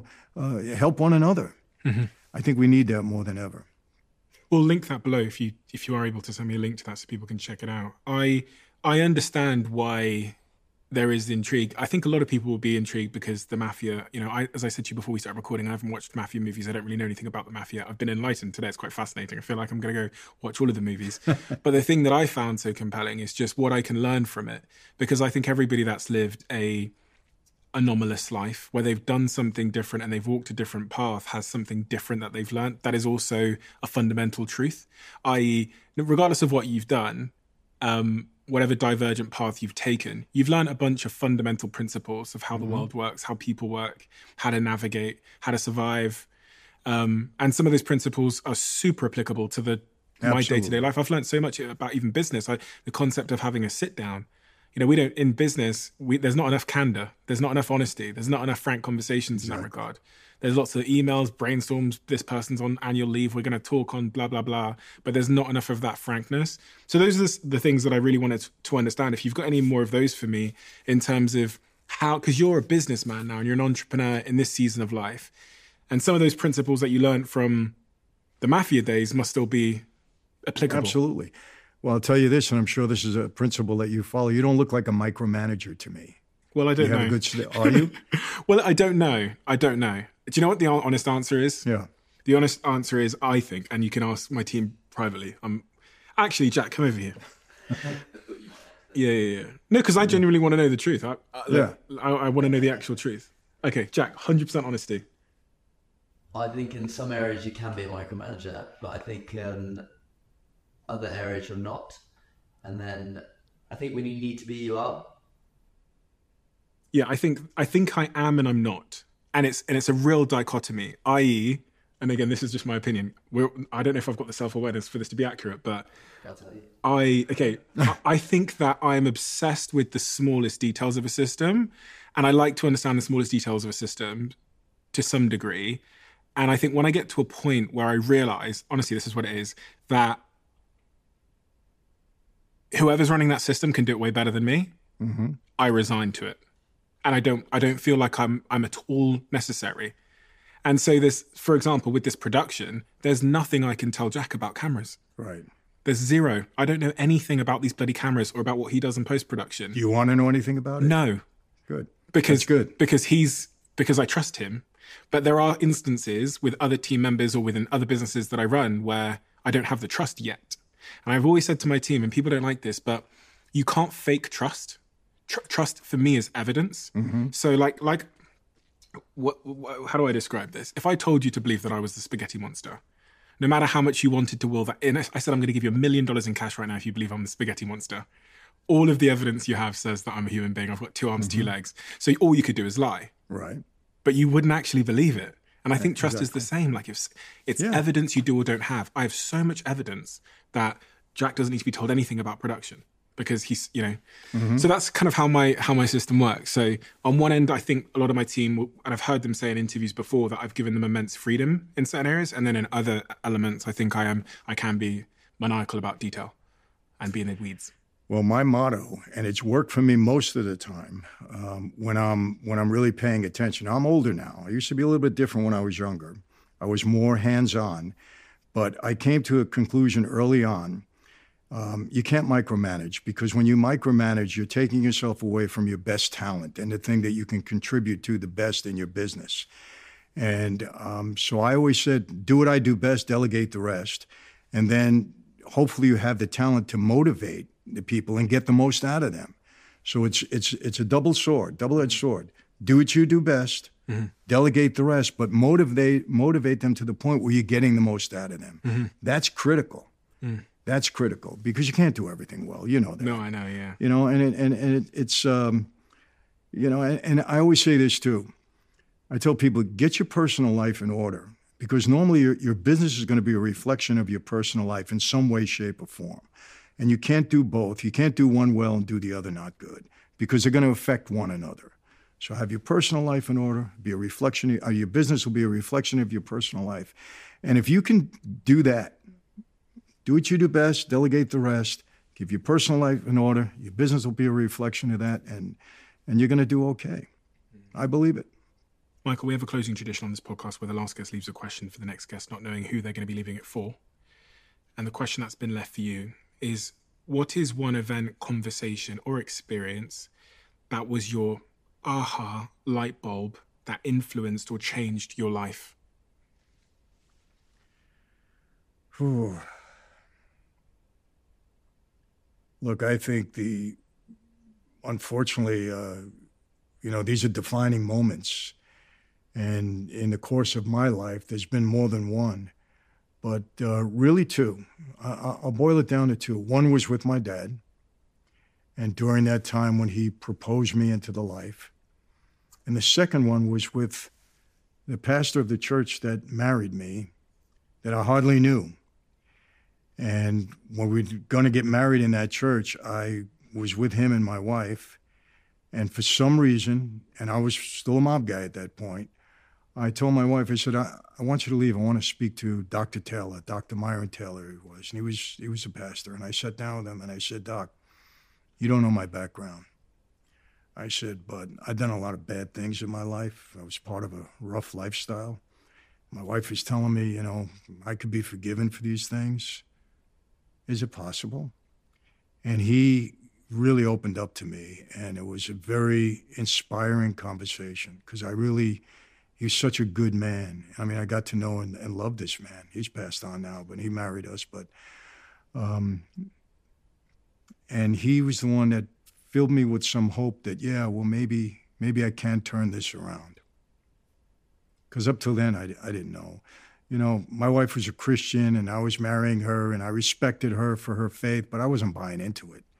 help one another. Mm-hmm. I think we need that more than ever. We'll link that below if you are able to send me a link to that so people can check it out. I understand why there is intrigue. I think a lot of people will be intrigued because the mafia, as I said to you before we started recording, I haven't watched mafia movies. I don't really know anything about the mafia. I've been enlightened today. It's quite fascinating. I feel like I'm going to go watch all of the movies. But the thing that I found so compelling is just what I can learn from it. Because I think everybody that's lived a anomalous life where they've done something different and they've walked a different path has something different that they've learned. That is also a fundamental truth, i.e., regardless of what you've done, whatever divergent path you've taken, you've learned a bunch of fundamental principles of how the world works, how people work, how to navigate, how to survive. And some of those principles are super applicable to my day-to-day life. I've learned so much about even business, the concept of having a sit down. We don't, in business, there's not enough candor. There's not enough honesty. There's not enough frank conversations in that regard. There's lots of emails, brainstorms, this person's on annual leave, we're going to talk on blah, blah, blah. But there's not enough of that frankness. So those are the things that I really wanted to understand. If you've got any more of those for me in terms of how, because you're a businessman now and you're an entrepreneur in this season of life. And some of those principles that you learned from the mafia days must still be applicable. Absolutely. Well, I'll tell you this, and I'm sure this is a principle that you follow. You don't look like a micromanager to me. Well, I don't know. Are you? Well, I don't know. Do you know what the honest answer is? Yeah. The honest answer is, I think, and you can ask my team privately. Actually, Jack, come over here. Yeah. No, because I genuinely want to know the truth. I want to know the actual truth. Okay, Jack, 100% honesty. I think in some areas you can be a micromanager, but I think other areas you're not. And then I think when you need to be, you are. Yeah, I think I am and I'm not. And it's a real dichotomy, i.e., and again, this is just my opinion. I don't know if I've got the self-awareness for this to be accurate, but I'll tell you. I think that I'm obsessed with the smallest details of a system, and I like to understand the smallest details of a system to some degree. And I think when I get to a point where I realize, honestly, this is what it is, that whoever's running that system can do it way better than me, I resign to it. And I don't feel like I'm at all necessary. And so this, for example, with this production, there's nothing I can tell Jack about cameras. Right. There's zero. I don't know anything about these bloody cameras or about what he does in post-production. Do you want to know anything about it? No. Good. Because That's good. Because I trust him. But there are instances with other team members or within other businesses that I run where I don't have the trust yet. And I've always said to my team, and people don't like this, but you can't fake trust. Trust for me is evidence. So what, how do I describe this? If I told you to believe that I was the spaghetti monster, no matter how much you wanted to will that in, I said, I'm going to give you $1 million in cash right now if you believe I'm the spaghetti monster. All of the evidence you have says that I'm a human being. I've got 2 arms, 2 legs. So all you could do is lie. Right. But you wouldn't actually believe it. And I think trust is the same. Like if it's evidence you do or don't have. I have so much evidence that Jack doesn't need to be told anything about production because he's, So that's kind of how my system works. So on one end, I think a lot of my team, and I've heard them say in interviews before that I've given them immense freedom in certain areas. And then in other elements, I think I can be maniacal about detail and be in the weeds. Well, my motto, and it's worked for me most of the time, when I'm really paying attention. I'm older now. I used to be a little bit different when I was younger. I was more hands-on, but I came to a conclusion early on. You can't micromanage, because when you micromanage, you're taking yourself away from your best talent and the thing that you can contribute to the best in your business. And so I always said, do what I do best, delegate the rest, and then hopefully you have the talent to motivate the people and get the most out of them. So it's a double-edged sword. Do what you do best, delegate the rest, but motivate them to the point where you're getting the most out of them. That's critical. That's critical, because you can't do everything well. You know that. No, I know, yeah. And I always say this too. I tell people, get your personal life in order, because normally your business is going to be a reflection of your personal life in some way, shape, or form. And you can't do both. You can't do one well and do the other not good, because they're going to affect one another. So have your personal life in order, be a reflection, your business will be a reflection of your personal life. And if you can do that, do what you do best, delegate the rest, give your personal life in order, your business will be a reflection of that, and you're going to do okay. I believe it. Michael, we have a closing tradition on this podcast where the last guest leaves a question for the next guest, not knowing who they're going to be leaving it for. And the question that's been left for you is, what is one event, conversation, or experience that was your aha light bulb that influenced or changed your life? Look, I think unfortunately, these are defining moments. And in the course of my life, there's been more than one, but really two. I'll boil it down to two. One was with my dad. And during that time when he proposed me into the life. And the second one was with the pastor of the church that married me, that I hardly knew. And when we were going to get married in that church, I was with him and my wife. And for some reason, and I was still a mob guy at that point, I told my wife, I said, I want you to leave. I want to speak to Dr. Taylor, Dr. Myron Taylor he was. And he was a pastor. And I sat down with him and I said, Doc, you don't know my background. I said, but I've done a lot of bad things in my life. I was part of a rough lifestyle. My wife is telling me, I could be forgiven for these things. Is it possible? And he really opened up to me, and it was a very inspiring conversation, because he's such a good man. I mean, I got to know and love this man. He's passed on now, but he married us. But, and he was the one that filled me with some hope that, maybe I can turn this around. Because up till then, I didn't know. My wife was a Christian, and I was marrying her, and I respected her for her faith, but I wasn't buying into it.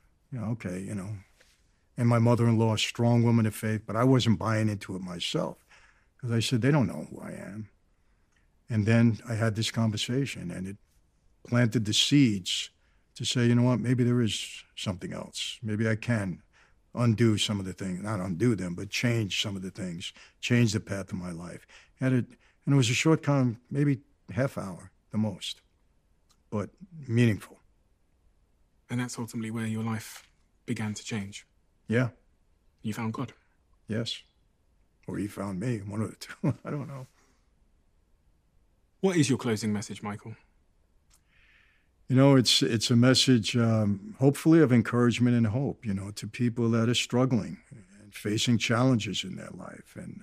And my mother-in-law, a strong woman of faith, but I wasn't buying into it myself, because I said, they don't know who I am. And then I had this conversation, and it planted the seeds to say, you know what, maybe there is something else. Maybe I can undo some of the things, not undo them, but change some of the things, change the path of my life. And it was a short time, maybe half hour, the most, but meaningful. And that's ultimately where your life began to change. Yeah. You found God. Yes. Or he found me, one of the two. I don't know. What is your closing message, Michael? It's a message, hopefully, of encouragement and hope, to people that are struggling and facing challenges in their life. And,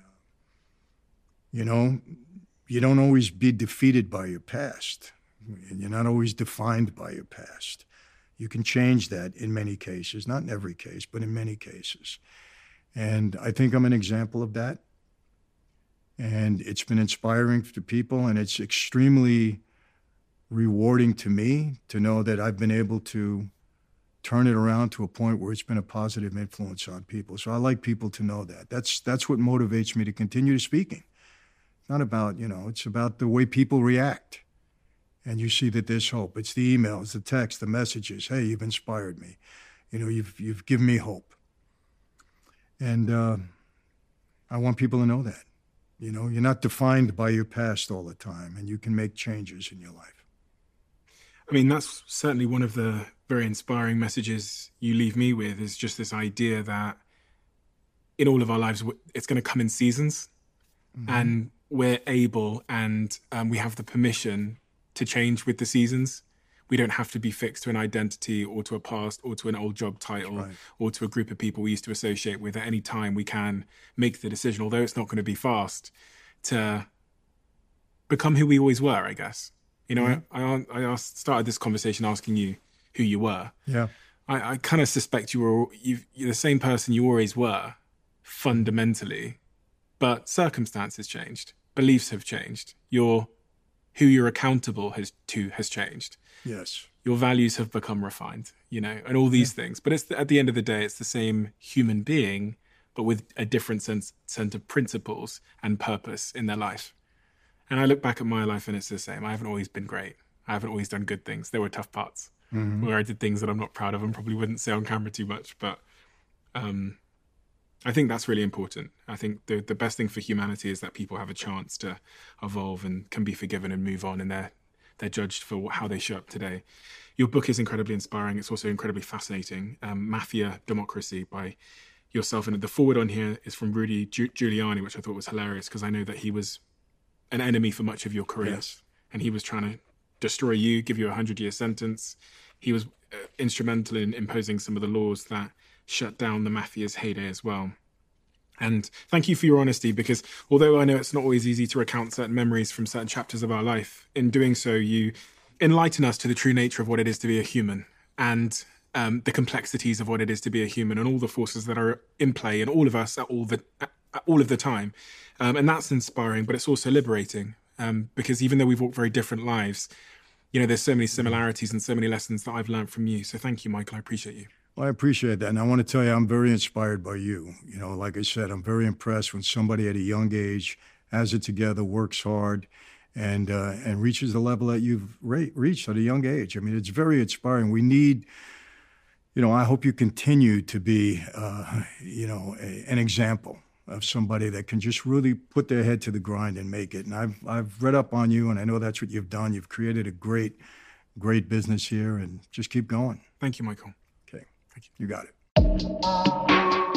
you don't always be defeated by your past. And you're not always defined by your past. You can change that in many cases, not in every case, but in many cases. And I think I'm an example of that. And it's been inspiring to people, and it's extremely rewarding to me to know that I've been able to turn it around to a point where it's been a positive influence on people. So I like people to know that. That's what motivates me to continue speaking. not about, it's about the way people react. And you see that there's hope. It's the emails, the texts, the messages. Hey, you've inspired me. You've given me hope. And I want people to know that. You're not defined by your past all the time, and you can make changes in your life. I mean, that's certainly one of the very inspiring messages you leave me with, is just this idea that in all of our lives, it's going to come in seasons, and we're able and we have the permission to change with the seasons. We don't have to be fixed to an identity or to a past or to an old job title or to a group of people we used to associate with. At any time, we can make the decision, although it's not going to be fast, to become who we always were, I guess. I started this conversation asking you who you were. Yeah. I kind of suspect you're the same person you always were, fundamentally, but circumstances changed, beliefs have changed, who you're accountable has changed. Yes. Your values have become refined, and all these things. But at the end of the day, it's the same human being, but with a different set of principles and purpose in their life. And I look back at my life and it's the same. I haven't always been great. I haven't always done good things. There were tough parts where I did things that I'm not proud of and probably wouldn't say on camera too much. But I think that's really important. I think the best thing for humanity is that people have a chance to evolve and can be forgiven and move on, and they're judged for how they show up today. Your book is incredibly inspiring. It's also incredibly fascinating. Mafia Democracy by yourself. And the forward on here is from Rudy Giuliani, which I thought was hilarious because I know that he was an enemy for much of your career. Yes. And he was trying to destroy you, give you a 100-year sentence. He was instrumental in imposing some of the laws that shut down the mafia's heyday as well. And thank you for your honesty, because although I know it's not always easy to recount certain memories from certain chapters of our life, in doing so, you enlighten us to the true nature of what it is to be a human and the complexities of what it is to be a human and all the forces that are in play in all of us at all of the time. And that's inspiring, but it's also liberating because even though we've walked very different lives, there's so many similarities and so many lessons that I've learned from you. So thank you, Michael. I appreciate you. Well, I appreciate that. And I want to tell you, I'm very inspired by you. Like I said, I'm very impressed when somebody at a young age has it together, works hard, and reaches the level that you've reached at a young age. I mean, it's very inspiring. We need, I hope you continue to be, an example of somebody that can just really put their head to the grind and make it. And I've read up on you, and I know that's what you've done. You've created a great business here, and just keep going. Thank you, Michael. Okay. Thank you. You got it.